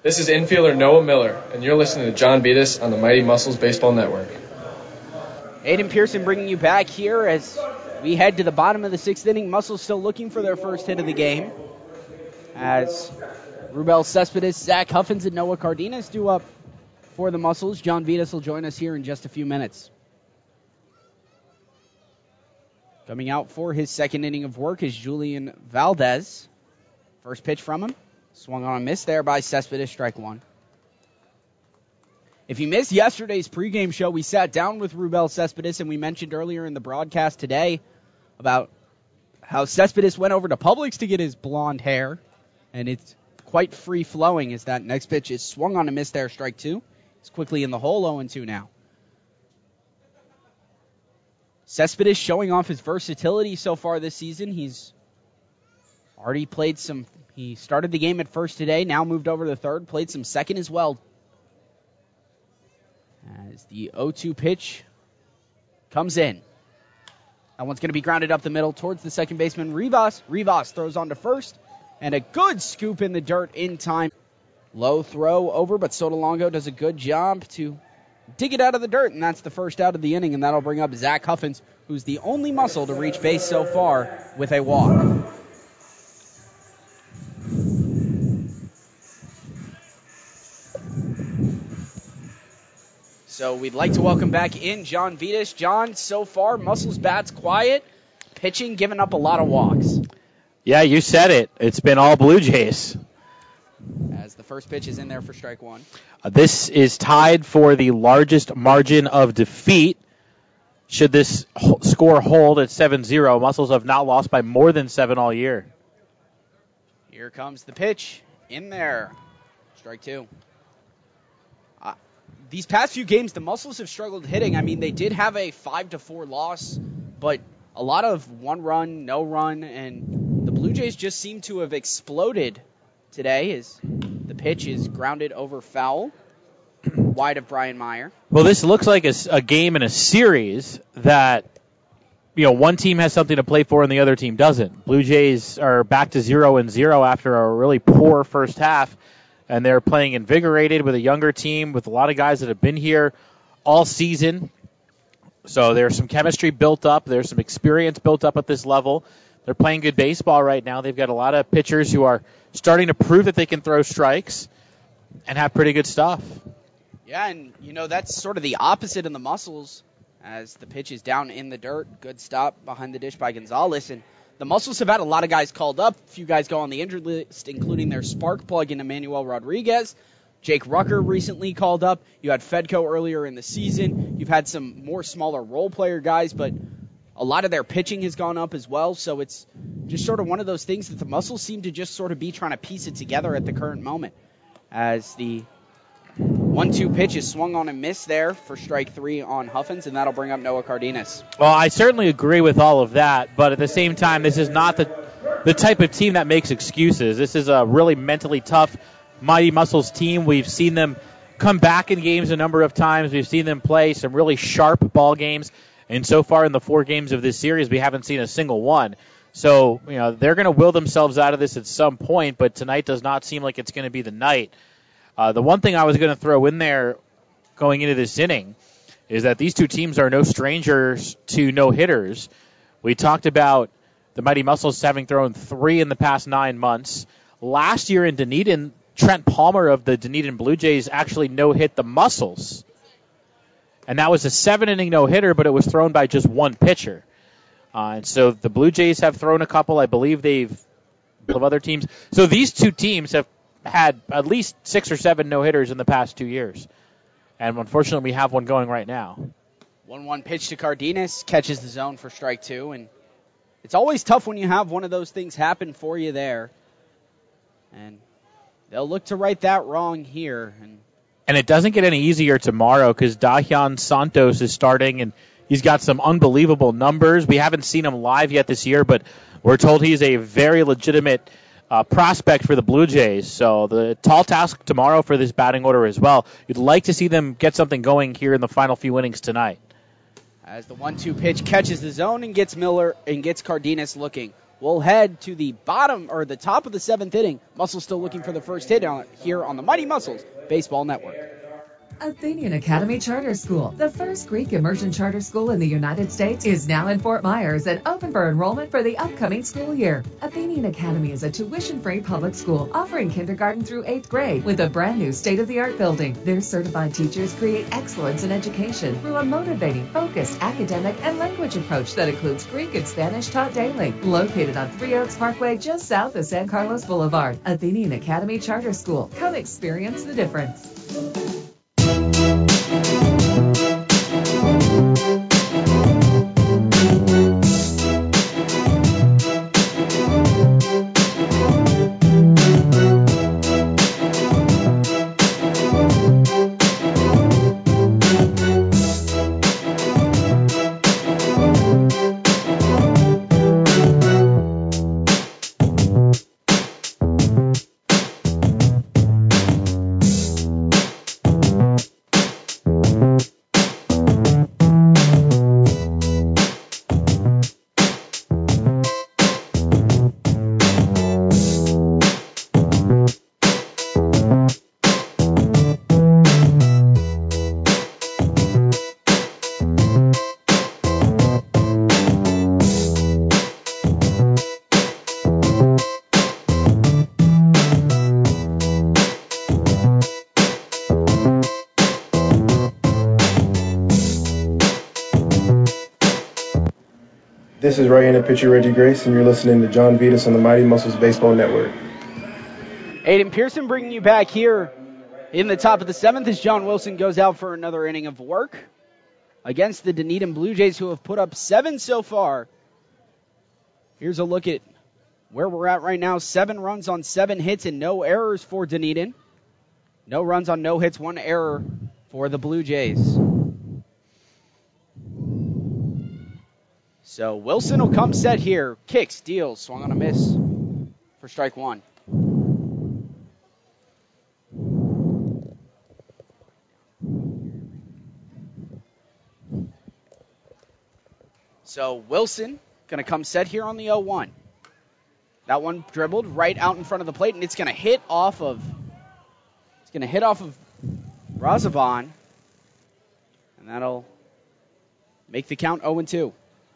This is infielder Noah Miller, and you're listening to John Beatus on the Mighty Muscles Baseball Network. Aiden Pearson bringing you back here as we head to the bottom of the 6th inning. Muscles still looking for their first hit of the game, as Rubel Cespedes, Zach Huffins, and Noah Cardenas do up for the Muscles. John Beatus will join us here in just a few minutes. Coming out for his second inning of work is Julian Valdez. First pitch from him. Swung on a miss there by Cespedes, strike one. If you missed yesterday's pregame show, we sat down with Rubel Cespedes, and we mentioned earlier in the broadcast today about how Cespedes went over to Publix to get his blonde hair, and it's quite free-flowing as that next pitch is swung on a miss there, strike two. He's quickly in the hole, 0-2 now. Cespedes showing off his versatility so far this season. He's already played some. He started the game at first today, now moved over to third, played some second as well. As the 0-2 pitch comes in. That one's going to be grounded up the middle towards the second baseman, Rivas. Rivas throws on to first, and a good scoop in the dirt in time. Low throw over, but Sotolongo does a good job to dig it out of the dirt, and that's the first out of the inning, and that'll bring up Zach Huffins, who's the only Muscle to reach base so far with a walk. So we'd like to welcome back in John Beatus. John, so far, Muscles bats quiet, pitching giving up a lot of walks. Yeah, you said it. It's been all Blue Jays. As the first pitch is in there for strike one. This is tied for the largest margin of defeat. Should this score hold at 7-0, Muscles have not lost by more than 7 all year. Here comes the pitch. In there. Strike two. These past few games, the Muscles have struggled hitting. I mean, they did have a 5-4 loss, but a lot of one run, no run, and the Blue Jays just seem to have exploded today as the pitch is grounded over foul, wide of Brian Meyer. Well, this looks like a game in a series that, one team has something to play for and the other team doesn't. Blue Jays are back to 0-0 after a really poor first half, and they're playing invigorated with a younger team with a lot of guys that have been here all season. So there's some chemistry built up. There's some experience built up at this level. They're playing good baseball right now. They've got a lot of pitchers who are starting to prove that they can throw strikes and have pretty good stuff. Yeah, and, that's sort of the opposite in the Muscles as the pitch is down in the dirt. Good stop behind the dish by Gonzalez. And the Muscles have had a lot of guys called up. A few guys go on the injured list, including their spark plug in Emmanuel Rodriguez. Jake Rucker recently called up. You had Fedco earlier in the season. You've had some more smaller role player guys, but a lot of their pitching has gone up as well. So it's just sort of one of those things that the Muscles seem to just sort of be trying to piece it together at the current moment. As the 1-2 pitch is swung on a miss there for strike three on Huffins, and that'll bring up Noah Cardenas. Well, I certainly agree with all of that, but at the same time, this is not the type of team that makes excuses. This is a really mentally tough Mighty Muscles team. We've seen them come back in games a number of times. We've seen them play some really sharp ball games, and so far in the 4 games of this series, we haven't seen a single one. So, they're going to will themselves out of this at some point, but tonight does not seem like it's going to be the night. The one thing I was going to throw in there going into this inning is that these two teams are no strangers to no-hitters. We talked about the Mighty Muscles having thrown 3 in the past 9 months. Last year in Dunedin, Trent Palmer of the Dunedin Blue Jays actually no-hit the Muscles. And that was a 7-inning no-hitter, but it was thrown by just one pitcher. And so the Blue Jays have thrown a couple. I believe of other teams. So these two teams have had at least 6 or 7 no-hitters in the past 2 years. And unfortunately, we have one going right now. 1-1 pitch to Cardenas, catches the zone for strike two. And it's always tough when you have one of those things happen for you there. And they'll look to right that wrong here. And it doesn't get any easier tomorrow because Dahian Santos is starting, and he's got some unbelievable numbers. We haven't seen him live yet this year, but we're told he's a very legitimate prospect for the Blue Jays. So the tall task tomorrow for this batting order as well. You'd like to see them get something going here in the final few innings tonight. As the 1-2 pitch catches the zone and gets Cardenas looking. We'll head to the bottom or the top of the 7th inning. Muscles still looking for the first hit here on the Mighty Muscles Baseball Network. Athenian Academy Charter School, the first Greek immersion charter school in the United States, is now in Fort Myers and open for enrollment for the upcoming school year. Athenian Academy is a tuition-free public school offering kindergarten through 8th grade with a brand new state-of-the-art building. Their certified teachers create excellence in education through a motivating, focused academic and language approach that includes Greek and Spanish taught daily. Located on Three Oaks Parkway just south of San Carlos Boulevard, Athenian Academy Charter School. Come experience the difference. This is right-handed pitcher Reggie Grace, and you're listening to John Vitas on the Mighty Muscles Baseball Network. Aiden Pearson bringing you back here in the top of the 7th as John Wilson goes out for another inning of work against the Dunedin Blue Jays, who have put up 7 so far. Here's a look at where we're at right now. 7 runs on 7 hits and no errors for Dunedin. No runs on no hits, 1 error for the Blue Jays. So Wilson will come set here. Kicks, deals, swung on a miss for strike 1. So Wilson going to come set here on the 0-1. That one dribbled right out in front of the plate, and it's going to hit off of Brazoban, and that'll make the count 0-2.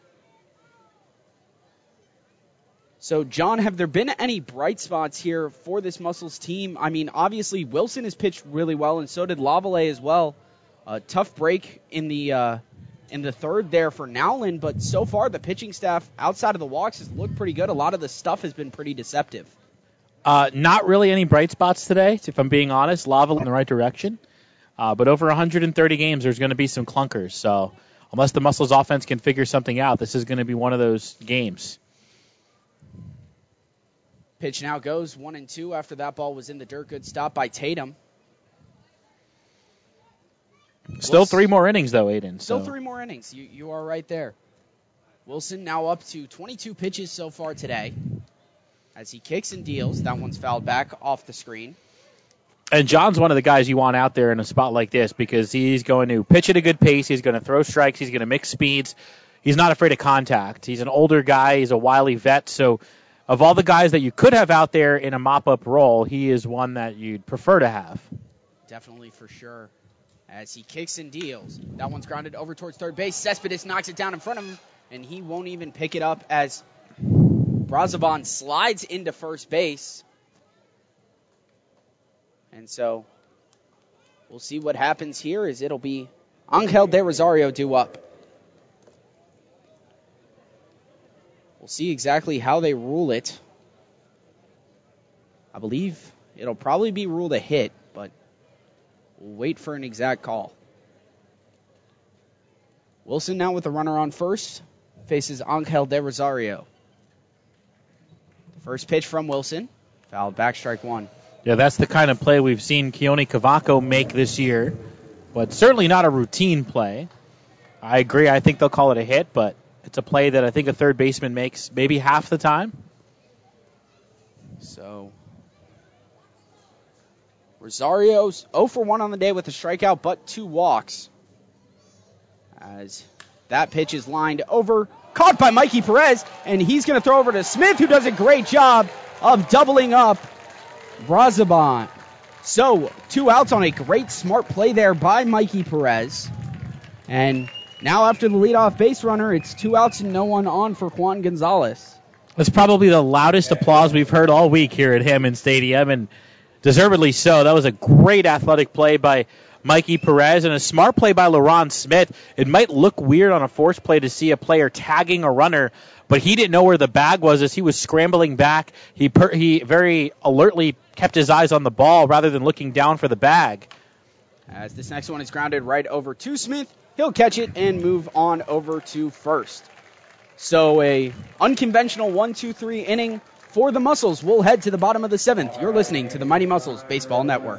So, John, have there been any bright spots here for this Muscles team? I mean, obviously, Wilson has pitched really well, and so did Lavallee as well. A tough break in the third there for Nowlin, but so far the pitching staff outside of the walks has looked pretty good. A lot of the stuff has been pretty deceptive. Not really any bright spots today, if I'm being honest. Lavallee in the right direction. But over 130 games, there's going to be some clunkers. So, unless the Muscles offense can figure something out, this is going to be one of those games. Pitch now goes 1-2 after that ball was in the dirt. Good stop by Tatum. Still 3 more innings, though, Aiden. Still 3 more innings. You are right there. Wilson now up to 22 pitches so far today. As he kicks and deals, that one's fouled back off the screen. And John's one of the guys you want out there in a spot like this because he's going to pitch at a good pace. He's going to throw strikes. He's going to mix speeds. He's not afraid of contact. He's an older guy. He's a wily vet. So of all the guys that you could have out there in a mop-up role, he is one that you'd prefer to have. Definitely for sure. As he kicks and deals. That one's grounded over towards third base. Cespedes knocks it down in front of him, and he won't even pick it up as Brazoban slides into first base. And so we'll see what happens here as it'll be Angel De Rosario due up. We'll see exactly how they rule it. I believe it'll probably be ruled a hit, but we'll wait for an exact call. Wilson now with the runner on first faces Angel De Rosario. First pitch from Wilson. Fouled back, strike 1. Yeah, that's the kind of play we've seen Keone Cavaco make this year, but certainly not a routine play. I agree. I think they'll call it a hit, but it's a play that I think a third baseman makes maybe half the time. So Rosario's 0 for 1 on the day with a strikeout, but 2 walks. As that pitch is lined over caught by Mikey Perez, and he's going to throw over to Smith, who does a great job of doubling up Brazaban. So, 2 outs on a great smart play there by Mikey Perez. And now after the leadoff base runner, it's 2 outs and no one on for Juan Gonzalez. That's probably the loudest applause we've heard all week here at Hammond Stadium, and deservedly so. That was a great athletic play by Mikey Perez and a smart play by LaRon Smith. It might look weird on a force play to see a player tagging a runner, but he didn't know where the bag was as he was scrambling back. He very alertly kept his eyes on the ball rather than looking down for the bag. As this next one is grounded right over to Smith, he'll catch it and move on over to first. So a unconventional 1-2-3 inning for the Muscles. We'll head to the bottom of the 7th. You're listening to the Mighty Muscles Baseball Network.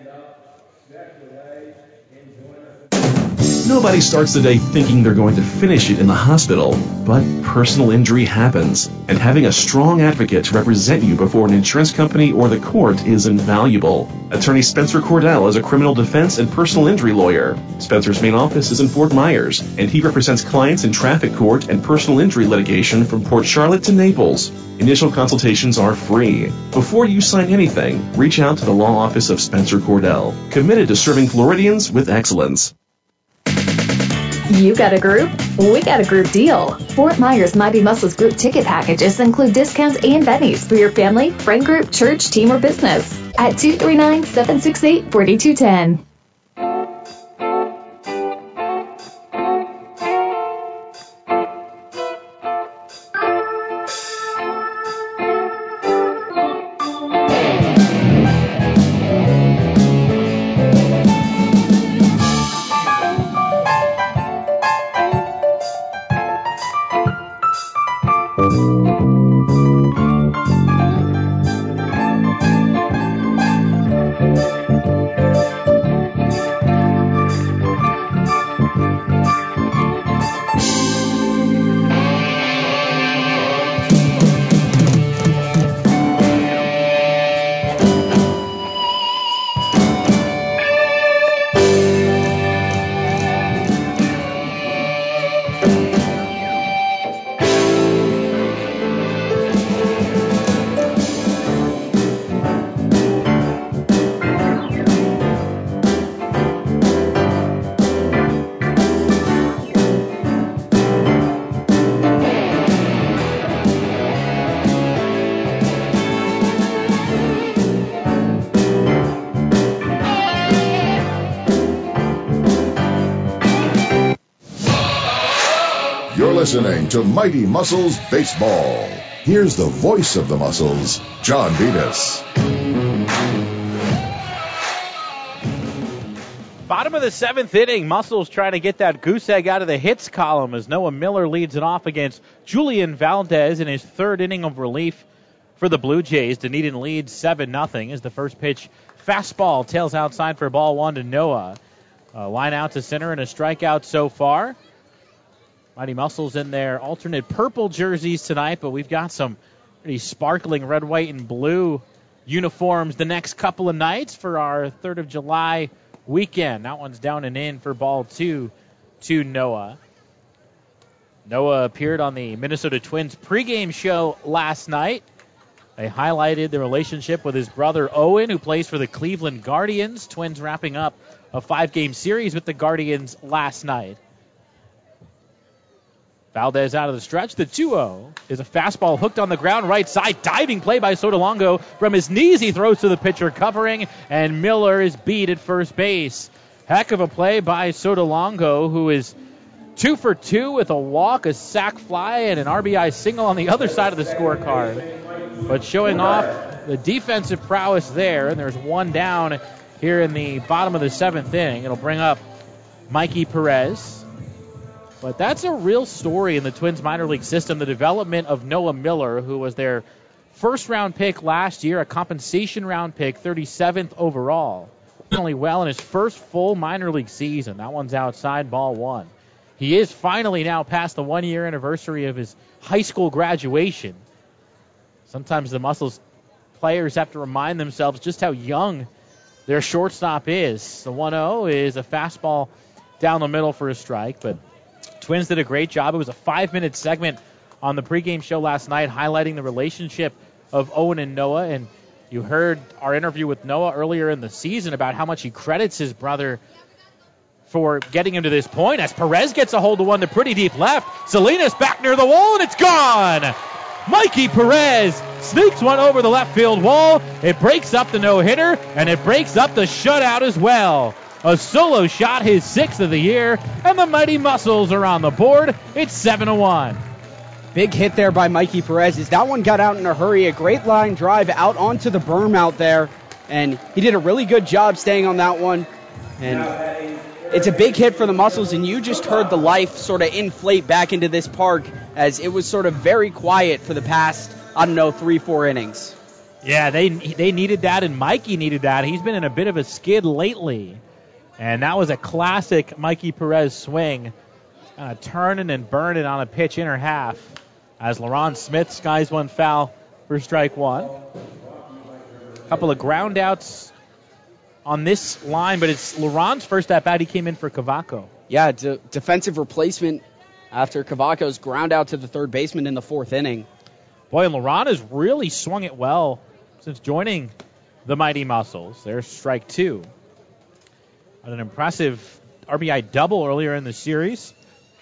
Nobody starts the day thinking they're going to finish it in the hospital, but personal injury happens, and having a strong advocate to represent you before an insurance company or the court is invaluable. Attorney Spencer Cordell is a criminal defense and personal injury lawyer. Spencer's main office is in Fort Myers, and he represents clients in traffic court and personal injury litigation from Port Charlotte to Naples. Initial consultations are free. Before you sign anything, reach out to the law office of Spencer Cordell, committed to serving Floridians with excellence. You got a group? We got a group deal. Fort Myers Mighty Muscles group ticket packages include discounts and bennies for your family, friend group, church, team, or business at 239-768-4210. Listening to Mighty Muscles Baseball. Here's the voice of the Muscles, John Vitas. Bottom of the 7th inning, Muscles trying to get that goose egg out of the hits column as Noah Miller leads it off against Julian Valdez in his 3rd inning of relief for the Blue Jays. Dunedin leads 7-0 as the first pitch fastball tails outside for ball 1 to Noah. Line out to center and a strikeout so far. Mighty Muscles in their alternate purple jerseys tonight, but we've got some pretty sparkling red, white, and blue uniforms the next couple of nights for our 3rd of July weekend. That one's down and in for ball 2 to Noah. Noah appeared on the Minnesota Twins pregame show last night. They highlighted the relationship with his brother Owen, who plays for the Cleveland Guardians. Twins wrapping up a 5-game series with the Guardians last night. Valdez out of the stretch. The 2-0 is a fastball hooked on the ground right side. Diving play by Sotolongo. From his knees, he throws to the pitcher covering, and Miller is beat at first base. Heck of a play by Sotolongo, who is 2 for 2 with a walk, a sac fly, and an RBI single on the other side of the scorecard. But showing off the defensive prowess there, and there's one down here in the bottom of the 7th inning. It'll bring up Mikey Perez. But that's a real story in the Twins minor league system, the development of Noah Miller, who was their first-round pick last year, a compensation round pick, 37th overall. Only well in his first full minor league season. That one's outside, ball 1. He is finally now past the 1-year anniversary of his high school graduation. Sometimes the Muscles players have to remind themselves just how young their shortstop is. The 1-0 is a fastball down the middle for a strike, but Twins did a great job. It was a 5-minute segment on the pregame show last night highlighting the relationship of Owen and Noah. And you heard our interview with Noah earlier in the season about how much he credits his brother for getting him to this point. As Perez gets a hold of one to pretty deep left, Salinas back near the wall, and it's gone! Mikey Perez sneaks one over the left field wall. It breaks up the no-hitter, and it breaks up the shutout as well. A solo shot, his 6th of the year, and the Mighty Muscles are on the board. It's 7-1. Big hit there by Mikey Perez. As that one got out in a hurry, a great line drive out onto the berm out there, and he did a really good job staying on that one. And it's a big hit for the Muscles, and you just heard the life sort of inflate back into this park as it was sort of very quiet for the past, 3-4 innings. Yeah, they needed that, and Mikey needed that. He's been in a bit of a skid lately, and that was a classic Mikey Perez swing, turning and burning on a pitch inner half as LaRon Smith skies one foul for strike one. A couple of ground outs on this line, but it's LaRon's first at-bat. He came in for Cavaco. Yeah, defensive replacement after Cavaco's ground out to the third baseman in the 4th inning. Boy, and LaRon has really swung it well since joining the Mighty Muscles. There's strike two. An impressive RBI double earlier in the series.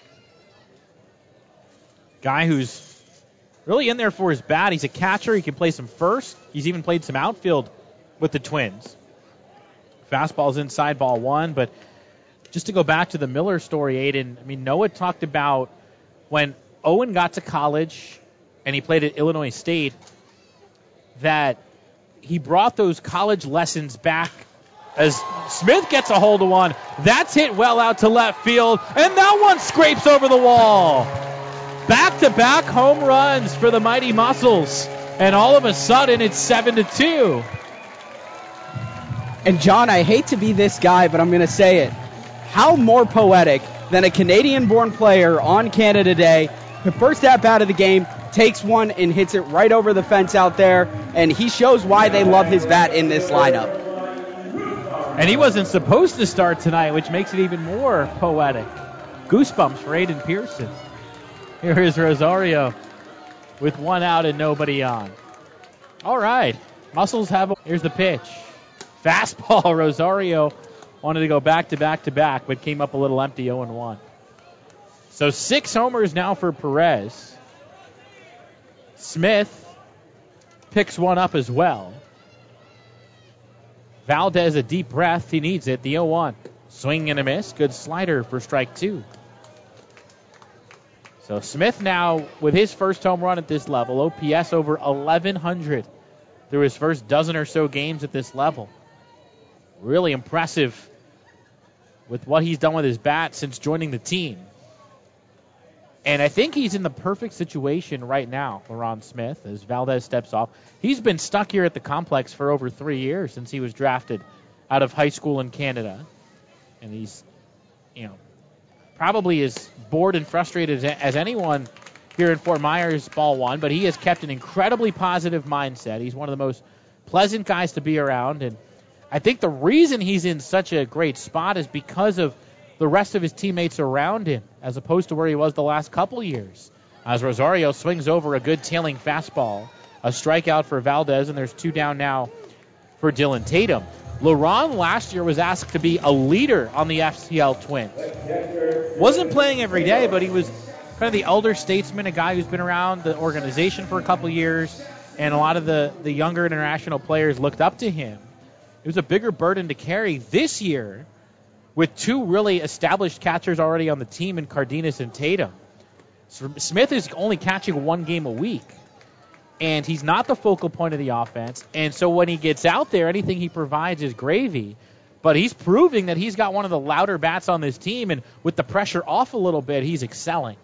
Guy who's really in there for his bat. He's a catcher. He can play some first. He's even played some outfield with the Twins. Fastball's inside, ball one. But just to go back to the Miller story, Aiden, I mean, Noah talked about when Owen got to college and he played at Illinois State, that he brought those college lessons back as Smith gets a hold of one. That's hit well out to left field, and that one scrapes over the wall. Back-to-back home runs for the Mighty Muscles, and all of a sudden it's 7-2. And John, I hate to be this guy, but I'm going to say it. How more poetic than a Canadian-born player on Canada Day, the first at-bat of the game, takes one and hits it right over the fence out there, and he shows why they love his bat in this lineup. And he wasn't supposed to start tonight, which makes it even more poetic. Goosebumps for Aiden Pearson. Here is Rosario with one out and nobody on. All right, Muscles have. Here's the pitch. Fastball. Rosario wanted to go back to back to back, but came up a little empty, 0-1. So 6 homers now for Perez. Smith picks one up as well. Valdez, a deep breath. He needs it. The 0-1. Swing and a miss. Good slider for strike two. So Smith now with his first home run at this level. OPS over 1,100 through his first dozen or so games at this level. Really impressive with what he's done with his bat since joining the team. And I think he's in the perfect situation right now, LaRon Smith, as Valdez steps off. He's been stuck here at the complex for over 3 years since he was drafted out of high school in Canada. And he's, probably as bored and frustrated as anyone here in Fort Myers, ball one. But he has kept an incredibly positive mindset. He's one of the most pleasant guys to be around. And I think the reason he's in such a great spot is because of the rest of his teammates around him, as opposed to where he was the last couple years. As Rosario swings over a good tailing fastball, a strikeout for Valdez, and there's 2 down now for Dylan Tatum. LaRon last year was asked to be a leader on the FCL Twins. Wasn't playing every day, but he was kind of the elder statesman, a guy who's been around the organization for a couple years, and a lot of the younger international players looked up to him. It was a bigger burden to carry this year, with 2 really established catchers already on the team in Cardenas and Tatum. Smith is only catching 1 game a week, and he's not the focal point of the offense. And so when he gets out there, anything he provides is gravy. But he's proving that he's got one of the louder bats on this team, and with the pressure off a little bit, he's excelling.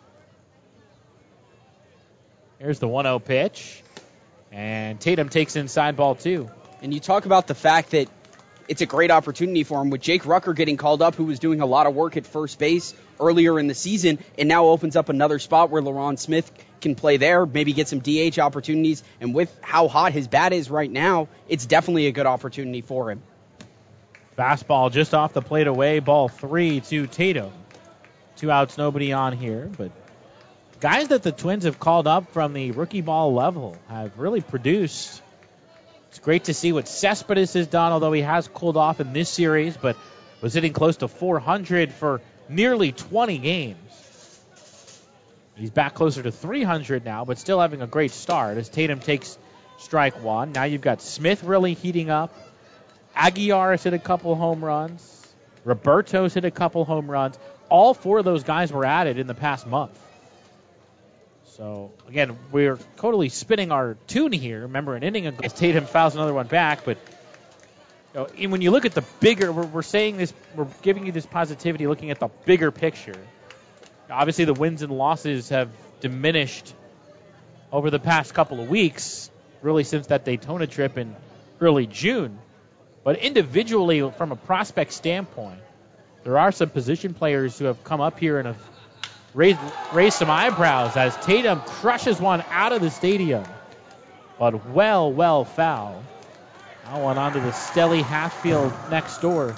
Here's the 1-0 pitch, and Tatum takes inside ball 2. And you talk about the fact that it's a great opportunity for him with Jake Rucker getting called up, who was doing a lot of work at first base earlier in the season, and now opens up another spot where LaRon Smith can play there, maybe get some DH opportunities. And with how hot his bat is right now, it's definitely a good opportunity for him. Fastball just off the plate away, ball 3 to Tatum. 2 outs, nobody on here. But guys that the Twins have called up from the rookie ball level have really produced. It's great to see what Cespedes has done, although he has cooled off in this series, but was hitting close to 400 for nearly 20 games. He's back closer to 300 now, but still having a great start as Tatum takes strike one. Now you've got Smith really heating up. Aguiar has hit a couple home runs. Roberto's hit a couple home runs. All 4 of those guys were added in the past month. So, again, we're totally spinning our tune here. Remember, an inning ago, Tatum fouls another one back. But when you look at the bigger, we're saying this, we're giving you this positivity looking at the bigger picture. Obviously, the wins and losses have diminished over the past couple of weeks, really since that Daytona trip in early June. But individually, from a prospect standpoint, there are some position players who have come up here and have raised some eyebrows as Tatum crushes one out of the stadium. But well foul. Now one onto the Stelly Hatfield next door.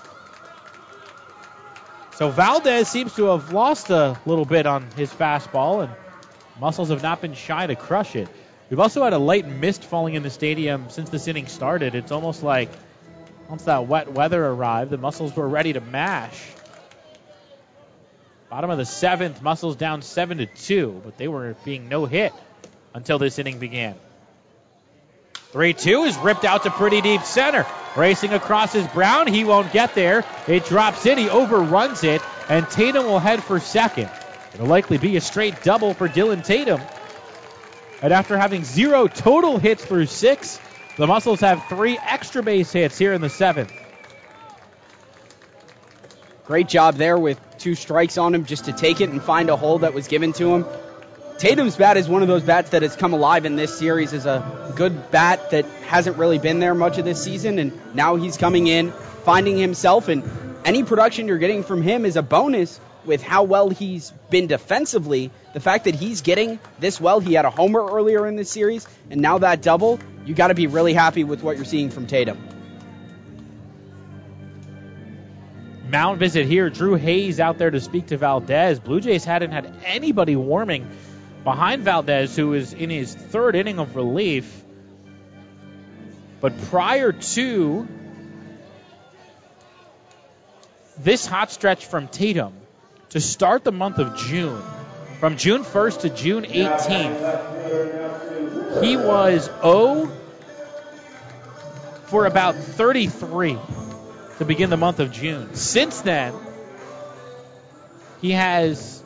So Valdez seems to have lost a little bit on his fastball, and Muscles have not been shy to crush it. We've also had a light mist falling in the stadium since this inning started. It's almost like once that wet weather arrived, the Muscles were ready to mash. Bottom of the 7th, Muscles down 7-2, but they were being no hit until this inning began. 3-2 is ripped out to pretty deep center. Racing across is Brown. He won't get there. It drops in. He overruns it, and Tatum will head for second. It'll likely be a straight double for Dylan Tatum. And after having 0 total hits through 6, the Muscles have 3 extra base hits here in the 7th. Great job there with 2 strikes on him just to take it and find a hole that was given to him. Tatum's bat is one of those bats that has come alive in this series as a good bat that hasn't really been there much of this season, and now he's coming in, finding himself, and any production you're getting from him is a bonus with how well he's been defensively. The fact that he's getting this well, he had a homer earlier in this series, and now that double, you got to be really happy with what you're seeing from Tatum. Mound visit here. Drew Hayes out there to speak to Valdez. Blue Jays hadn't had anybody warming behind Valdez, who is in his 3rd inning of relief. But prior to this hot stretch from Tatum, to start the month of June, from June 1st to June 18th, he was 0 for about 33 to begin the month of June. Since then, he has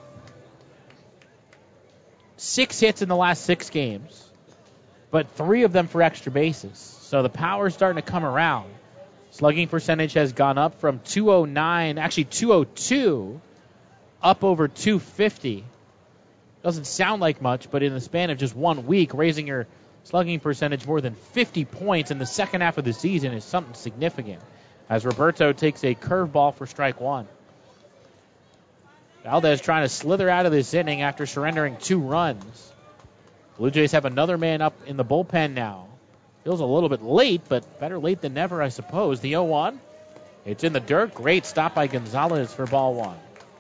6 hits in the last 6 games, but 3 of them for extra bases. So the power's starting to come around. Slugging percentage has gone up from 209, actually 202, up over 250. Doesn't sound like much, but in the span of just 1 week, raising your slugging percentage more than 50 points in the second half of the season is something significant, as Roberto takes a curveball for strike 1. Valdez trying to slither out of this inning after surrendering 2 runs. Blue Jays have another man up in the bullpen now. Feels a little bit late, but better late than never, I suppose. The 0-1. It's in the dirt. Great stop by Gonzalez for ball 1.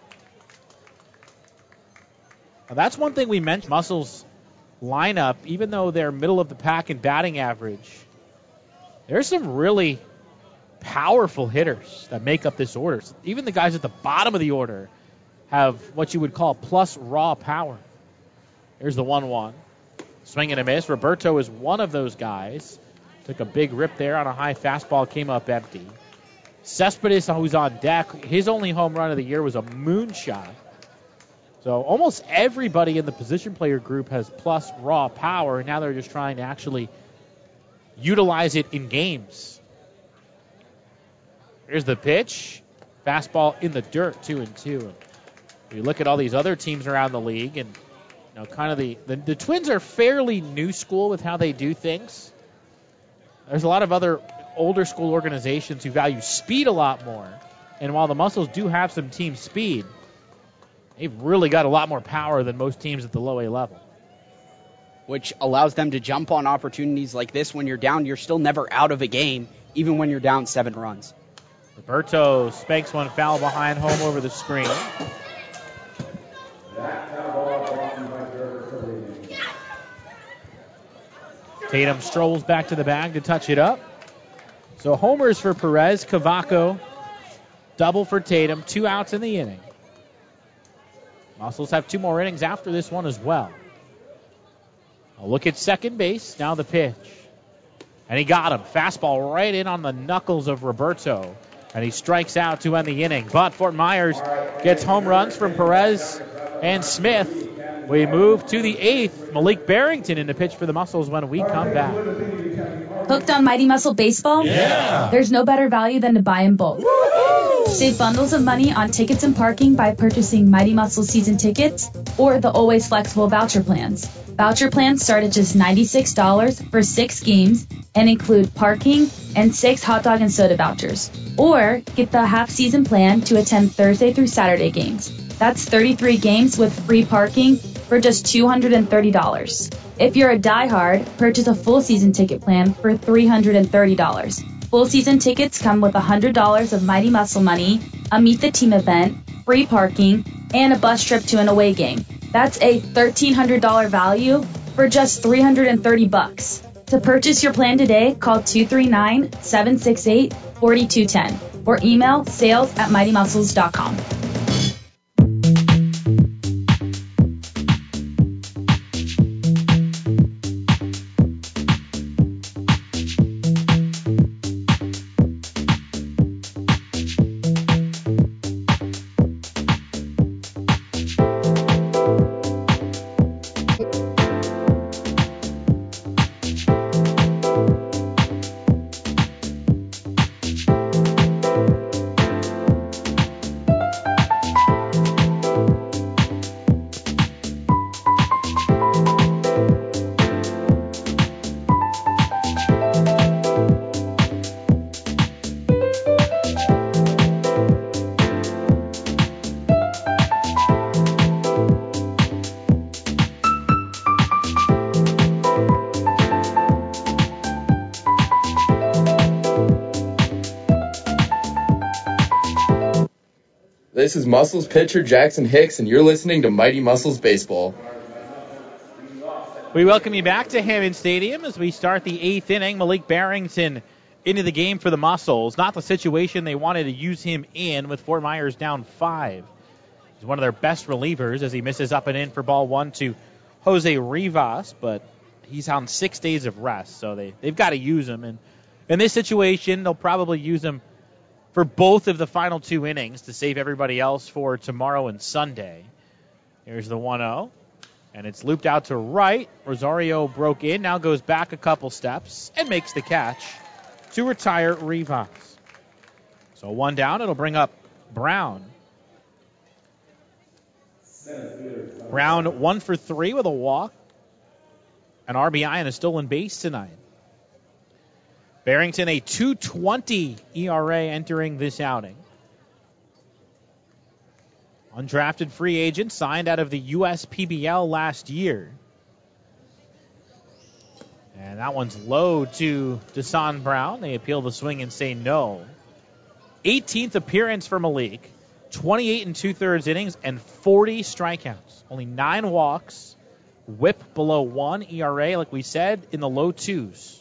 Now that's one thing we mentioned. Muscles lineup, even though they're middle of the pack in batting average, there's some really powerful hitters that make up this order. Even the guys at the bottom of the order have what you would call plus raw power. Here's the 1-1. Swing and a miss. Roberto is one of those guys. Took a big rip there on a high fastball, came up empty. Cespedes, who's on deck, his only home run of the year was a moonshot. So almost everybody in the position player group has plus raw power, and now they're just trying to actually utilize it in games. Here's the pitch. Fastball in the dirt, 2-2. You look at all these other teams around the league, and kind of the Twins are fairly new school with how they do things. There's a lot of other older school organizations who value speed a lot more. And while the Muscles do have some team speed, they've really got a lot more power than most teams at the low A level. Which allows them to jump on opportunities like this. When you're down, you're still never out of a game, even when you're down 7 runs. Roberto spanks one foul behind home over the screen. Tatum strolls back to the bag to touch it up. So homers for Perez, Cavaco, double for Tatum, 2 outs in the inning. Muscles have 2 more innings after this one as well. A look at second base, now the pitch. And he got him. Fastball right in on the knuckles of Roberto. And he strikes out to end the inning. But Fort Myers gets home runs from Perez and Smith. We move to the 8th. Malik Barrington in the pitch for the Muscles when we come back. Hooked on Mighty Muscle Baseball? Yeah. There's no better value than to buy in bulk. Woo-hoo! Save bundles of money on tickets and parking by purchasing Mighty Muscle season tickets or the Always Flexible voucher plans. Voucher plans start at just $96 for 6 games and include parking and 6 hot dog and soda vouchers. Or get the half-season plan to attend Thursday through Saturday games. That's 33 games with free parking for just $230. If you're a diehard, purchase a full season ticket plan for $330. Full season tickets come with $100 of Mighty Muscle money, a Meet the Team event, free parking, and a bus trip to an away game. That's a $1,300 value for just $330. To purchase your plan today, call 239-768-4210 or email sales@mightymuscles.com. This is Muscles pitcher Jackson Hicks, and you're listening to Mighty Muscles Baseball. We welcome you back to Hammond Stadium as we start the 8th inning. Malik Barrington into the game for the Muscles. Not the situation they wanted to use him in with Fort Myers down 5. He's one of their best relievers as he misses up and in for ball 1 to Jose Rivas, but he's on 6 days of rest, so they've got to use him. And in this situation, they'll probably use him for both of the final 2 innings to save everybody else for tomorrow and Sunday. Here's the 1-0, and it's looped out to right. Rosario broke in, now goes back a couple steps and makes the catch to retire Rivas. So 1 down, it'll bring up Brown. Brown 1 for 3 with a walk, an RBI, and a stolen base tonight. Barrington, a 2.20 ERA entering this outing. Undrafted free agent, signed out of the USPBL last year. And that one's low to Desan Brown. They appeal the swing and say no. 18th appearance for Malik. 28 2/3 innings and 40 strikeouts. Only 9 walks. Whip below 1. ERA, like we said, in the low 2s.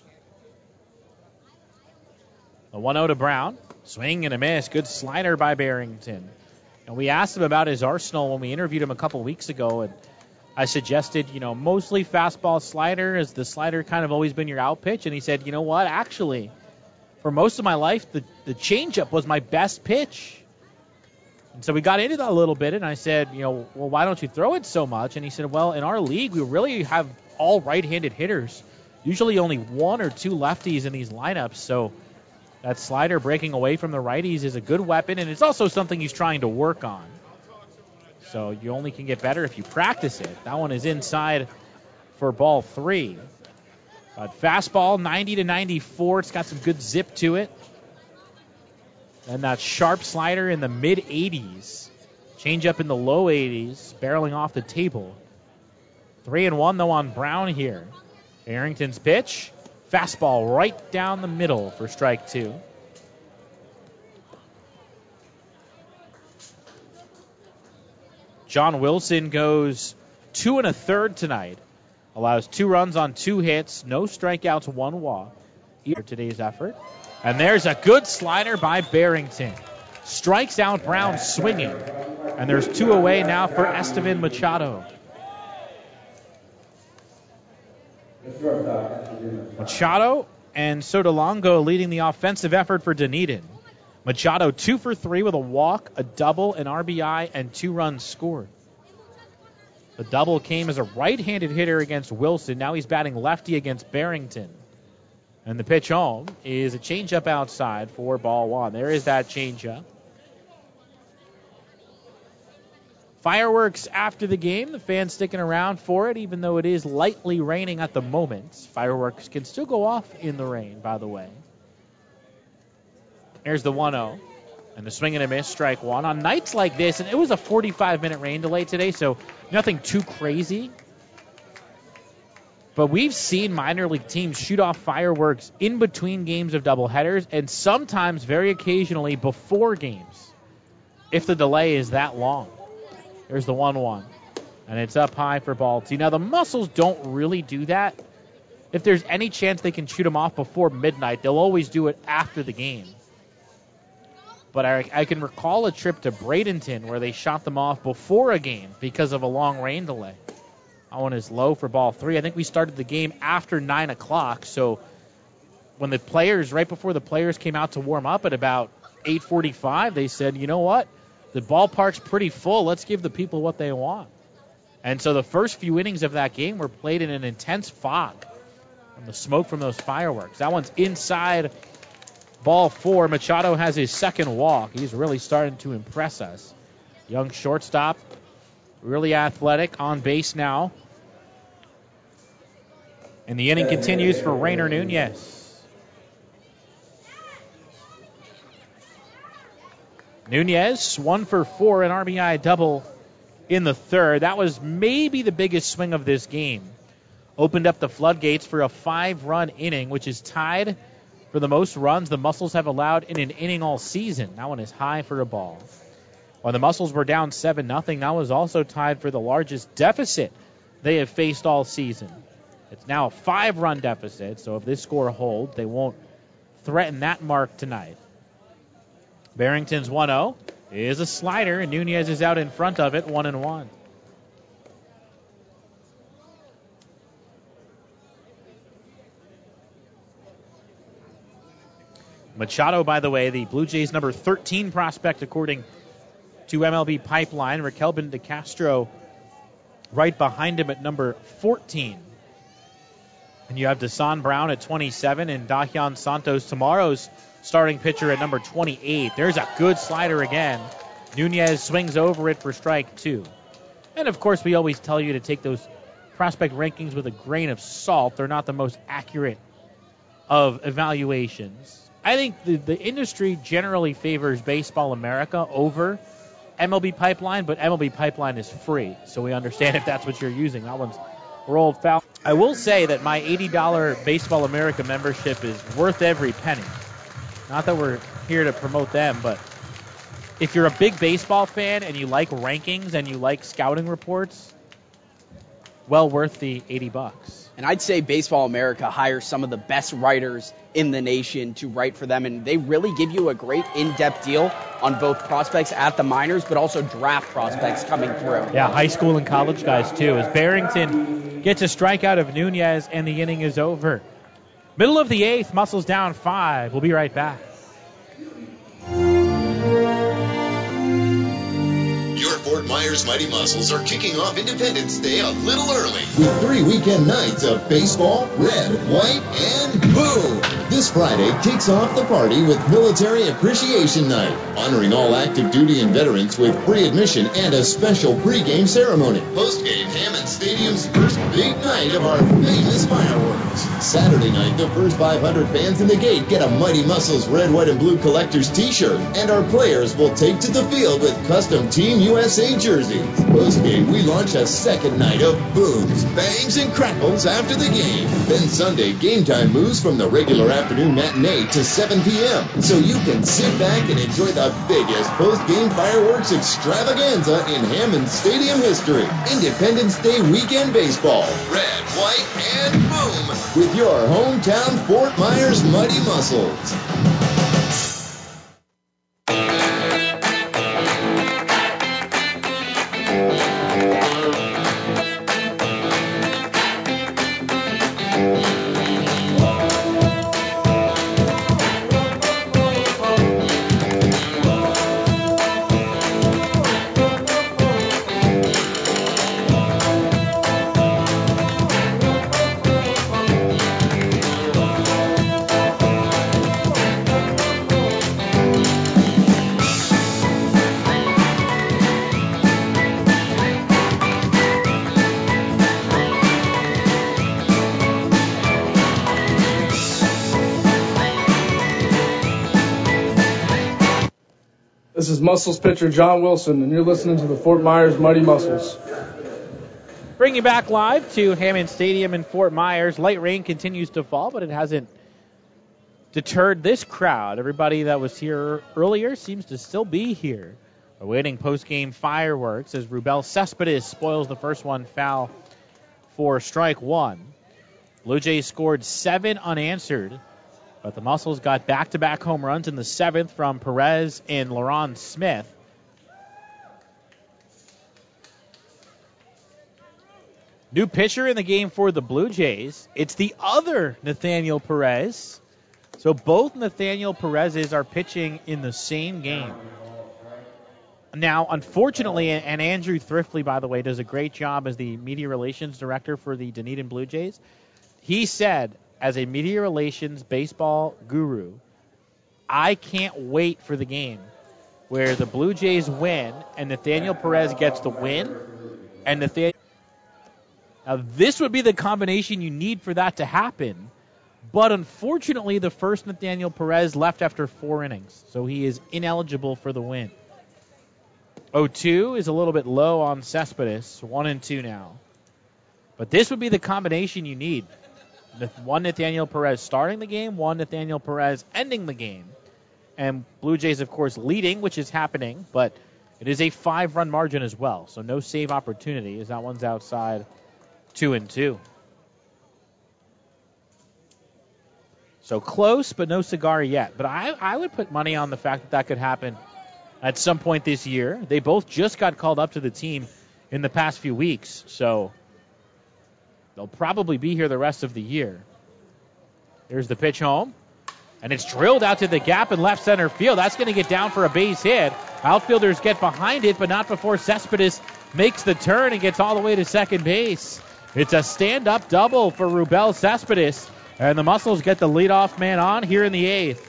The 1-0 to Brown. Swing and a miss. Good slider by Barrington. And we asked him about his arsenal when we interviewed him a couple weeks ago. And I suggested, mostly fastball slider. Has the slider kind of always been your out pitch? And he said, you know what? Actually, for most of my life, the changeup was my best pitch. And so we got into that a little bit. And I said, well, why don't you throw it so much? And he said, well, in our league, we really have all right-handed hitters. Usually only 1 or 2 lefties in these lineups. So that slider breaking away from the righties is a good weapon, and it's also something he's trying to work on. So you only can get better if you practice it. That one is inside for ball 3. But fastball, 90 94. It's got some good zip to it. And that sharp slider in the mid-80s. Changeup in the low 80s, barreling off the table. 3-1, though, on Brown here. Barrington's pitch. Fastball right down the middle for strike 2. John Wilson goes 2 1/3 tonight. Allows 2 runs on 2 hits, no strikeouts, 1 walk. Here today's effort. And there's a good slider by Barrington. Strikes out Brown swinging. And there's 2 away now for Estevan Machado. Machado and Sotolongo leading the offensive effort for Dunedin. Machado 2 for 3 with a walk, a double, an RBI, and 2 runs scored. The double came as a right-handed hitter against Wilson. Now he's batting lefty against Barrington. And the pitch home is a changeup outside for ball 1. There is that changeup. Fireworks after the game. The fans sticking around for it, even though it is lightly raining at the moment. Fireworks can still go off in the rain, by the way. There's the 1-0. And the swing and a miss, strike 1. On nights like this, and it was a 45-minute rain delay today, so nothing too crazy. But we've seen minor league teams shoot off fireworks in between games of doubleheaders, and sometimes, very occasionally, before games, if the delay is that long. There's the 1-1. And it's up high for ball 2. Now, the Muscles don't really do that. If there's any chance they can shoot them off before midnight, they'll always do it after the game. But I can recall a trip to Bradenton where they shot them off before a game because of a long rain delay. That one is low for ball 3. I think we started the game after 9 o'clock, so when the players, right before the players came out to warm up at about 8:45, they said, you know what? The ballpark's pretty full. Let's give the people what they want. And so the first few innings of that game were played in an intense fog from the smoke from those fireworks. That one's inside ball 4. Machado has his second walk. He's really starting to impress us. Young shortstop, really athletic, on base now. And the inning continues for Rainer Nunez. Nunez, 1 for 4, an RBI double in the third. That was maybe the biggest swing of this game. Opened up the floodgates for a 5-run inning, which is tied for the most runs the Muscles have allowed in an inning all season. That one is high for a ball. While the Muscles were down 7-0, that was also tied for the largest deficit they have faced all season. It's now a 5-run deficit, so if this score holds, they won't threaten that mark tonight. Barrington's 1-0 is a slider, and Nunez is out in front of it, 1-1. Machado, by the way, the Blue Jays' number 13 prospect, according to MLB Pipeline. Raquelbin de Castro right behind him at number 14. And you have Desan Brown at 27 and Dahian Santos, tomorrow's starting pitcher, at number 28. There's a good slider again. Nunez swings over it for strike 2. And, of course, we always tell you to take those prospect rankings with a grain of salt. They're not the most accurate of evaluations. I think the industry generally favors Baseball America over MLB Pipeline, but MLB Pipeline is free, so we understand if that's what you're using. That one's rolled foul. I will say that my $80 Baseball America membership is worth every penny. Not that we're here to promote them, but if you're a big baseball fan and you like rankings and you like scouting reports, well worth the $80. And I'd say Baseball America hires some of the best writers in the nation to write for them, and they really give you a great in-depth deal on both prospects at the minors, but also draft prospects coming through. Yeah, high school and college guys, too, as Barrington gets a strikeout of Nunez, and the inning is over. Middle of the 8th, Muscles down 5. We'll be right back. Your Fort Myers Mighty Muscles are kicking off Independence Day a little early with 3 weekend nights of baseball, red, white, and boom! This Friday kicks off the party with Military Appreciation Night, honoring all active duty and veterans with free admission and a special pregame ceremony. Postgame, Hammond Stadium's first big night of our famous fireworks. Saturday night, the first 500 fans in the gate get a Mighty Muscles red, white, and blue collector's t-shirt, and our players will take to the field with custom Team USA jerseys. Postgame, we launch a second night of booms, bangs, and crackles after the game. Then Sunday, game time moves from the regular afternoon matinee to 7 p.m. so you can sit back and enjoy the biggest post-game fireworks extravaganza in Hammond Stadium history. Independence Day weekend baseball. Red, white, and boom with your hometown Fort Myers Mighty Muscles. This is Muscles pitcher John Wilson, and you're listening to the Fort Myers Mighty Muscles. Bring you back live to Hammond Stadium in Fort Myers. Light rain continues to fall, but it hasn't deterred this crowd. Everybody that was here earlier seems to still be here, awaiting post-game fireworks as Rubel Cespedes spoils the first one, foul for strike one. Blue Jays scored 7 unanswered, but the Muscles got back-to-back home runs in the 7th from Perez and Laron Smith. New pitcher in the game for the Blue Jays. It's the other Nathaniel Perez. So both Nathaniel Perez's are pitching in the same game. Now, unfortunately, and Andrew Thriftley, by the way, does a great job as the media relations director for the Dunedin Blue Jays. He said, as a media relations baseball guru, I can't wait for the game where the Blue Jays win and Nathaniel Perez gets the win. And Now, this would be the combination you need for that to happen. But unfortunately, the first Nathaniel Perez left after 4 innings, so he is ineligible for the win. 0-2 is a little bit low on Cespedes, 1-2 now. But this would be the combination you need. One Nathaniel Perez starting the game, one Nathaniel Perez ending the game. And Blue Jays, of course, leading, which is happening, but it is a 5-run margin as well. So no save opportunity as that one's outside 2-2. So close, but no cigar yet. But I would put money on the fact that that could happen at some point this year. They both just got called up to the team in the past few weeks, so they'll probably be here the rest of the year. Here's the pitch home, and it's drilled out to the gap in left center field. That's going to get down for a base hit. Outfielders get behind it, but not before Cespedes makes the turn and gets all the way to second base. It's a stand-up double for Rubel Cespedes, and the Muscles get the leadoff man on here in the 8th.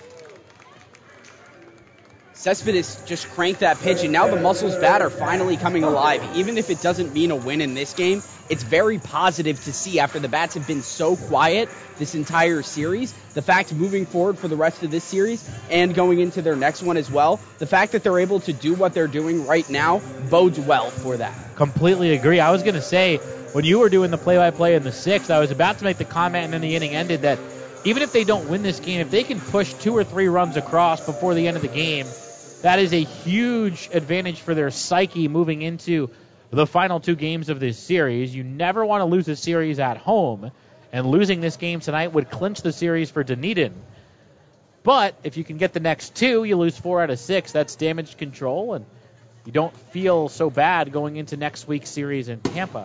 Cespedes just cranked that pitch, and now the Muscles bat are finally coming alive. Even if it doesn't mean a win in this game, it's very positive to see after the bats have been so quiet this entire series. The fact moving forward for the rest of this series and going into their next one as well, the fact that they're able to do what they're doing right now bodes well for that. Completely agree. I was going to say, when you were doing the play-by-play in the 6th, I was about to make the comment, and then the inning ended, that even if they don't win this game, if they can push 2 or 3 runs across before the end of the game, that is a huge advantage for their psyche moving into the final 2 games of this series. You never want to lose a series at home, and losing this game tonight would clinch the series for Dunedin. But if you can get the next 2, you lose 4 out of 6. That's damage control, and you don't feel so bad going into next week's series in Tampa.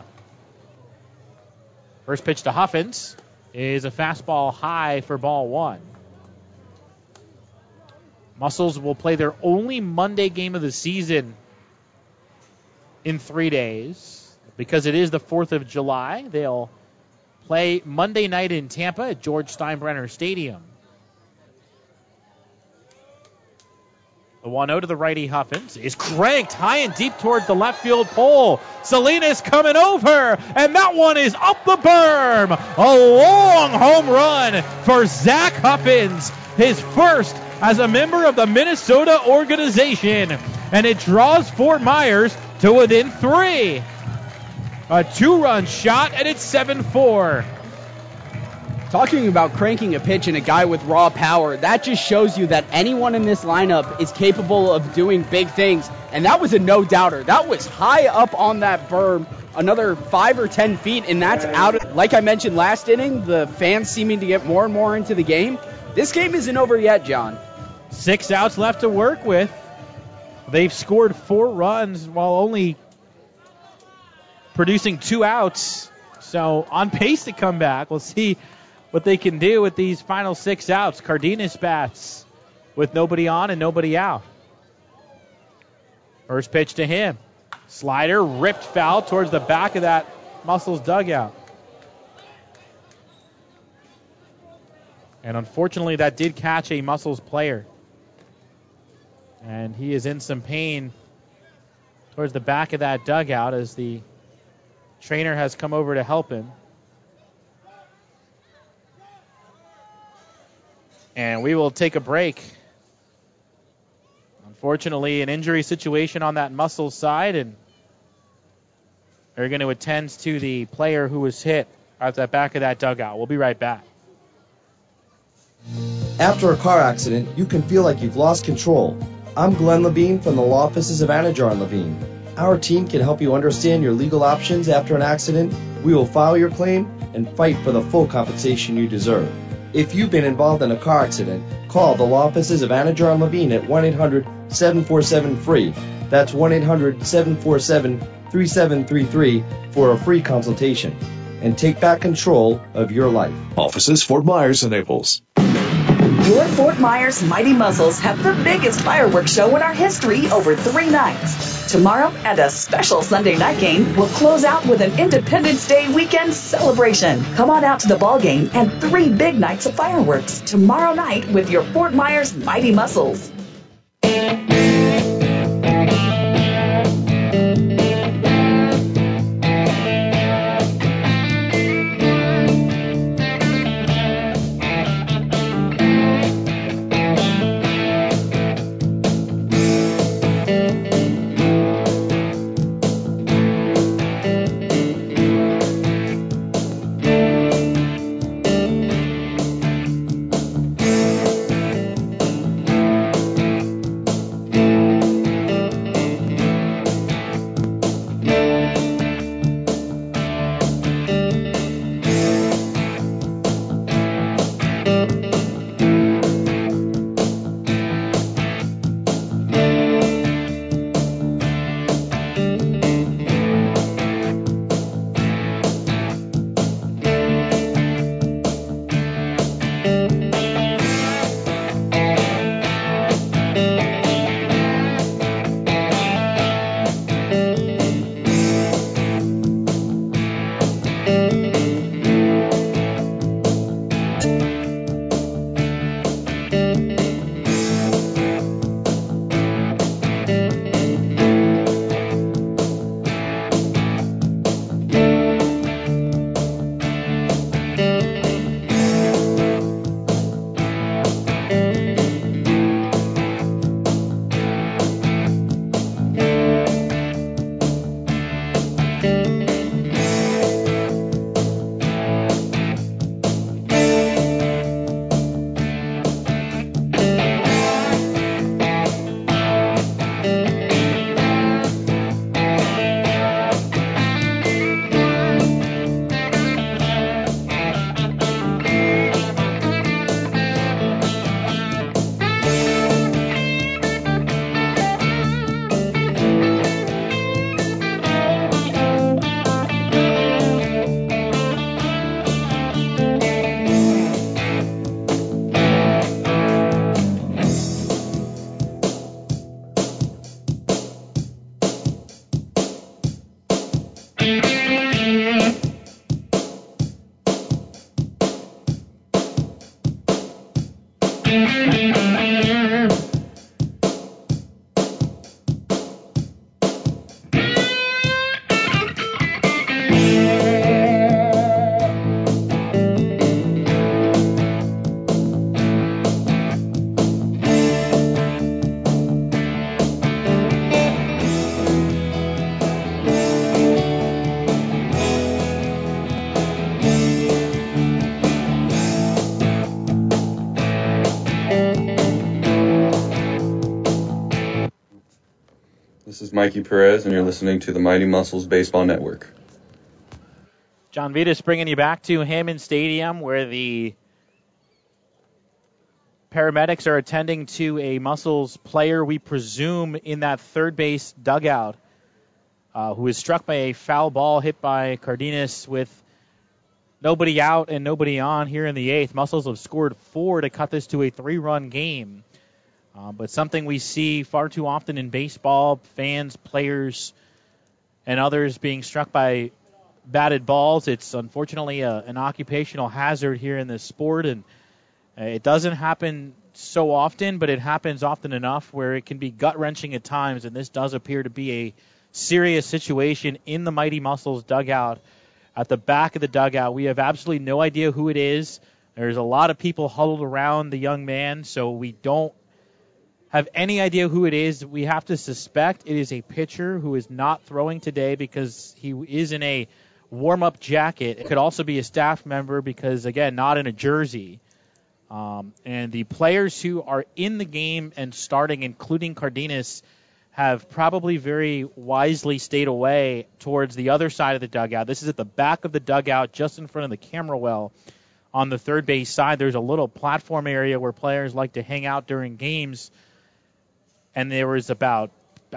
First pitch to Huffins is a fastball high for ball 1. Muscles will play their only Monday game of the season in 3 days. Because it is the 4th of July, they'll play Monday night in Tampa at George Steinbrenner Stadium. The 1-0 to the righty Huffins is cranked high and deep towards the left field pole. Salinas coming over, and that one is up the berm. A long home run for Zach Huffins, his first as a member of the Minnesota organization. And it draws Fort Myers to within 3. A 2-run shot, and it's 7-4. Talking about cranking a pitch and a guy with raw power, that just shows you that anyone in this lineup is capable of doing big things. And that was a no-doubter. That was high up on that berm, another 5 or 10 feet, and that's out. Like I mentioned last inning, the fans seeming to get more and more into the game. This game isn't over yet, John. 6 outs left to work with. They've scored 4 runs while only producing 2 outs. So on pace to come back. We'll see what they can do with these final 6 outs. Cardenas bats with nobody on and nobody out. First pitch to him. Slider ripped foul towards the back of that Muscles dugout. And unfortunately, that did catch a Muscles player. And he is in some pain towards the back of that dugout as the trainer has come over to help him. And we will take a break. Unfortunately, an injury situation on that Muscles side, and they're going to attend to the player who was hit at the back of that dugout. We'll be right back. After a car accident, you can feel like you've lost control. I'm Glenn Levine from the law offices of Anajar and Levine. Our team can help you understand your legal options after an accident. We will file your claim and fight for the full compensation you deserve. If you've been involved in a car accident, call the law offices of Anajar and Levine at 1-800-747-FREE. That's 1-800-747-3733 for a free consultation. And take back control of your life. Offices Fort Myers and Naples. Your Fort Myers Mighty Muscles have the biggest fireworks show in our history over 3 nights. Tomorrow and a special Sunday night game will close out with an Independence Day weekend celebration. Come on out to the ball game and 3 big nights of fireworks tomorrow night with your Fort Myers Mighty Muscles. This is Mikey Perez, and you're listening to the Mighty Muscles Baseball Network. John Vitas bringing you back to Hammond Stadium, where the paramedics are attending to a Muscles player, we presume, in that third base dugout, who was struck by a foul ball hit by Cardenas with nobody out and nobody on here in the eighth. Muscles have scored 4 to cut this to a 3-run game. But something we see far too often in baseball, fans, players, and others being struck by batted balls. It's unfortunately an occupational hazard here in this sport, and it doesn't happen so often, but it happens often enough where it can be gut-wrenching at times, and this does appear to be a serious situation in the Mighty Muscles dugout. At the back of the dugout, we have absolutely no idea who it is. There's a lot of people huddled around the young man, so we don't have any idea who it is. We have to suspect it is a pitcher who is not throwing today because he is in a warm-up jacket. It could also be a staff member because, again, not in a jersey. And the players who are in the game and starting, including Cardenas, have probably very wisely stayed away towards the other side of the dugout. This is at the back of the dugout, just in front of the camera well. On the third base side, there's a little platform area where players like to hang out during games. And there was about,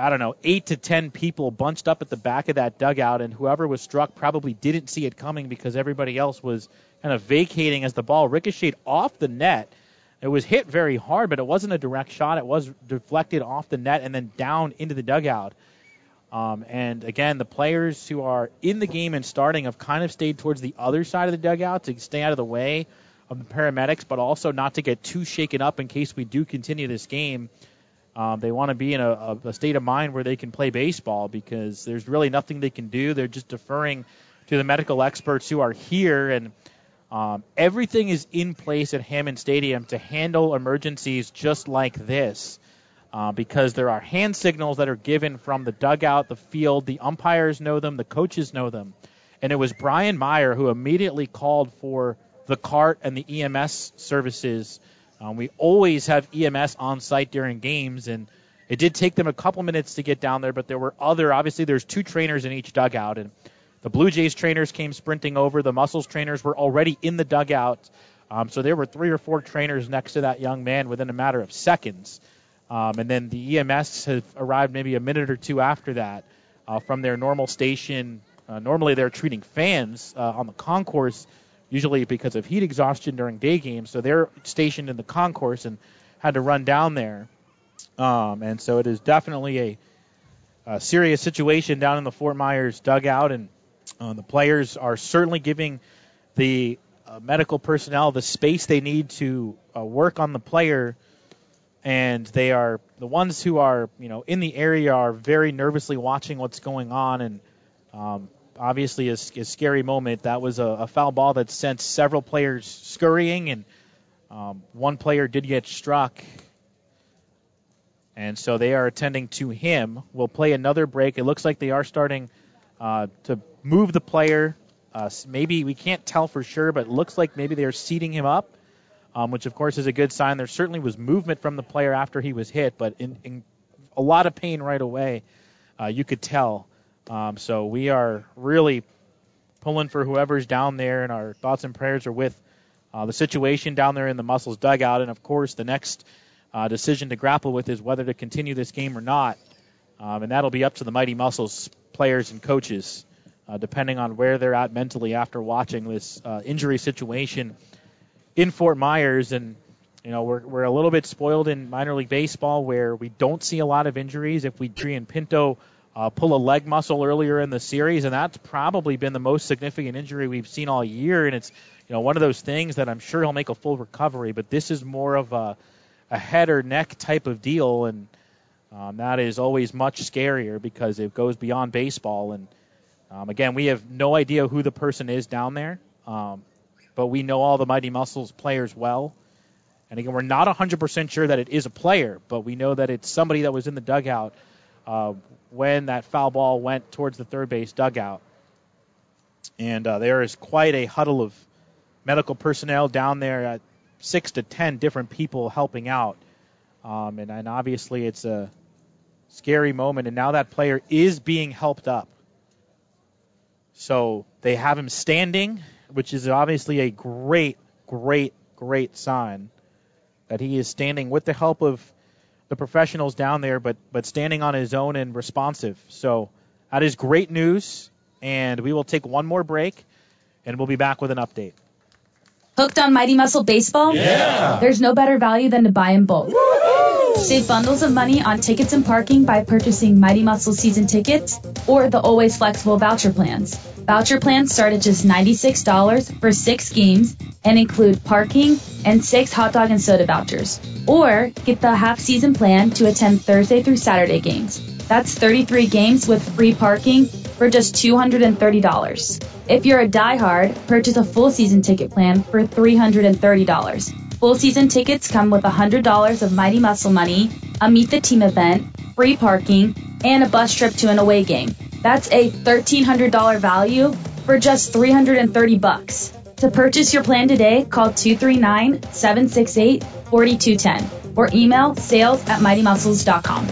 8 to 10 people bunched up at the back of that dugout, and whoever was struck probably didn't see it coming because everybody else was kind of vacating as the ball ricocheted off the net. It was hit very hard, but it wasn't a direct shot. It was deflected off the net and then down into the dugout. And, again, the players who are in the game and starting have kind of stayed towards the other side of the dugout to stay out of the way of the paramedics, but also not to get too shaken up in case we do continue this game. They want to be in a state of mind where they can play baseball because there's really nothing they can do. They're just deferring to the medical experts who are here, and everything is in place at Hammond Stadium to handle emergencies just like this because there are hand signals that are given from the dugout, the field. The umpires know them. The coaches know them. And it was Brian Meyer who immediately called for the cart and the EMS services. We always have EMS on site during games, and it did take them a couple minutes to get down there, but there were obviously there's 2 trainers in each dugout, and the Blue Jays trainers came sprinting over. The Muscles trainers were already in the dugout, so there were 3 or 4 trainers next to that young man within a matter of seconds. And then the EMS have arrived maybe a minute or 2 after that from their normal station. Normally they're treating fans on the concourse, usually because of heat exhaustion during day games. So they're stationed in the concourse and had to run down there. And so it is definitely a serious situation down in the Fort Myers dugout. And the players are certainly giving the medical personnel the space they need to work on the player. And they are the ones who are, in the area are very nervously watching what's going on. And obviously a scary moment. That was a foul ball that sent several players scurrying, and one player did get struck. And so they are attending to him. We'll play another break. It looks like they are starting to move the player. Maybe we can't tell for sure, but it looks like maybe they are seating him up, which, of course, is a good sign. There certainly was movement from the player after he was hit, but in a lot of pain right away, you could tell. So we are really pulling for whoever's down there, and our thoughts and prayers are with the situation down there in the Muscles dugout. And, of course, the next decision to grapple with is whether to continue this game or not. And that'll be up to the Mighty Muscles players and coaches, depending on where they're at mentally after watching this injury situation in Fort Myers. And, we're a little bit spoiled in minor league baseball where we don't see a lot of injuries. If we Adrian Pinto pull a leg muscle earlier in the series, and that's probably been the most significant injury we've seen all year. And it's, one of those things that I'm sure he'll make a full recovery, but this is more of a head or neck type of deal, and that is always much scarier because it goes beyond baseball. And again, we have no idea who the person is down there, but we know all the Mighty Muscles players well. And again, we're not 100% sure that it is a player, but we know that it's somebody that was in the dugout when that foul ball went towards the third base dugout. And there is quite a huddle of medical personnel down there, 6 to 10 different people helping out. And obviously it's a scary moment, and now that player is being helped up. So they have him standing, which is obviously a great sign that he is standing with the help of the professionals down there, but standing on his own and responsive. So that is great news, and we will take one more break, and we'll be back with an update. Hooked on Mighty Muscle Baseball? Yeah! There's no better value than to buy in bulk. Woo-hoo! Save bundles of money on tickets and parking by purchasing Mighty Muscle season tickets or the Always Flexible voucher plans. Voucher plans start at just $96 for 6 games and include parking and 6 hot dog and soda vouchers. Or get the half-season plan to attend Thursday through Saturday games. That's 33 games with free parking for just $230. If you're a diehard, purchase a full season ticket plan for $330. Full season tickets come with $100 of Mighty Muscle money, a Meet the Team event, free parking, and a bus trip to an away game. That's a $1,300 value for just $330. To purchase your plan today, call 239-768-4210 or email sales@mightymuscles.com.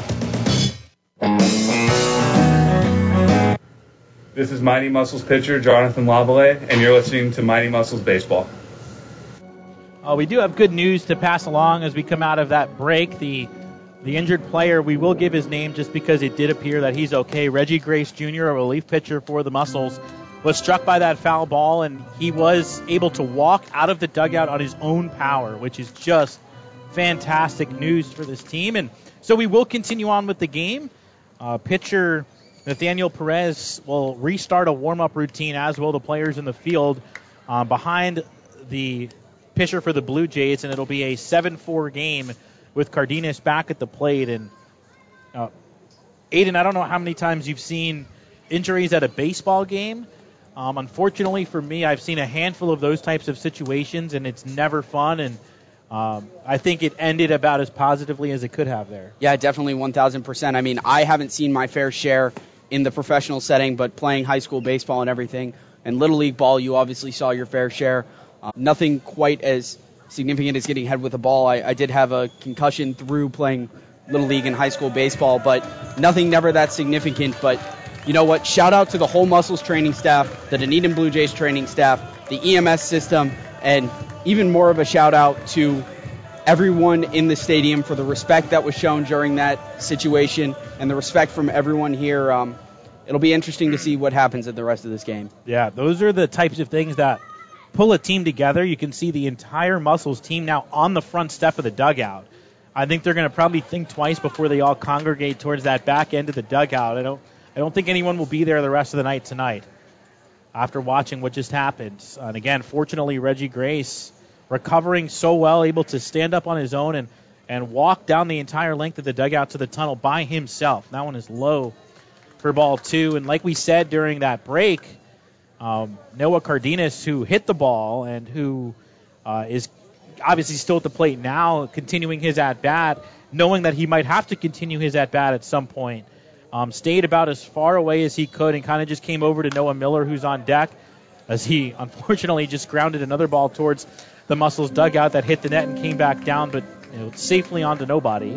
This is Mighty Muscles pitcher Jonathan Lavallee, and you're listening to Mighty Muscles Baseball. We do have good news to pass along as we come out of that break. The injured player, we will give his name just because it did appear that he's okay. Reggie Grace Jr., a relief pitcher for the Muscles, was struck by that foul ball, and he was able to walk out of the dugout on his own power, which is just fantastic news for this team. And so we will continue on with the game. Pitcher Nathaniel Perez will restart a warm-up routine, as will the players in the field, behind the pitcher for the Blue Jays, and it'll be a 7-4 game with Cardenas back at the plate. And Aiden, I don't know how many times you've seen injuries at a baseball game. Unfortunately for me, I've seen a handful of those types of situations, and it's never fun. And I think it ended about as positively as it could have there. Yeah, definitely 1,000%. I mean, I haven't seen my fair share in the professional setting, but playing high school baseball and everything, and Little League ball, you obviously saw your fair share. Nothing quite as significant as getting hit with a ball. I did have a concussion through playing Little League and high school baseball, but nothing never that significant. But you know what? Shout out to the whole Muscles training staff, the Dunedin Blue Jays training staff, the EMS system, and even more of a shout out to everyone in the stadium for the respect that was shown during that situation and the respect from everyone here. It'll be interesting to see what happens at the rest of this game. Yeah, those are the types of things that pull a team together. You can see the entire Muscles team now on the front step of the dugout. I think they're going to probably think twice before they all congregate towards that back end of the dugout. I don't think anyone will be there the rest of the night tonight after watching what just happened. And again, fortunately, Reggie Grace recovering so well, able to stand up on his own and walk down the entire length of the dugout to the tunnel by himself. That one is low for ball 2. And like we said during that break, Noah Cardenas, who hit the ball and who is obviously still at the plate now, continuing his at-bat, knowing that he might have to continue his at-bat at some point, stayed about as far away as he could and kind of just came over to Noah Miller, who's on deck, as he unfortunately just grounded another ball towards the Muscles dugout that hit the net and came back down, but safely onto nobody.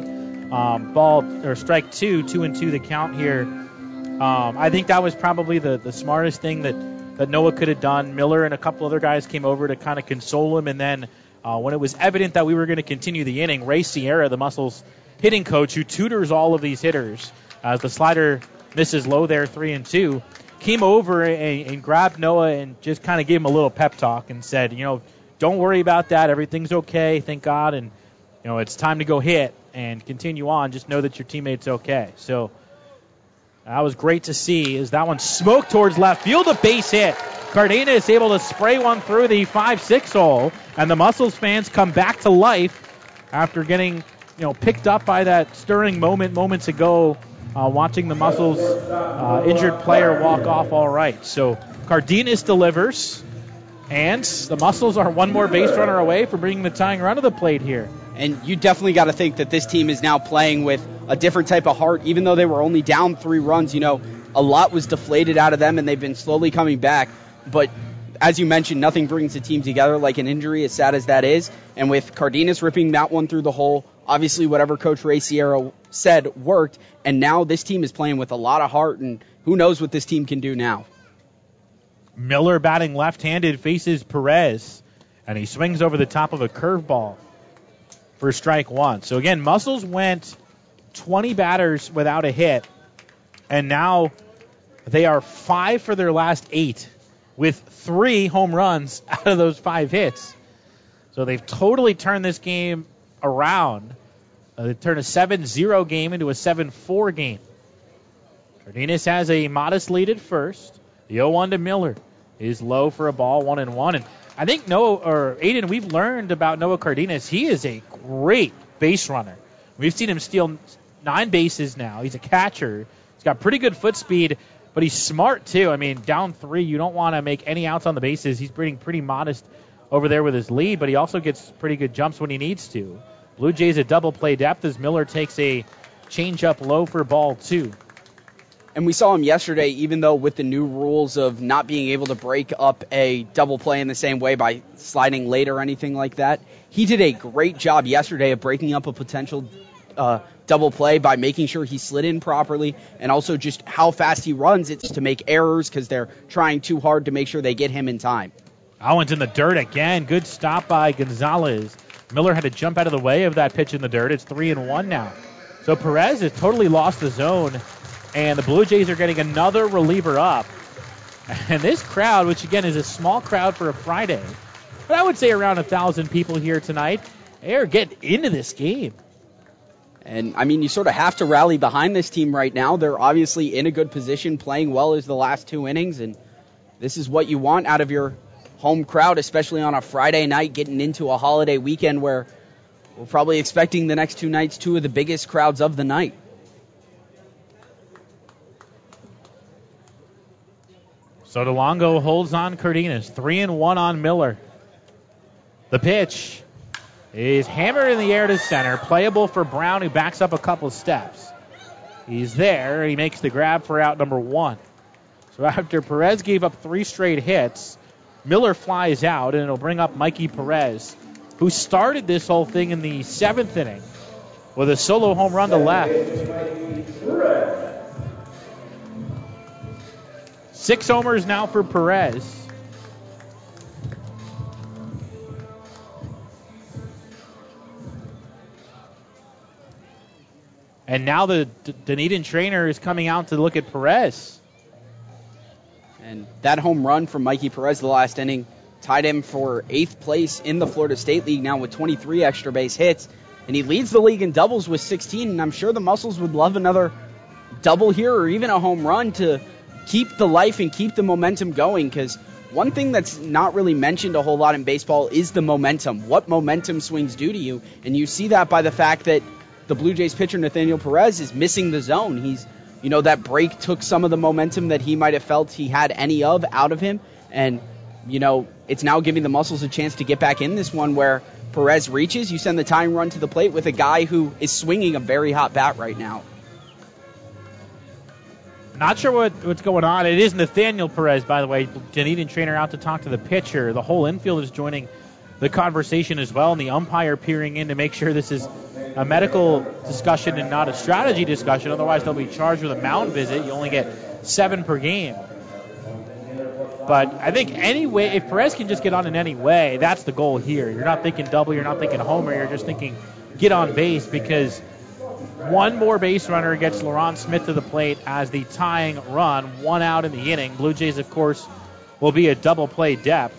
Strike 2, 2-2 the count here. I think that was probably the smartest thing that Noah could have done. Miller and a couple other guys came over to kind of console him, and then when it was evident that we were going to continue the inning, Ray Sierra, the Muscles hitting coach who tutors all of these hitters, as the slider misses low there, 3-2, came over and grabbed Noah and just kind of gave him a little pep talk and said, don't worry about that. Everything's okay, thank God, and it's time to go hit and continue on. Just know that your teammate's okay. So that was great to see as that one smoked towards left field, a base hit. Cardenas is able to spray one through the 5-6 hole, and the Muscles fans come back to life after getting picked up by that stirring moment moments ago, watching the Muscles injured player walk off all right. So Cardenas delivers, and the Muscles are one more base runner away from bringing the tying run to the plate here. And you definitely got to think that this team is now playing with a different type of heart. Even though they were only down 3 runs, a lot was deflated out of them, and they've been slowly coming back. But as you mentioned, nothing brings the team together like an injury, as sad as that is. And with Cardenas ripping that one through the hole, obviously whatever Coach Ray Sierra said worked, and now this team is playing with a lot of heart, and who knows what this team can do now. Miller batting left-handed faces Perez, and he swings over the top of a curveball for strike one. So again, Muscles went 20 batters without a hit, and now they are 5 for their last 8 with 3 home runs out of those 5 hits. So they've totally turned this game around. They turned a 7-0 game into a 7-4 game. Cardenas has a modest lead at first. The 0-1 to Miller is low for a ball, 1-1. And I think Aiden, we've learned about Noah Cardenas. He is a great base runner. We've seen him steal 9 bases now. He's a catcher. He's got pretty good foot speed, but he's smart too. I mean, down 3, you don't want to make any outs on the bases. He's pretty modest over there with his lead, but he also gets pretty good jumps when he needs to. Blue Jays a double play depth as Miller takes a change-up low for ball 2. And we saw him yesterday, even though with the new rules of not being able to break up a double play in the same way by sliding late or anything like that, he did a great job yesterday of breaking up a potential double play by making sure he slid in properly, and also just how fast he runs. It's to make errors because they're trying too hard to make sure they get him in time. Owens in the dirt again. Good stop by Gonzalez. Miller had to jump out of the way of that pitch in the dirt. It's 3-1 now. So Perez has totally lost the zone, and the Blue Jays are getting another reliever up. And this crowd, which again is a small crowd for a Friday, but I would say around 1,000 people here tonight, they are getting into this game. And, I mean, you sort of have to rally behind this team right now. They're obviously in a good position, playing well as the last 2 innings, and this is what you want out of your home crowd, especially on a Friday night, getting into a holiday weekend where we're probably expecting the next 2 nights 2 of the biggest crowds of the night. So DeLongo holds on Cardenas. 3-1 on Miller. The pitch is hammered in the air to center. Playable for Brown, who backs up a couple steps. He's there. He makes the grab for out number 1. So after Perez gave up 3 straight hits, Miller flies out, and it'll bring up Mikey Perez, who started this whole thing in the 7th inning with a solo home run to left. 6 homers now for Perez. And now the Dunedin trainer is coming out to look at Perez. And that home run from Mikey Perez the last inning tied him for 8th place in the Florida State League now with 23 extra base hits. And he leads the league in doubles with 16. And I'm sure the Muscles would love another double here or even a home run to keep the life and keep the momentum going. Because one thing that's not really mentioned a whole lot in baseball is the momentum. What momentum swings do to you. And you see that by the fact that the Blue Jays pitcher Nathaniel Perez is missing the zone. He's, that break took some of the momentum that he might have felt he had any of out of him. And, it's now giving the Muscles a chance to get back in this one where Perez reaches. You send the tying run to the plate with a guy who is swinging a very hot bat right now. Not sure what's going on. It is Nathaniel Perez, by the way. Dunedin trainer out to talk to the pitcher. The whole infield is joining the conversation as well, and the umpire peering in to make sure this is a medical discussion and not a strategy discussion. Otherwise, they'll be charged with a mound visit. You only get 7 per game. But I think anyway, if Perez can just get on in any way, that's the goal here. You're not thinking double, you're not thinking homer, you're just thinking get on base, because one more base runner gets Laurent Smith to the plate as the tying run, 1 out in the inning. Blue Jays, of course, will be a double play depth.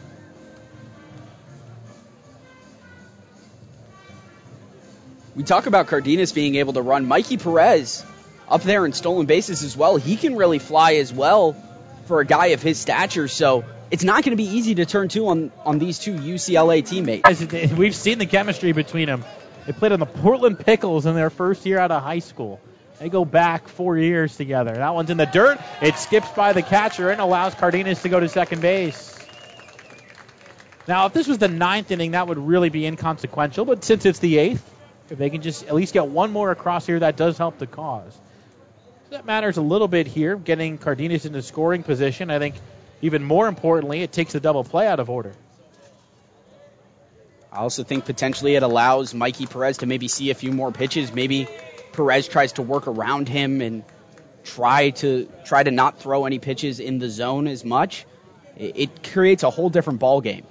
We talk about Cardenas being able to run. Mikey Perez up there in stolen bases as well. He can really fly as well for a guy of his stature. So it's not going to be easy to turn 2 on these 2 UCLA teammates. We've seen the chemistry between them. They played on the Portland Pickles in their first year out of high school. They go back 4 years together. That one's in the dirt. It skips by the catcher and allows Cardenas to go to second base. Now, if this was the 9th inning, that would really be inconsequential. But since it's the 8th, if they can just at least get one more across here, that does help the cause. So that matters a little bit here, getting Cardenas into scoring position. I think even more importantly, it takes the double play out of order. I also think potentially it allows Mikey Perez to maybe see a few more pitches. Maybe Perez tries to work around him and try to not throw any pitches in the zone as much. It creates a whole different ball game.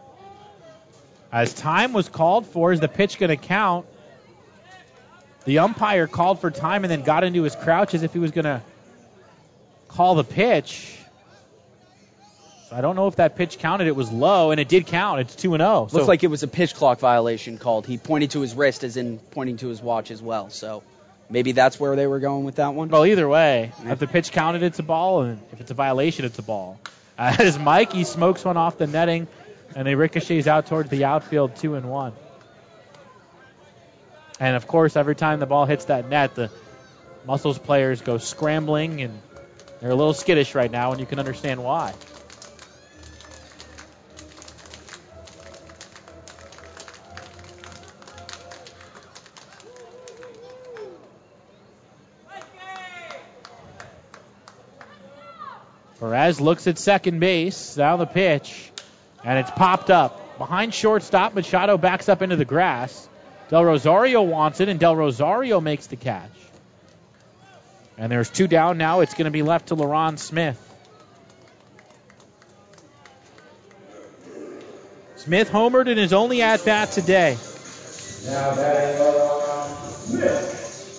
As time was called for, is the pitch going to count? The umpire called for time and then got into his crouch as if he was going to call the pitch. So I don't know if that pitch counted. It was low, and it did count. It's 2-0. Looks like it was a pitch clock violation called. He pointed to his wrist as in pointing to his watch as well. So maybe that's where they were going with that one. Well, either way, if the pitch counted, it's a ball, and if it's a violation, it's a ball. As Mikey smokes one off the netting, and it ricochets out towards the outfield, 2-1. And, of course, every time the ball hits that net, the Muscles players go scrambling, and they're a little skittish right now, and you can understand why. Perez looks at second base, down the pitch, and it's popped up. Behind shortstop, Machado backs up into the grass. Del Rosario wants it, and Del Rosario makes the catch. And there's 2 down now. It's going to be left to LaRon Smith. Smith homered in his only at-bat today. Now batting LaRon Smith.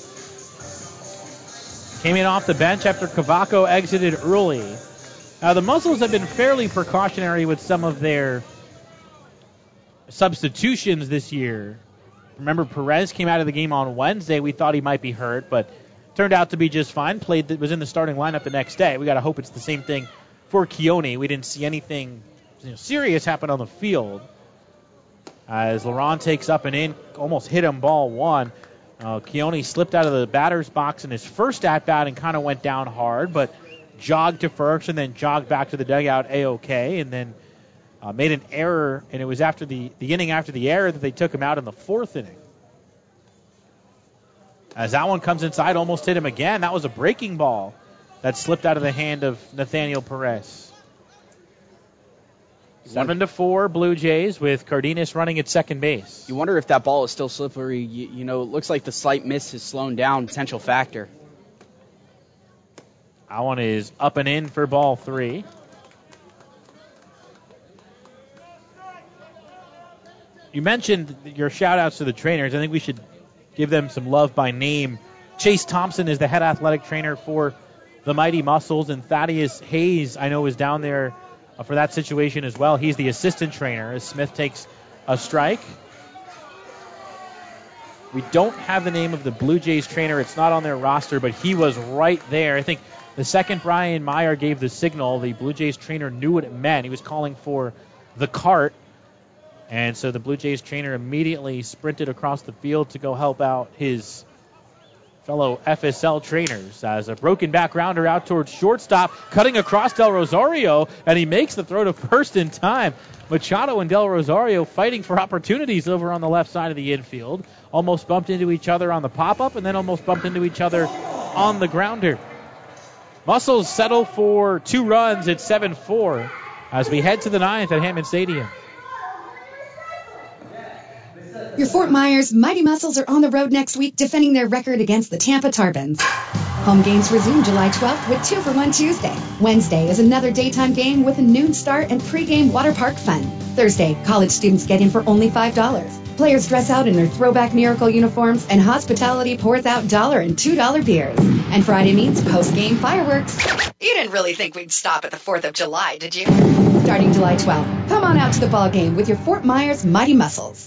Came in off the bench after Cavaco exited early. Now, the Muscles have been fairly precautionary with some of their substitutions this year. Remember, Perez came out of the game on Wednesday. We thought he might be hurt, but turned out to be just fine. Was in the starting lineup the next day. We got to hope it's the same thing for Keone. We didn't see anything serious happen on the field. As LaRon takes up and in, almost hit him ball one. Keone slipped out of the batter's box in his first at-bat and kind of went down hard, but jogged to first and then jogged back to the dugout A-OK, and then made an error, and it was after the inning after the error that they took him out in the 4th inning. As that one comes inside, almost hit him again. That was a breaking ball that slipped out of the hand of Nathaniel Perez. 7-4 Blue Jays with Cardenas running at second base. You wonder if that ball is still slippery. You know, it looks like the slight miss has slowed down, potential factor. That one is up and in for ball 3. You mentioned your shout-outs to the trainers. I think we should give them some love by name. Chase Thompson is the head athletic trainer for the Mighty Muscles, and Thaddeus Hayes, I know, is down there for that situation as well. He's the assistant trainer as Smith takes a strike. We don't have the name of the Blue Jays trainer. It's not on their roster, but he was right there. I think the second Brian Meyer gave the signal, the Blue Jays trainer knew what it meant. He was calling for the cart. And so the Blue Jays trainer immediately sprinted across the field to go help out his fellow FSL trainers as a broken back rounder out towards shortstop, cutting across Del Rosario, and he makes the throw to first in time. Machado and Del Rosario fighting for opportunities over on the left side of the infield. Almost bumped into each other on the pop-up and then almost bumped into each other on the grounder. Muscles settle for 2 runs at 7-4 as we head to the 9th at Hammond Stadium. Your Fort Myers Mighty Muscles are on the road next week defending their record against the Tampa Tarbans. Home games resume July 12th with 2-for-1 Tuesday. Wednesday is another daytime game with a noon start and pregame water park fun. Thursday, college students get in for only $5. Players dress out in their throwback Miracle uniforms, and hospitality pours out $1 and $2 beers. And Friday means post-game fireworks. You didn't really think we'd stop at the 4th of July, did you? Starting July 12th, come on out to the ball game with your Fort Myers Mighty Muscles.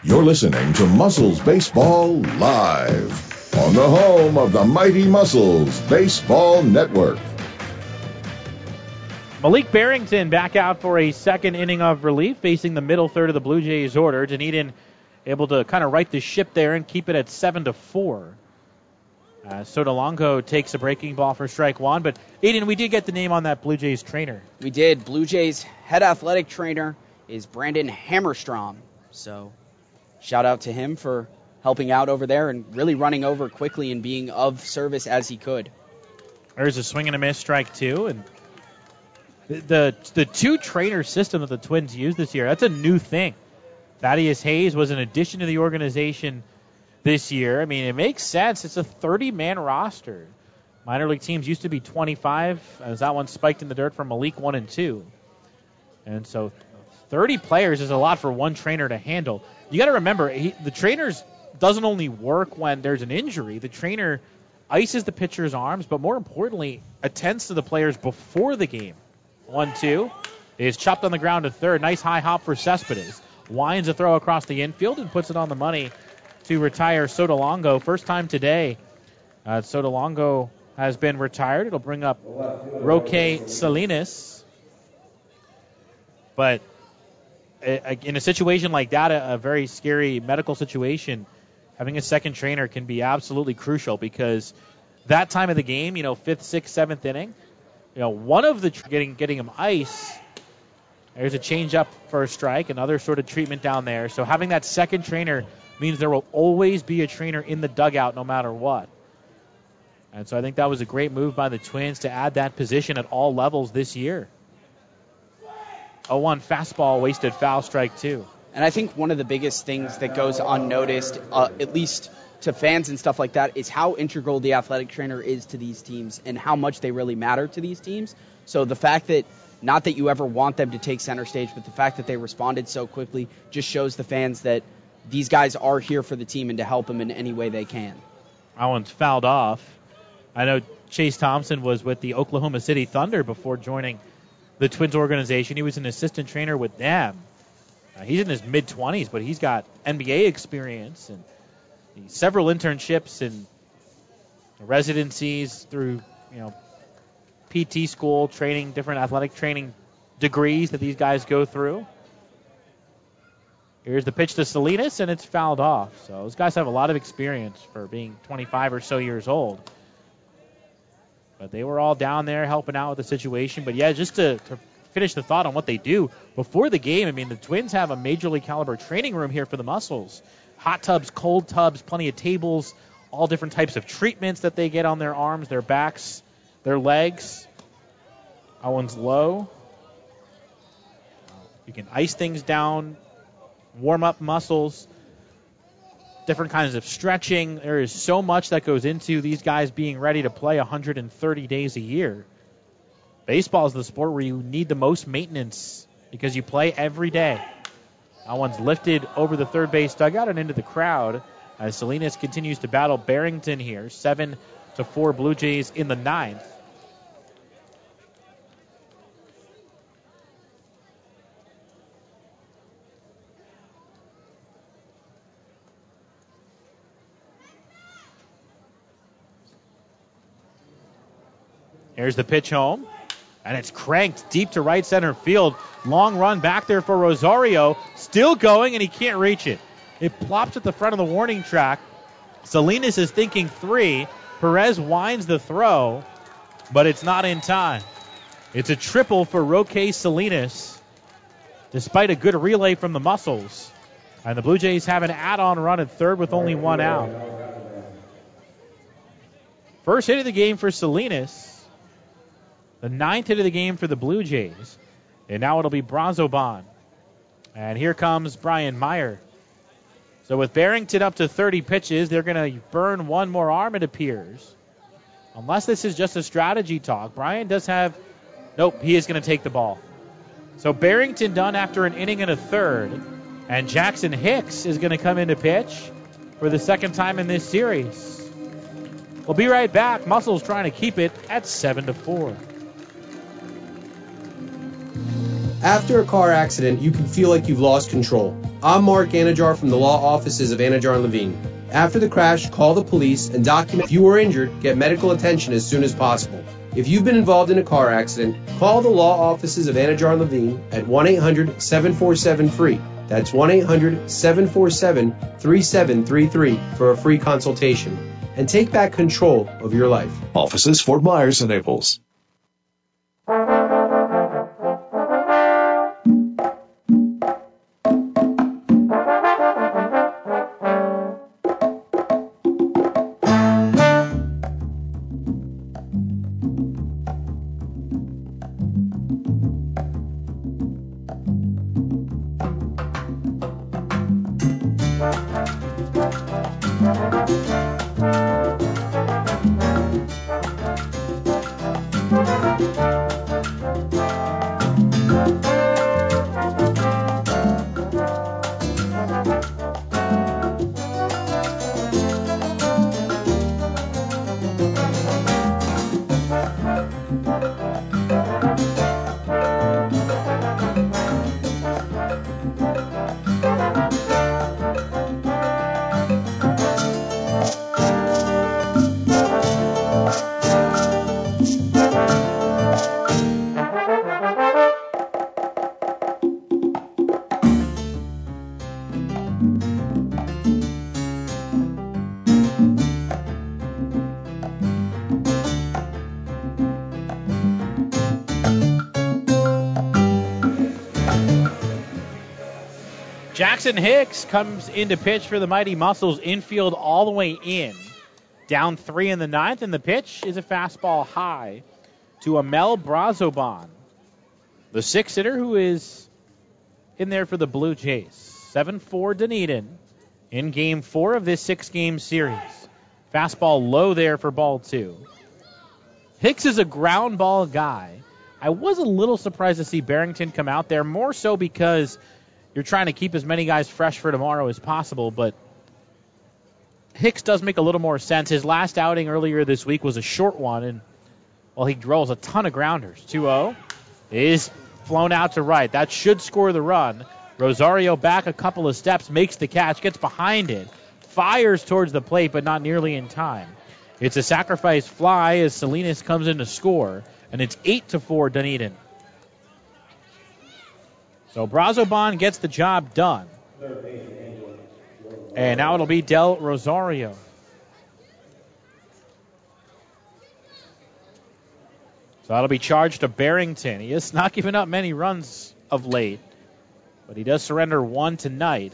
You're listening to Muscles Baseball Live on the home of the Mighty Muscles Baseball Network. Malik Barrington back out for a second inning of relief, facing the middle third of the Blue Jays order. Dunedin able to kind of right the ship there and keep it at 7-4. Sotolongo takes a breaking ball for strike one. But, Aiden, we did get the name on that Blue Jays trainer. We did. Blue Jays head athletic trainer is Brandon Hammerstrom. So, shout out to him for helping out over there and really running over quickly and being of service as he could. There's a swing and a miss, strike two. And the two-trainer system that the Twins used this year, that's a new thing. Thaddeus Hayes was an addition to the organization this year. I mean, it makes sense. It's a 30-man roster. Minor league teams used to be 25, as that one spiked in the dirt from Malik 1 and 2. And so 30 players is a lot for one trainer to handle. You got to remember, the trainers doesn't only work when there's an injury. The trainer ices the pitcher's arms, but more importantly, attends to the players before the game. 1-2 is chopped on the ground to third. Nice high hop for Cespedes. Winds a throw across the infield and puts it on the money to retire Sotolongo. First time today, Sotolongo has been retired. It'll bring up Roque Salinas. But in a situation like that, a very scary medical situation, having a second trainer can be absolutely crucial, because that time of the game, 5th, 6th, 7th inning, one of the getting him ice. There's a change-up for a strike, another sort of treatment down there. So having that second trainer means there will always be a trainer in the dugout no matter what. And so I think that was a great move by the Twins to add that position at all levels this year. 0-1 fastball, wasted foul, strike two. And I think one of the biggest things that goes unnoticed, at least to fans and stuff like that, is how integral the athletic trainer is to these teams and how much they really matter to these teams. So the fact that, not that you ever want them to take center stage, but the fact that they responded so quickly just shows the fans that these guys are here for the team and to help them in any way they can. That one's fouled off. I know Chase Thompson was with the Oklahoma City Thunder before joining the Twins organization. He was an assistant trainer with them. He's in his mid-20s, but he's got NBA experience and several internships and residencies through, PT school, training, different athletic training degrees that these guys go through. Here's the pitch to Salinas, and it's fouled off. So those guys have a lot of experience for being 25 or so years old. But they were all down there helping out with the situation. But, yeah, just to finish the thought on what they do, before the game, I mean, the Twins have a major league caliber training room here for the Muscles. Hot tubs, cold tubs, plenty of tables, all different types of treatments that they get on their arms, their backs, their legs. That one's low. You can ice things down, warm up muscles, different kinds of stretching. There is so much that goes into these guys being ready to play 130 days a year. Baseball is the sport where you need the most maintenance because you play every day. That one's lifted over the third base dugout and into the crowd as Salinas continues to battle Barrington here. 7-4 Blue Jays in the ninth. Here's the pitch home, and it's cranked deep to right center field. Long run back there for Rosario. Still going, and he can't reach it. It plops at the front of the warning track. Salinas is thinking three. Perez winds the throw, but it's not in time. It's a triple for Roque Salinas, despite a good relay from the Muscles. And the Blue Jays have an add-on run at third with only one out. First hit of the game for Salinas. The ninth hit of the game for the Blue Jays. And now it'll be Brazoban. And here comes Brian Meyer. So with Barrington up to 30 pitches, they're going to burn one more arm, it appears. Unless this is just a strategy talk. Brian does have... Nope, he is going to take the ball. So Barrington done after an inning and a third. And Jackson Hicks is going to come in to pitch for the second time in this series. We'll be right back. Muscles trying to keep it at 7-4. After a car accident, you can feel like you've lost control. I'm Mark Anajar from the law offices of Anajar and Levine. After the crash, call the police and document if you were injured, get medical attention as soon as possible. If you've been involved in a car accident, call the law offices of Anajar and Levine at 1-800-747-FREE. That's 1-800-747-3733 for a free consultation. And take back control of your life. Offices Fort Myers and Naples. Jackson Hicks comes into pitch for the Mighty Muscles, infield all the way in. Down 3 in the 9th, and the pitch is a fastball high to Amel Brazoban, the 6-hitter who is in there for the Blue Jays. 7-4 Dunedin in Game 4 of this 6-game series. Fastball low there for ball 2. Hicks is a ground ball guy. I was a little surprised to see Barrington come out there, more so because you're trying to keep as many guys fresh for tomorrow as possible, but Hicks does make a little more sense. His last outing earlier this week was a short one, and well, he drills a ton of grounders. 2-0 is flown out to right. That should score the run. Rosario back a couple of steps, makes the catch, gets behind it, fires towards the plate, but not nearly in time. It's a sacrifice fly as Salinas comes in to score, and it's 8-4 Dunedin. So Brazoban gets the job done. And now it'll be Del Rosario. So that'll be charged to Barrington. He has not given up many runs of late, but he does surrender one tonight.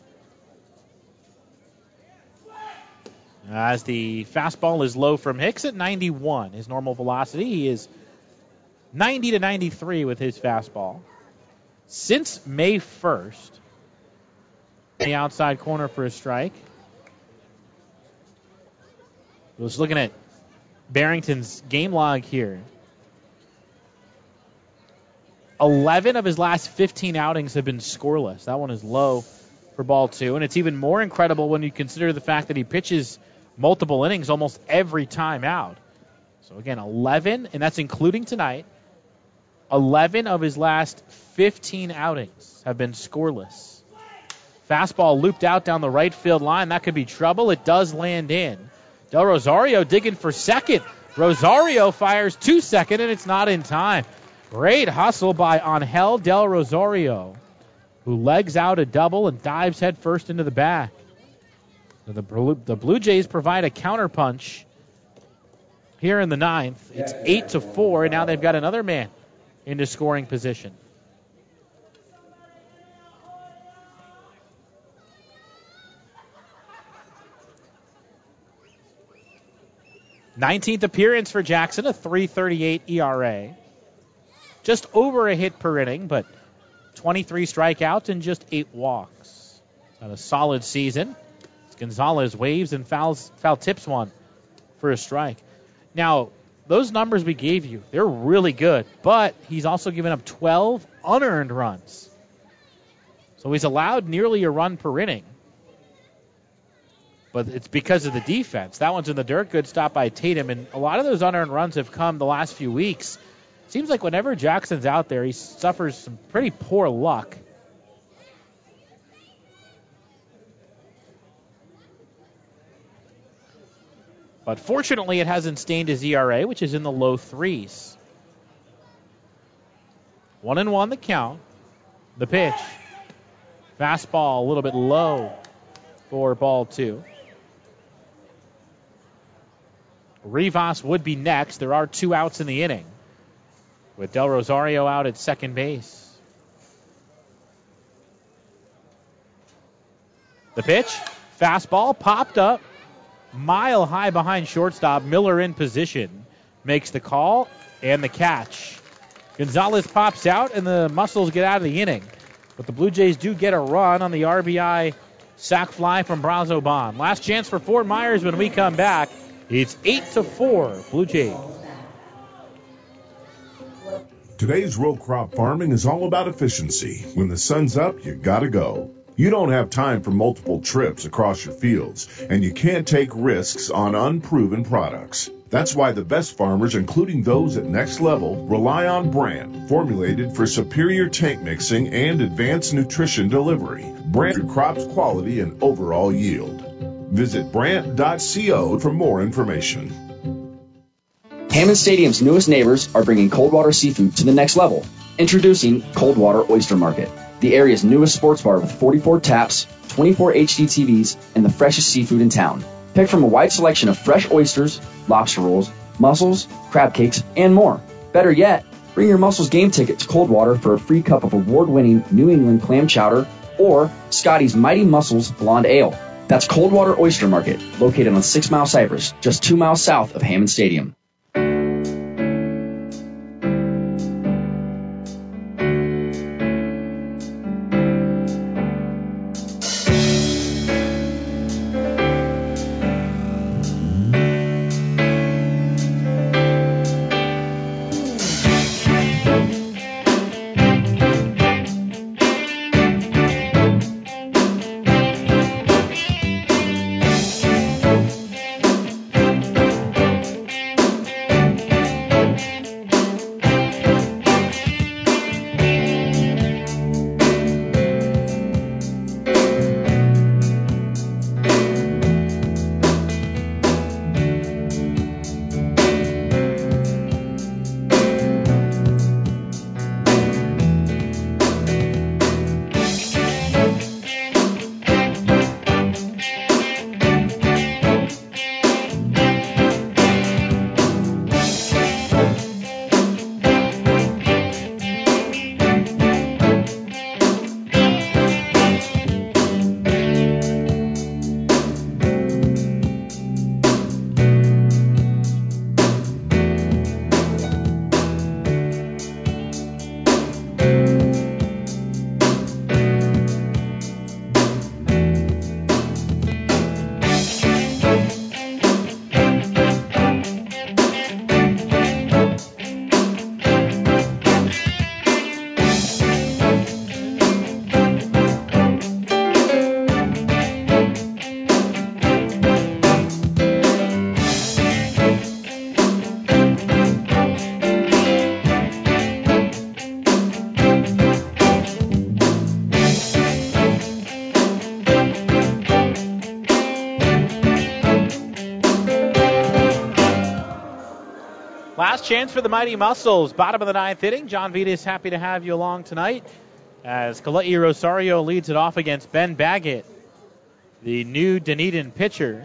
As the fastball is low from Hicks at 91, his normal velocity. He is 90 to 93 with his fastball. Since May 1st, the outside corner for a strike. I was looking at Barrington's game log here. 11 of his last 15 outings have been scoreless. That one is low for ball 2, and it's even more incredible when you consider the fact that he pitches multiple innings almost every time out. So again, 11, and that's including tonight. 11 of his last 15 outings have been scoreless. Fastball looped out down the right field line. That could be trouble. It does land in. Del Rosario digging for second. Rosario fires to second, and it's not in time. Great hustle by Angel Del Rosario, who legs out a double and dives headfirst into the back. So the Blue Jays provide a counterpunch here in the 9th. It's 8-4, and now they've got another man into scoring position. Nineteenth appearance for Jackson, a 3.38 ERA. Just over a hit per inning, but 23 strikeouts and just 8 walks. Not a solid season. Gonzalez waves and foul tips one for a strike. Now, those numbers we gave you, they're really good, but he's also given up 12 unearned runs. So he's allowed nearly a run per inning. But it's because of the defense. That one's in the dirt. Good stop by Tatum. And a lot of those unearned runs have come the last few weeks Seems like whenever Jackson's out there, he suffers some pretty poor luck. But fortunately, it hasn't stained his ERA, which is in the low 3s. 1-1 the count. The pitch. Fastball a little bit low for ball 2. Rivas would be next. There are 2 outs in the inning, with Del Rosario out at second base. The pitch. Fastball popped up. Mile high behind shortstop. Miller in position. Makes the call and the catch. Gonzalez pops out and the Muscles get out of the inning. But the Blue Jays do get a run on the RBI sac fly from Brazoban. Last chance for Fort Myers when we come back. It's 8-4 Blue Jays. Today's row crop farming is all about efficiency. When the sun's up, you gotta go. You don't have time for multiple trips across your fields, and you can't take risks on unproven products. That's why the best farmers, including those at Next Level, rely on Brandt, formulated for superior tank mixing and advanced nutrition delivery. Brandt crops quality and overall yield. Visit Brandt.co for more information. Hammond Stadium's newest neighbors are bringing Coldwater Seafood to the next level. Introducing Coldwater Oyster Market, the area's newest sports bar with 44 taps, 24 HD TVs, and the freshest seafood in town. Pick from a wide selection of fresh oysters, lobster rolls, mussels, crab cakes, and more. Better yet, bring your Mussels game ticket to Coldwater for a free cup of award-winning New England clam chowder or Scotty's Mighty Mussels Blonde Ale. That's Coldwater Oyster Market, located on 6 Mile Cypress, just 2 miles south of Hammond Stadium. Last chance for the Mighty Muscles. Bottom of the 9th inning. John Vitas happy to have you along tonight as Kalei Rosario leads it off against Ben Baggett, the new Dunedin pitcher,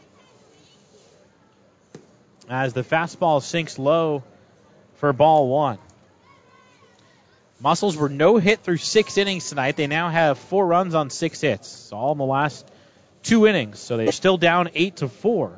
as the fastball sinks low for ball 1. Muscles were no hit through 6 innings tonight. They now have 4 runs on 6 hits, all in the last 2 innings, so they're still down 8-4.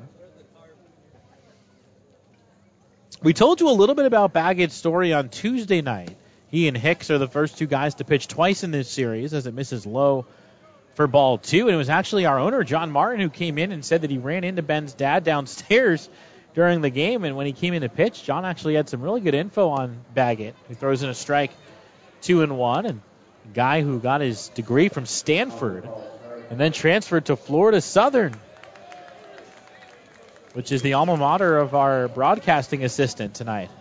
We told you a little bit about Baggett's story on Tuesday night. He and Hicks are the first 2 guys to pitch twice in this series as it misses low for ball 2. And it was actually our owner, John Martin, who came in and said that he ran into Ben's dad downstairs during the game. And when he came in to pitch, John actually had some really good info on Baggett, who throws in a strike 2-1, and a guy who got his degree from Stanford and then transferred to Florida Southern, which is the alma mater of our broadcasting assistant tonight.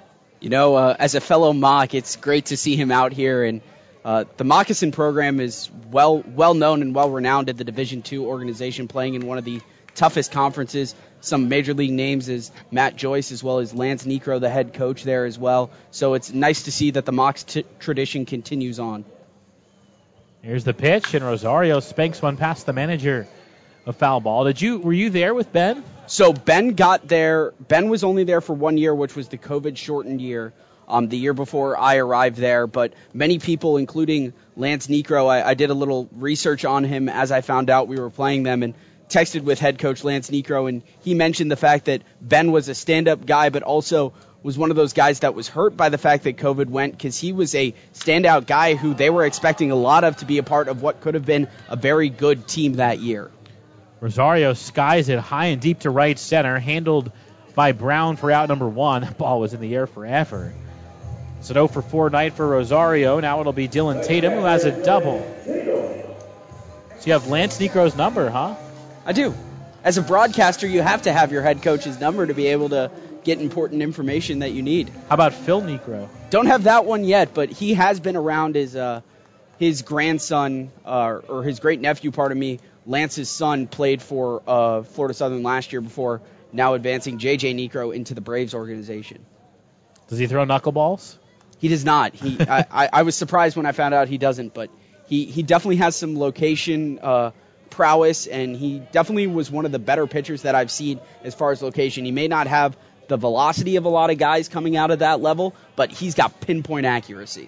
As a fellow Mock, it's great to see him out here, and the Moccasin program is well known and well renowned at the Division II organization, playing in one of the toughest conferences. Some major league names is Matt Joyce, as well as Lance Necro, the head coach there as well. So it's nice to see that the Mock's tradition continues on. Here's the pitch, and Rosario spanks one past the manager. A foul ball. Were you there with Ben? So Ben got there. Ben was only there for 1 year, which was the COVID-shortened year, the year before I arrived there. But many people, including Lance Necro, I did a little research on him as I found out we were playing them, and texted with head coach Lance Necro, and he mentioned the fact that Ben was a stand-up guy, but also was one of those guys that was hurt by the fact that COVID went, because he was a standout guy who they were expecting a lot of to be a part of what could have been a very good team that year. Rosario skies it high and deep to right center, handled by Brown for out number 1. That ball was in the air forever. It's an 0-for-4 night for Rosario. Now it'll be Dylan Tatum, who has a double. So you have Lance Necro's number, huh? I do. As a broadcaster, you have to have your head coach's number to be able to get important information that you need. How about Phil Necro? Don't have that one yet, but he has been around his grandson, or his great-nephew, Lance's son, played for Florida Southern last year before now advancing J.J. Necro into the Braves organization. Does he throw knuckleballs? He does not. I was surprised when I found out he doesn't, but he definitely has some location prowess, and he definitely was one of the better pitchers that I've seen as far as location. He may not have the velocity of a lot of guys coming out of that level, but he's got pinpoint accuracy.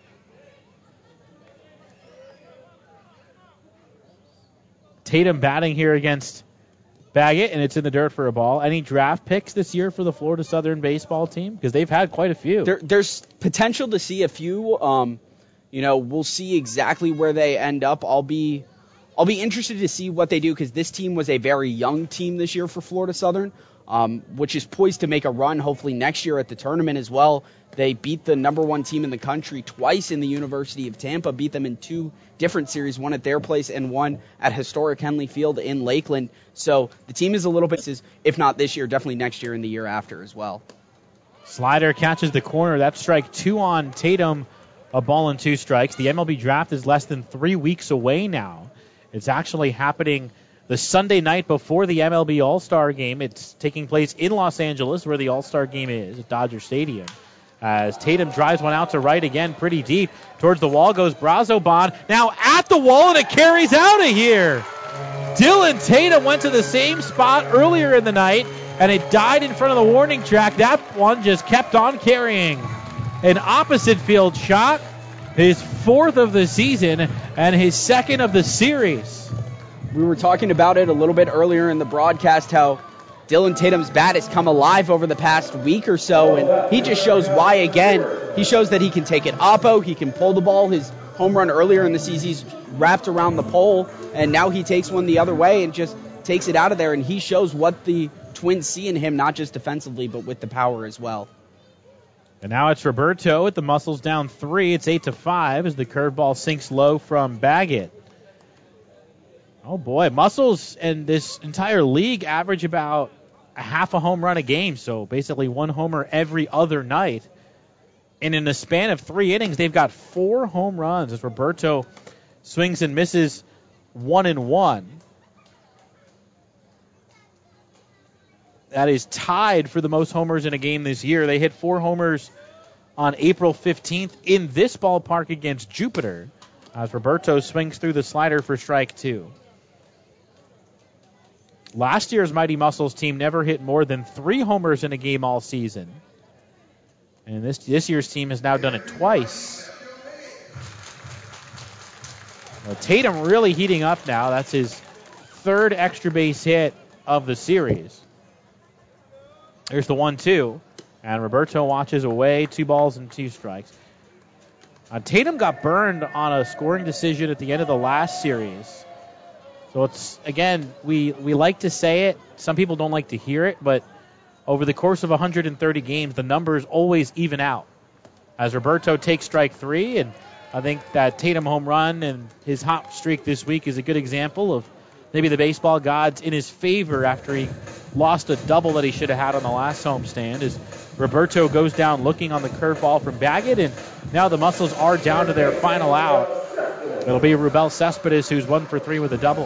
Tatum batting here against Baggett, and it's in the dirt for a ball. Any draft picks this year for the Florida Southern baseball team? Because they've had quite a few. There's potential to see a few. We'll see exactly where they end up. I'll be interested to see what they do, because this team was a very young team this year for Florida Southern, which is poised to make a run hopefully next year at the tournament as well. They beat the number 1 team in the country twice in the University of Tampa, beat them in 2 different series, one at their place and one at historic Henley Field in Lakeland. So the team is a little bit, if not this year, definitely next year and the year after as well. Slider catches the corner. That's strike 2 on Tatum, a ball and 2 strikes. The MLB draft is less than 3 weeks away now. It's actually happening the Sunday night before the MLB All-Star Game. It's taking place in Los Angeles, where the All-Star Game is, at Dodger Stadium. As Tatum drives one out to right again, pretty deep. Towards the wall goes Brazoban. Now at the wall, and it carries out of here. Dylan Tatum went to the same spot earlier in the night, and it died in front of the warning track. That one just kept on carrying. An opposite field shot, his 4th of the season, and his 2nd of the series. We were talking about it a little bit earlier in the broadcast, how Dylan Tatum's bat has come alive over the past week or so, and he just shows why again. He shows that he can take it oppo, he can pull the ball. His home run earlier in the season, he's wrapped around the pole, and now he takes one the other way and just takes it out of there, and he shows what the Twins see in him, not just defensively, but with the power as well. And now it's Roberto with the Muscles down 3. It's 8-5 as the curveball sinks low from Baggett. Oh, boy. Muscles and this entire league average about a half a home run a game, so basically 1 homer every other night. And in the span of 3 innings, they've got 4 home runs as Roberto swings and misses 1-1. That is tied for the most homers in a game this year. They hit 4 homers on April 15th in this ballpark against Jupiter, as Roberto swings through the slider for strike 2. Last year's Mighty Muscles team never hit more than 3 homers in a game all season. And this year's team has now done it twice. Well, Tatum really heating up now. That's his 3rd extra base hit of the series. There's the 1-2. And Roberto watches away. 2 balls and 2 strikes. Tatum got burned on a scoring decision at the end of the last series. So it's, again, we like to say it. Some people don't like to hear it, but over the course of 130 games, the numbers always even out. As Roberto takes strike 3, and I think that Tatum home run and his hot streak this week is a good example of maybe the baseball gods in his favor after he lost a double that he should have had on the last homestand. As Roberto goes down looking on the curveball from Baggett, and now the Muscles are down to their final out. It'll be Rubel Cespedes, who's 1 for 3 with a double.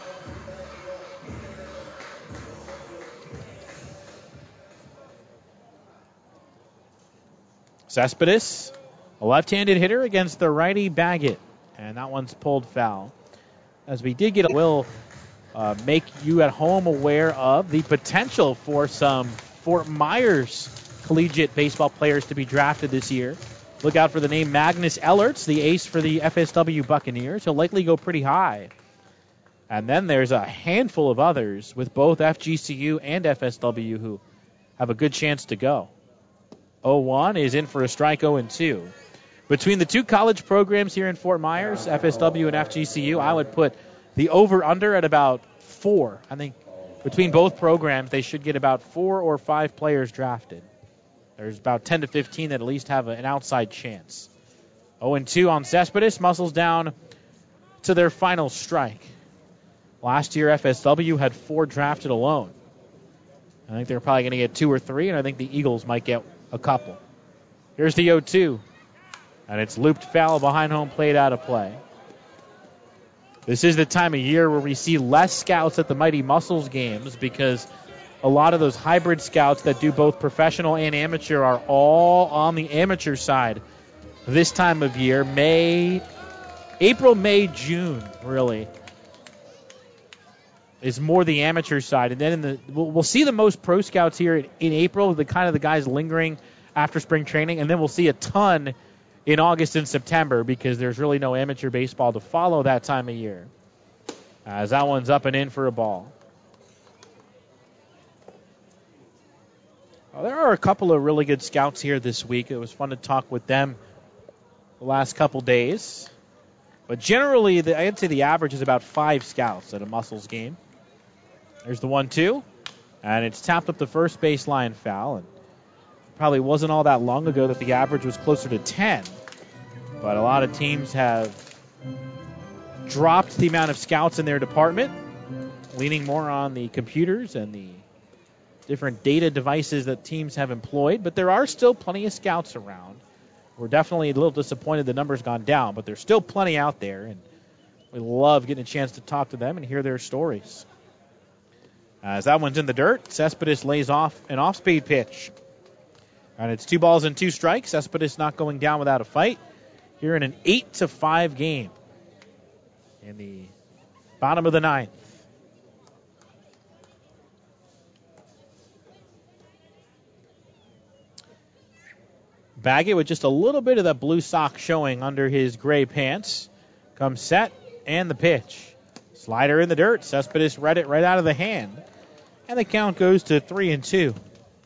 Cespedes, a left-handed hitter against the righty Baggett, and that one's pulled foul. As we did get, will make you at home aware of the potential for some Fort Myers collegiate baseball players to be drafted this year. Look out for the name Magnus Ellerts, the ace for the FSW Buccaneers. He'll likely go pretty high. And then there's a handful of others with both FGCU and FSW who have a good chance to go. 0-1 is in for a strike, 0-2. Between the two college programs here in Fort Myers, FSW and FGCU, I would put the over-under at about 4. I think between both programs, they should get about 4 or 5 players drafted. There's about 10 to 15 that at least have an outside chance. 0-2 on Cespedes. Muscles down to their final strike. Last year, FSW had 4 drafted alone. I think they're probably going to get 2 or 3, and I think the Eagles might get a couple. Here's the 0-2. And it's looped foul behind home plate, out of play. This is the time of year where we see less scouts at the Mighty Muscles games because a lot of those hybrid scouts that do both professional and amateur are all on the amateur side this time of year. April, May, June, really, is more the amateur side. And then we'll see the most pro scouts here in April, the guys lingering after spring training. And then we'll see a ton in August and September because there's really no amateur baseball to follow that time of year. As that one's up and in for a ball. Well, there are a couple of really good scouts here this week. It was fun to talk with them the last couple days. But generally, I'd say the average is about 5 scouts at a Muscles game. There's the 1-2, and it's tapped up the first baseline foul. And probably wasn't all that long ago that the average was closer to 10. But a lot of teams have dropped the amount of scouts in their department, leaning more on the computers and the different data devices that teams have employed. But there are still plenty of scouts around. We're definitely a little disappointed the number's gone down, but there's still plenty out there, and we love getting a chance to talk to them and hear their stories. As that one's in the dirt, Cespedes lays off an off-speed pitch. And it's 2 balls and 2 strikes. Cespedes not going down without a fight here in an 8-5 game in the bottom of the 9th. Baggett with just a little bit of that blue sock showing under his gray pants. Comes set, and the pitch. Slider in the dirt. Cespedes read it right out of the hand. And the count goes to 3-2.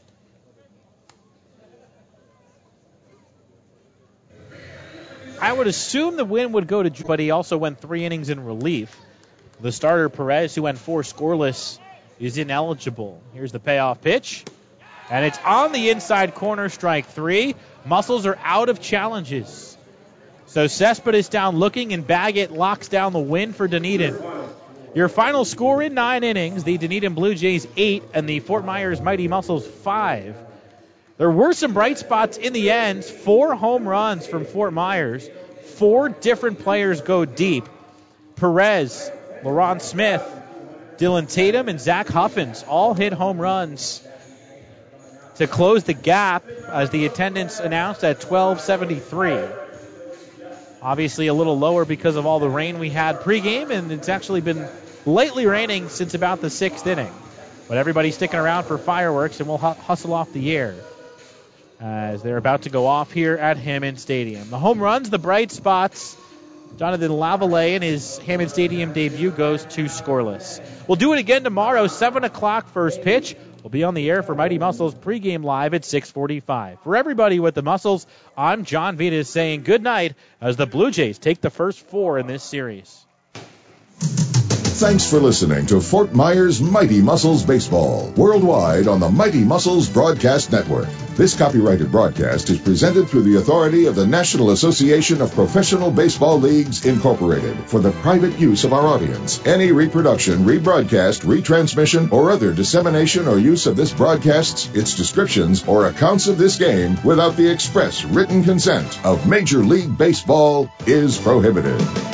I would assume the win would go to, but he also went 3 innings in relief. The starter, Perez, who went 4 scoreless, is ineligible. Here's the payoff pitch. And it's on the inside corner, strike 3. Muscles are out of challenges. So Cespedes down looking, and Baggett locks down the win for Dunedin. Your final score in 9 innings, the Dunedin Blue Jays 8 and the Fort Myers Mighty Muscles 5. There were some bright spots in the end. 4 home runs from Fort Myers. 4 different players go deep. Perez, LaRon Smith, Dylan Tatum, and Zach Huffins all hit home runs to close the gap as the attendance announced at 1,273. Obviously a little lower because of all the rain we had pregame, and it's actually been lightly raining since about the 6th inning. But everybody's sticking around for fireworks, and we'll hustle off the air as they're about to go off here at Hammond Stadium. The home runs, the bright spots. Jonathan Lavallee in his Hammond Stadium debut goes 2 scoreless. We'll do it again tomorrow, 7 o'clock first pitch. We'll be on the air for Mighty Muscles pregame live at 6:45. For everybody with the Muscles, I'm John Vitas saying good night as the Blue Jays take the first 4 in this series. Thanks for listening to Fort Myers Mighty Muscles Baseball, worldwide on the Mighty Muscles Broadcast Network. This copyrighted broadcast is presented through the authority of the National Association of Professional Baseball Leagues, Incorporated, for the private use of our audience. Any reproduction, rebroadcast, retransmission, or other dissemination or use of this broadcast, its descriptions, or accounts of this game without the express written consent of Major League Baseball is prohibited.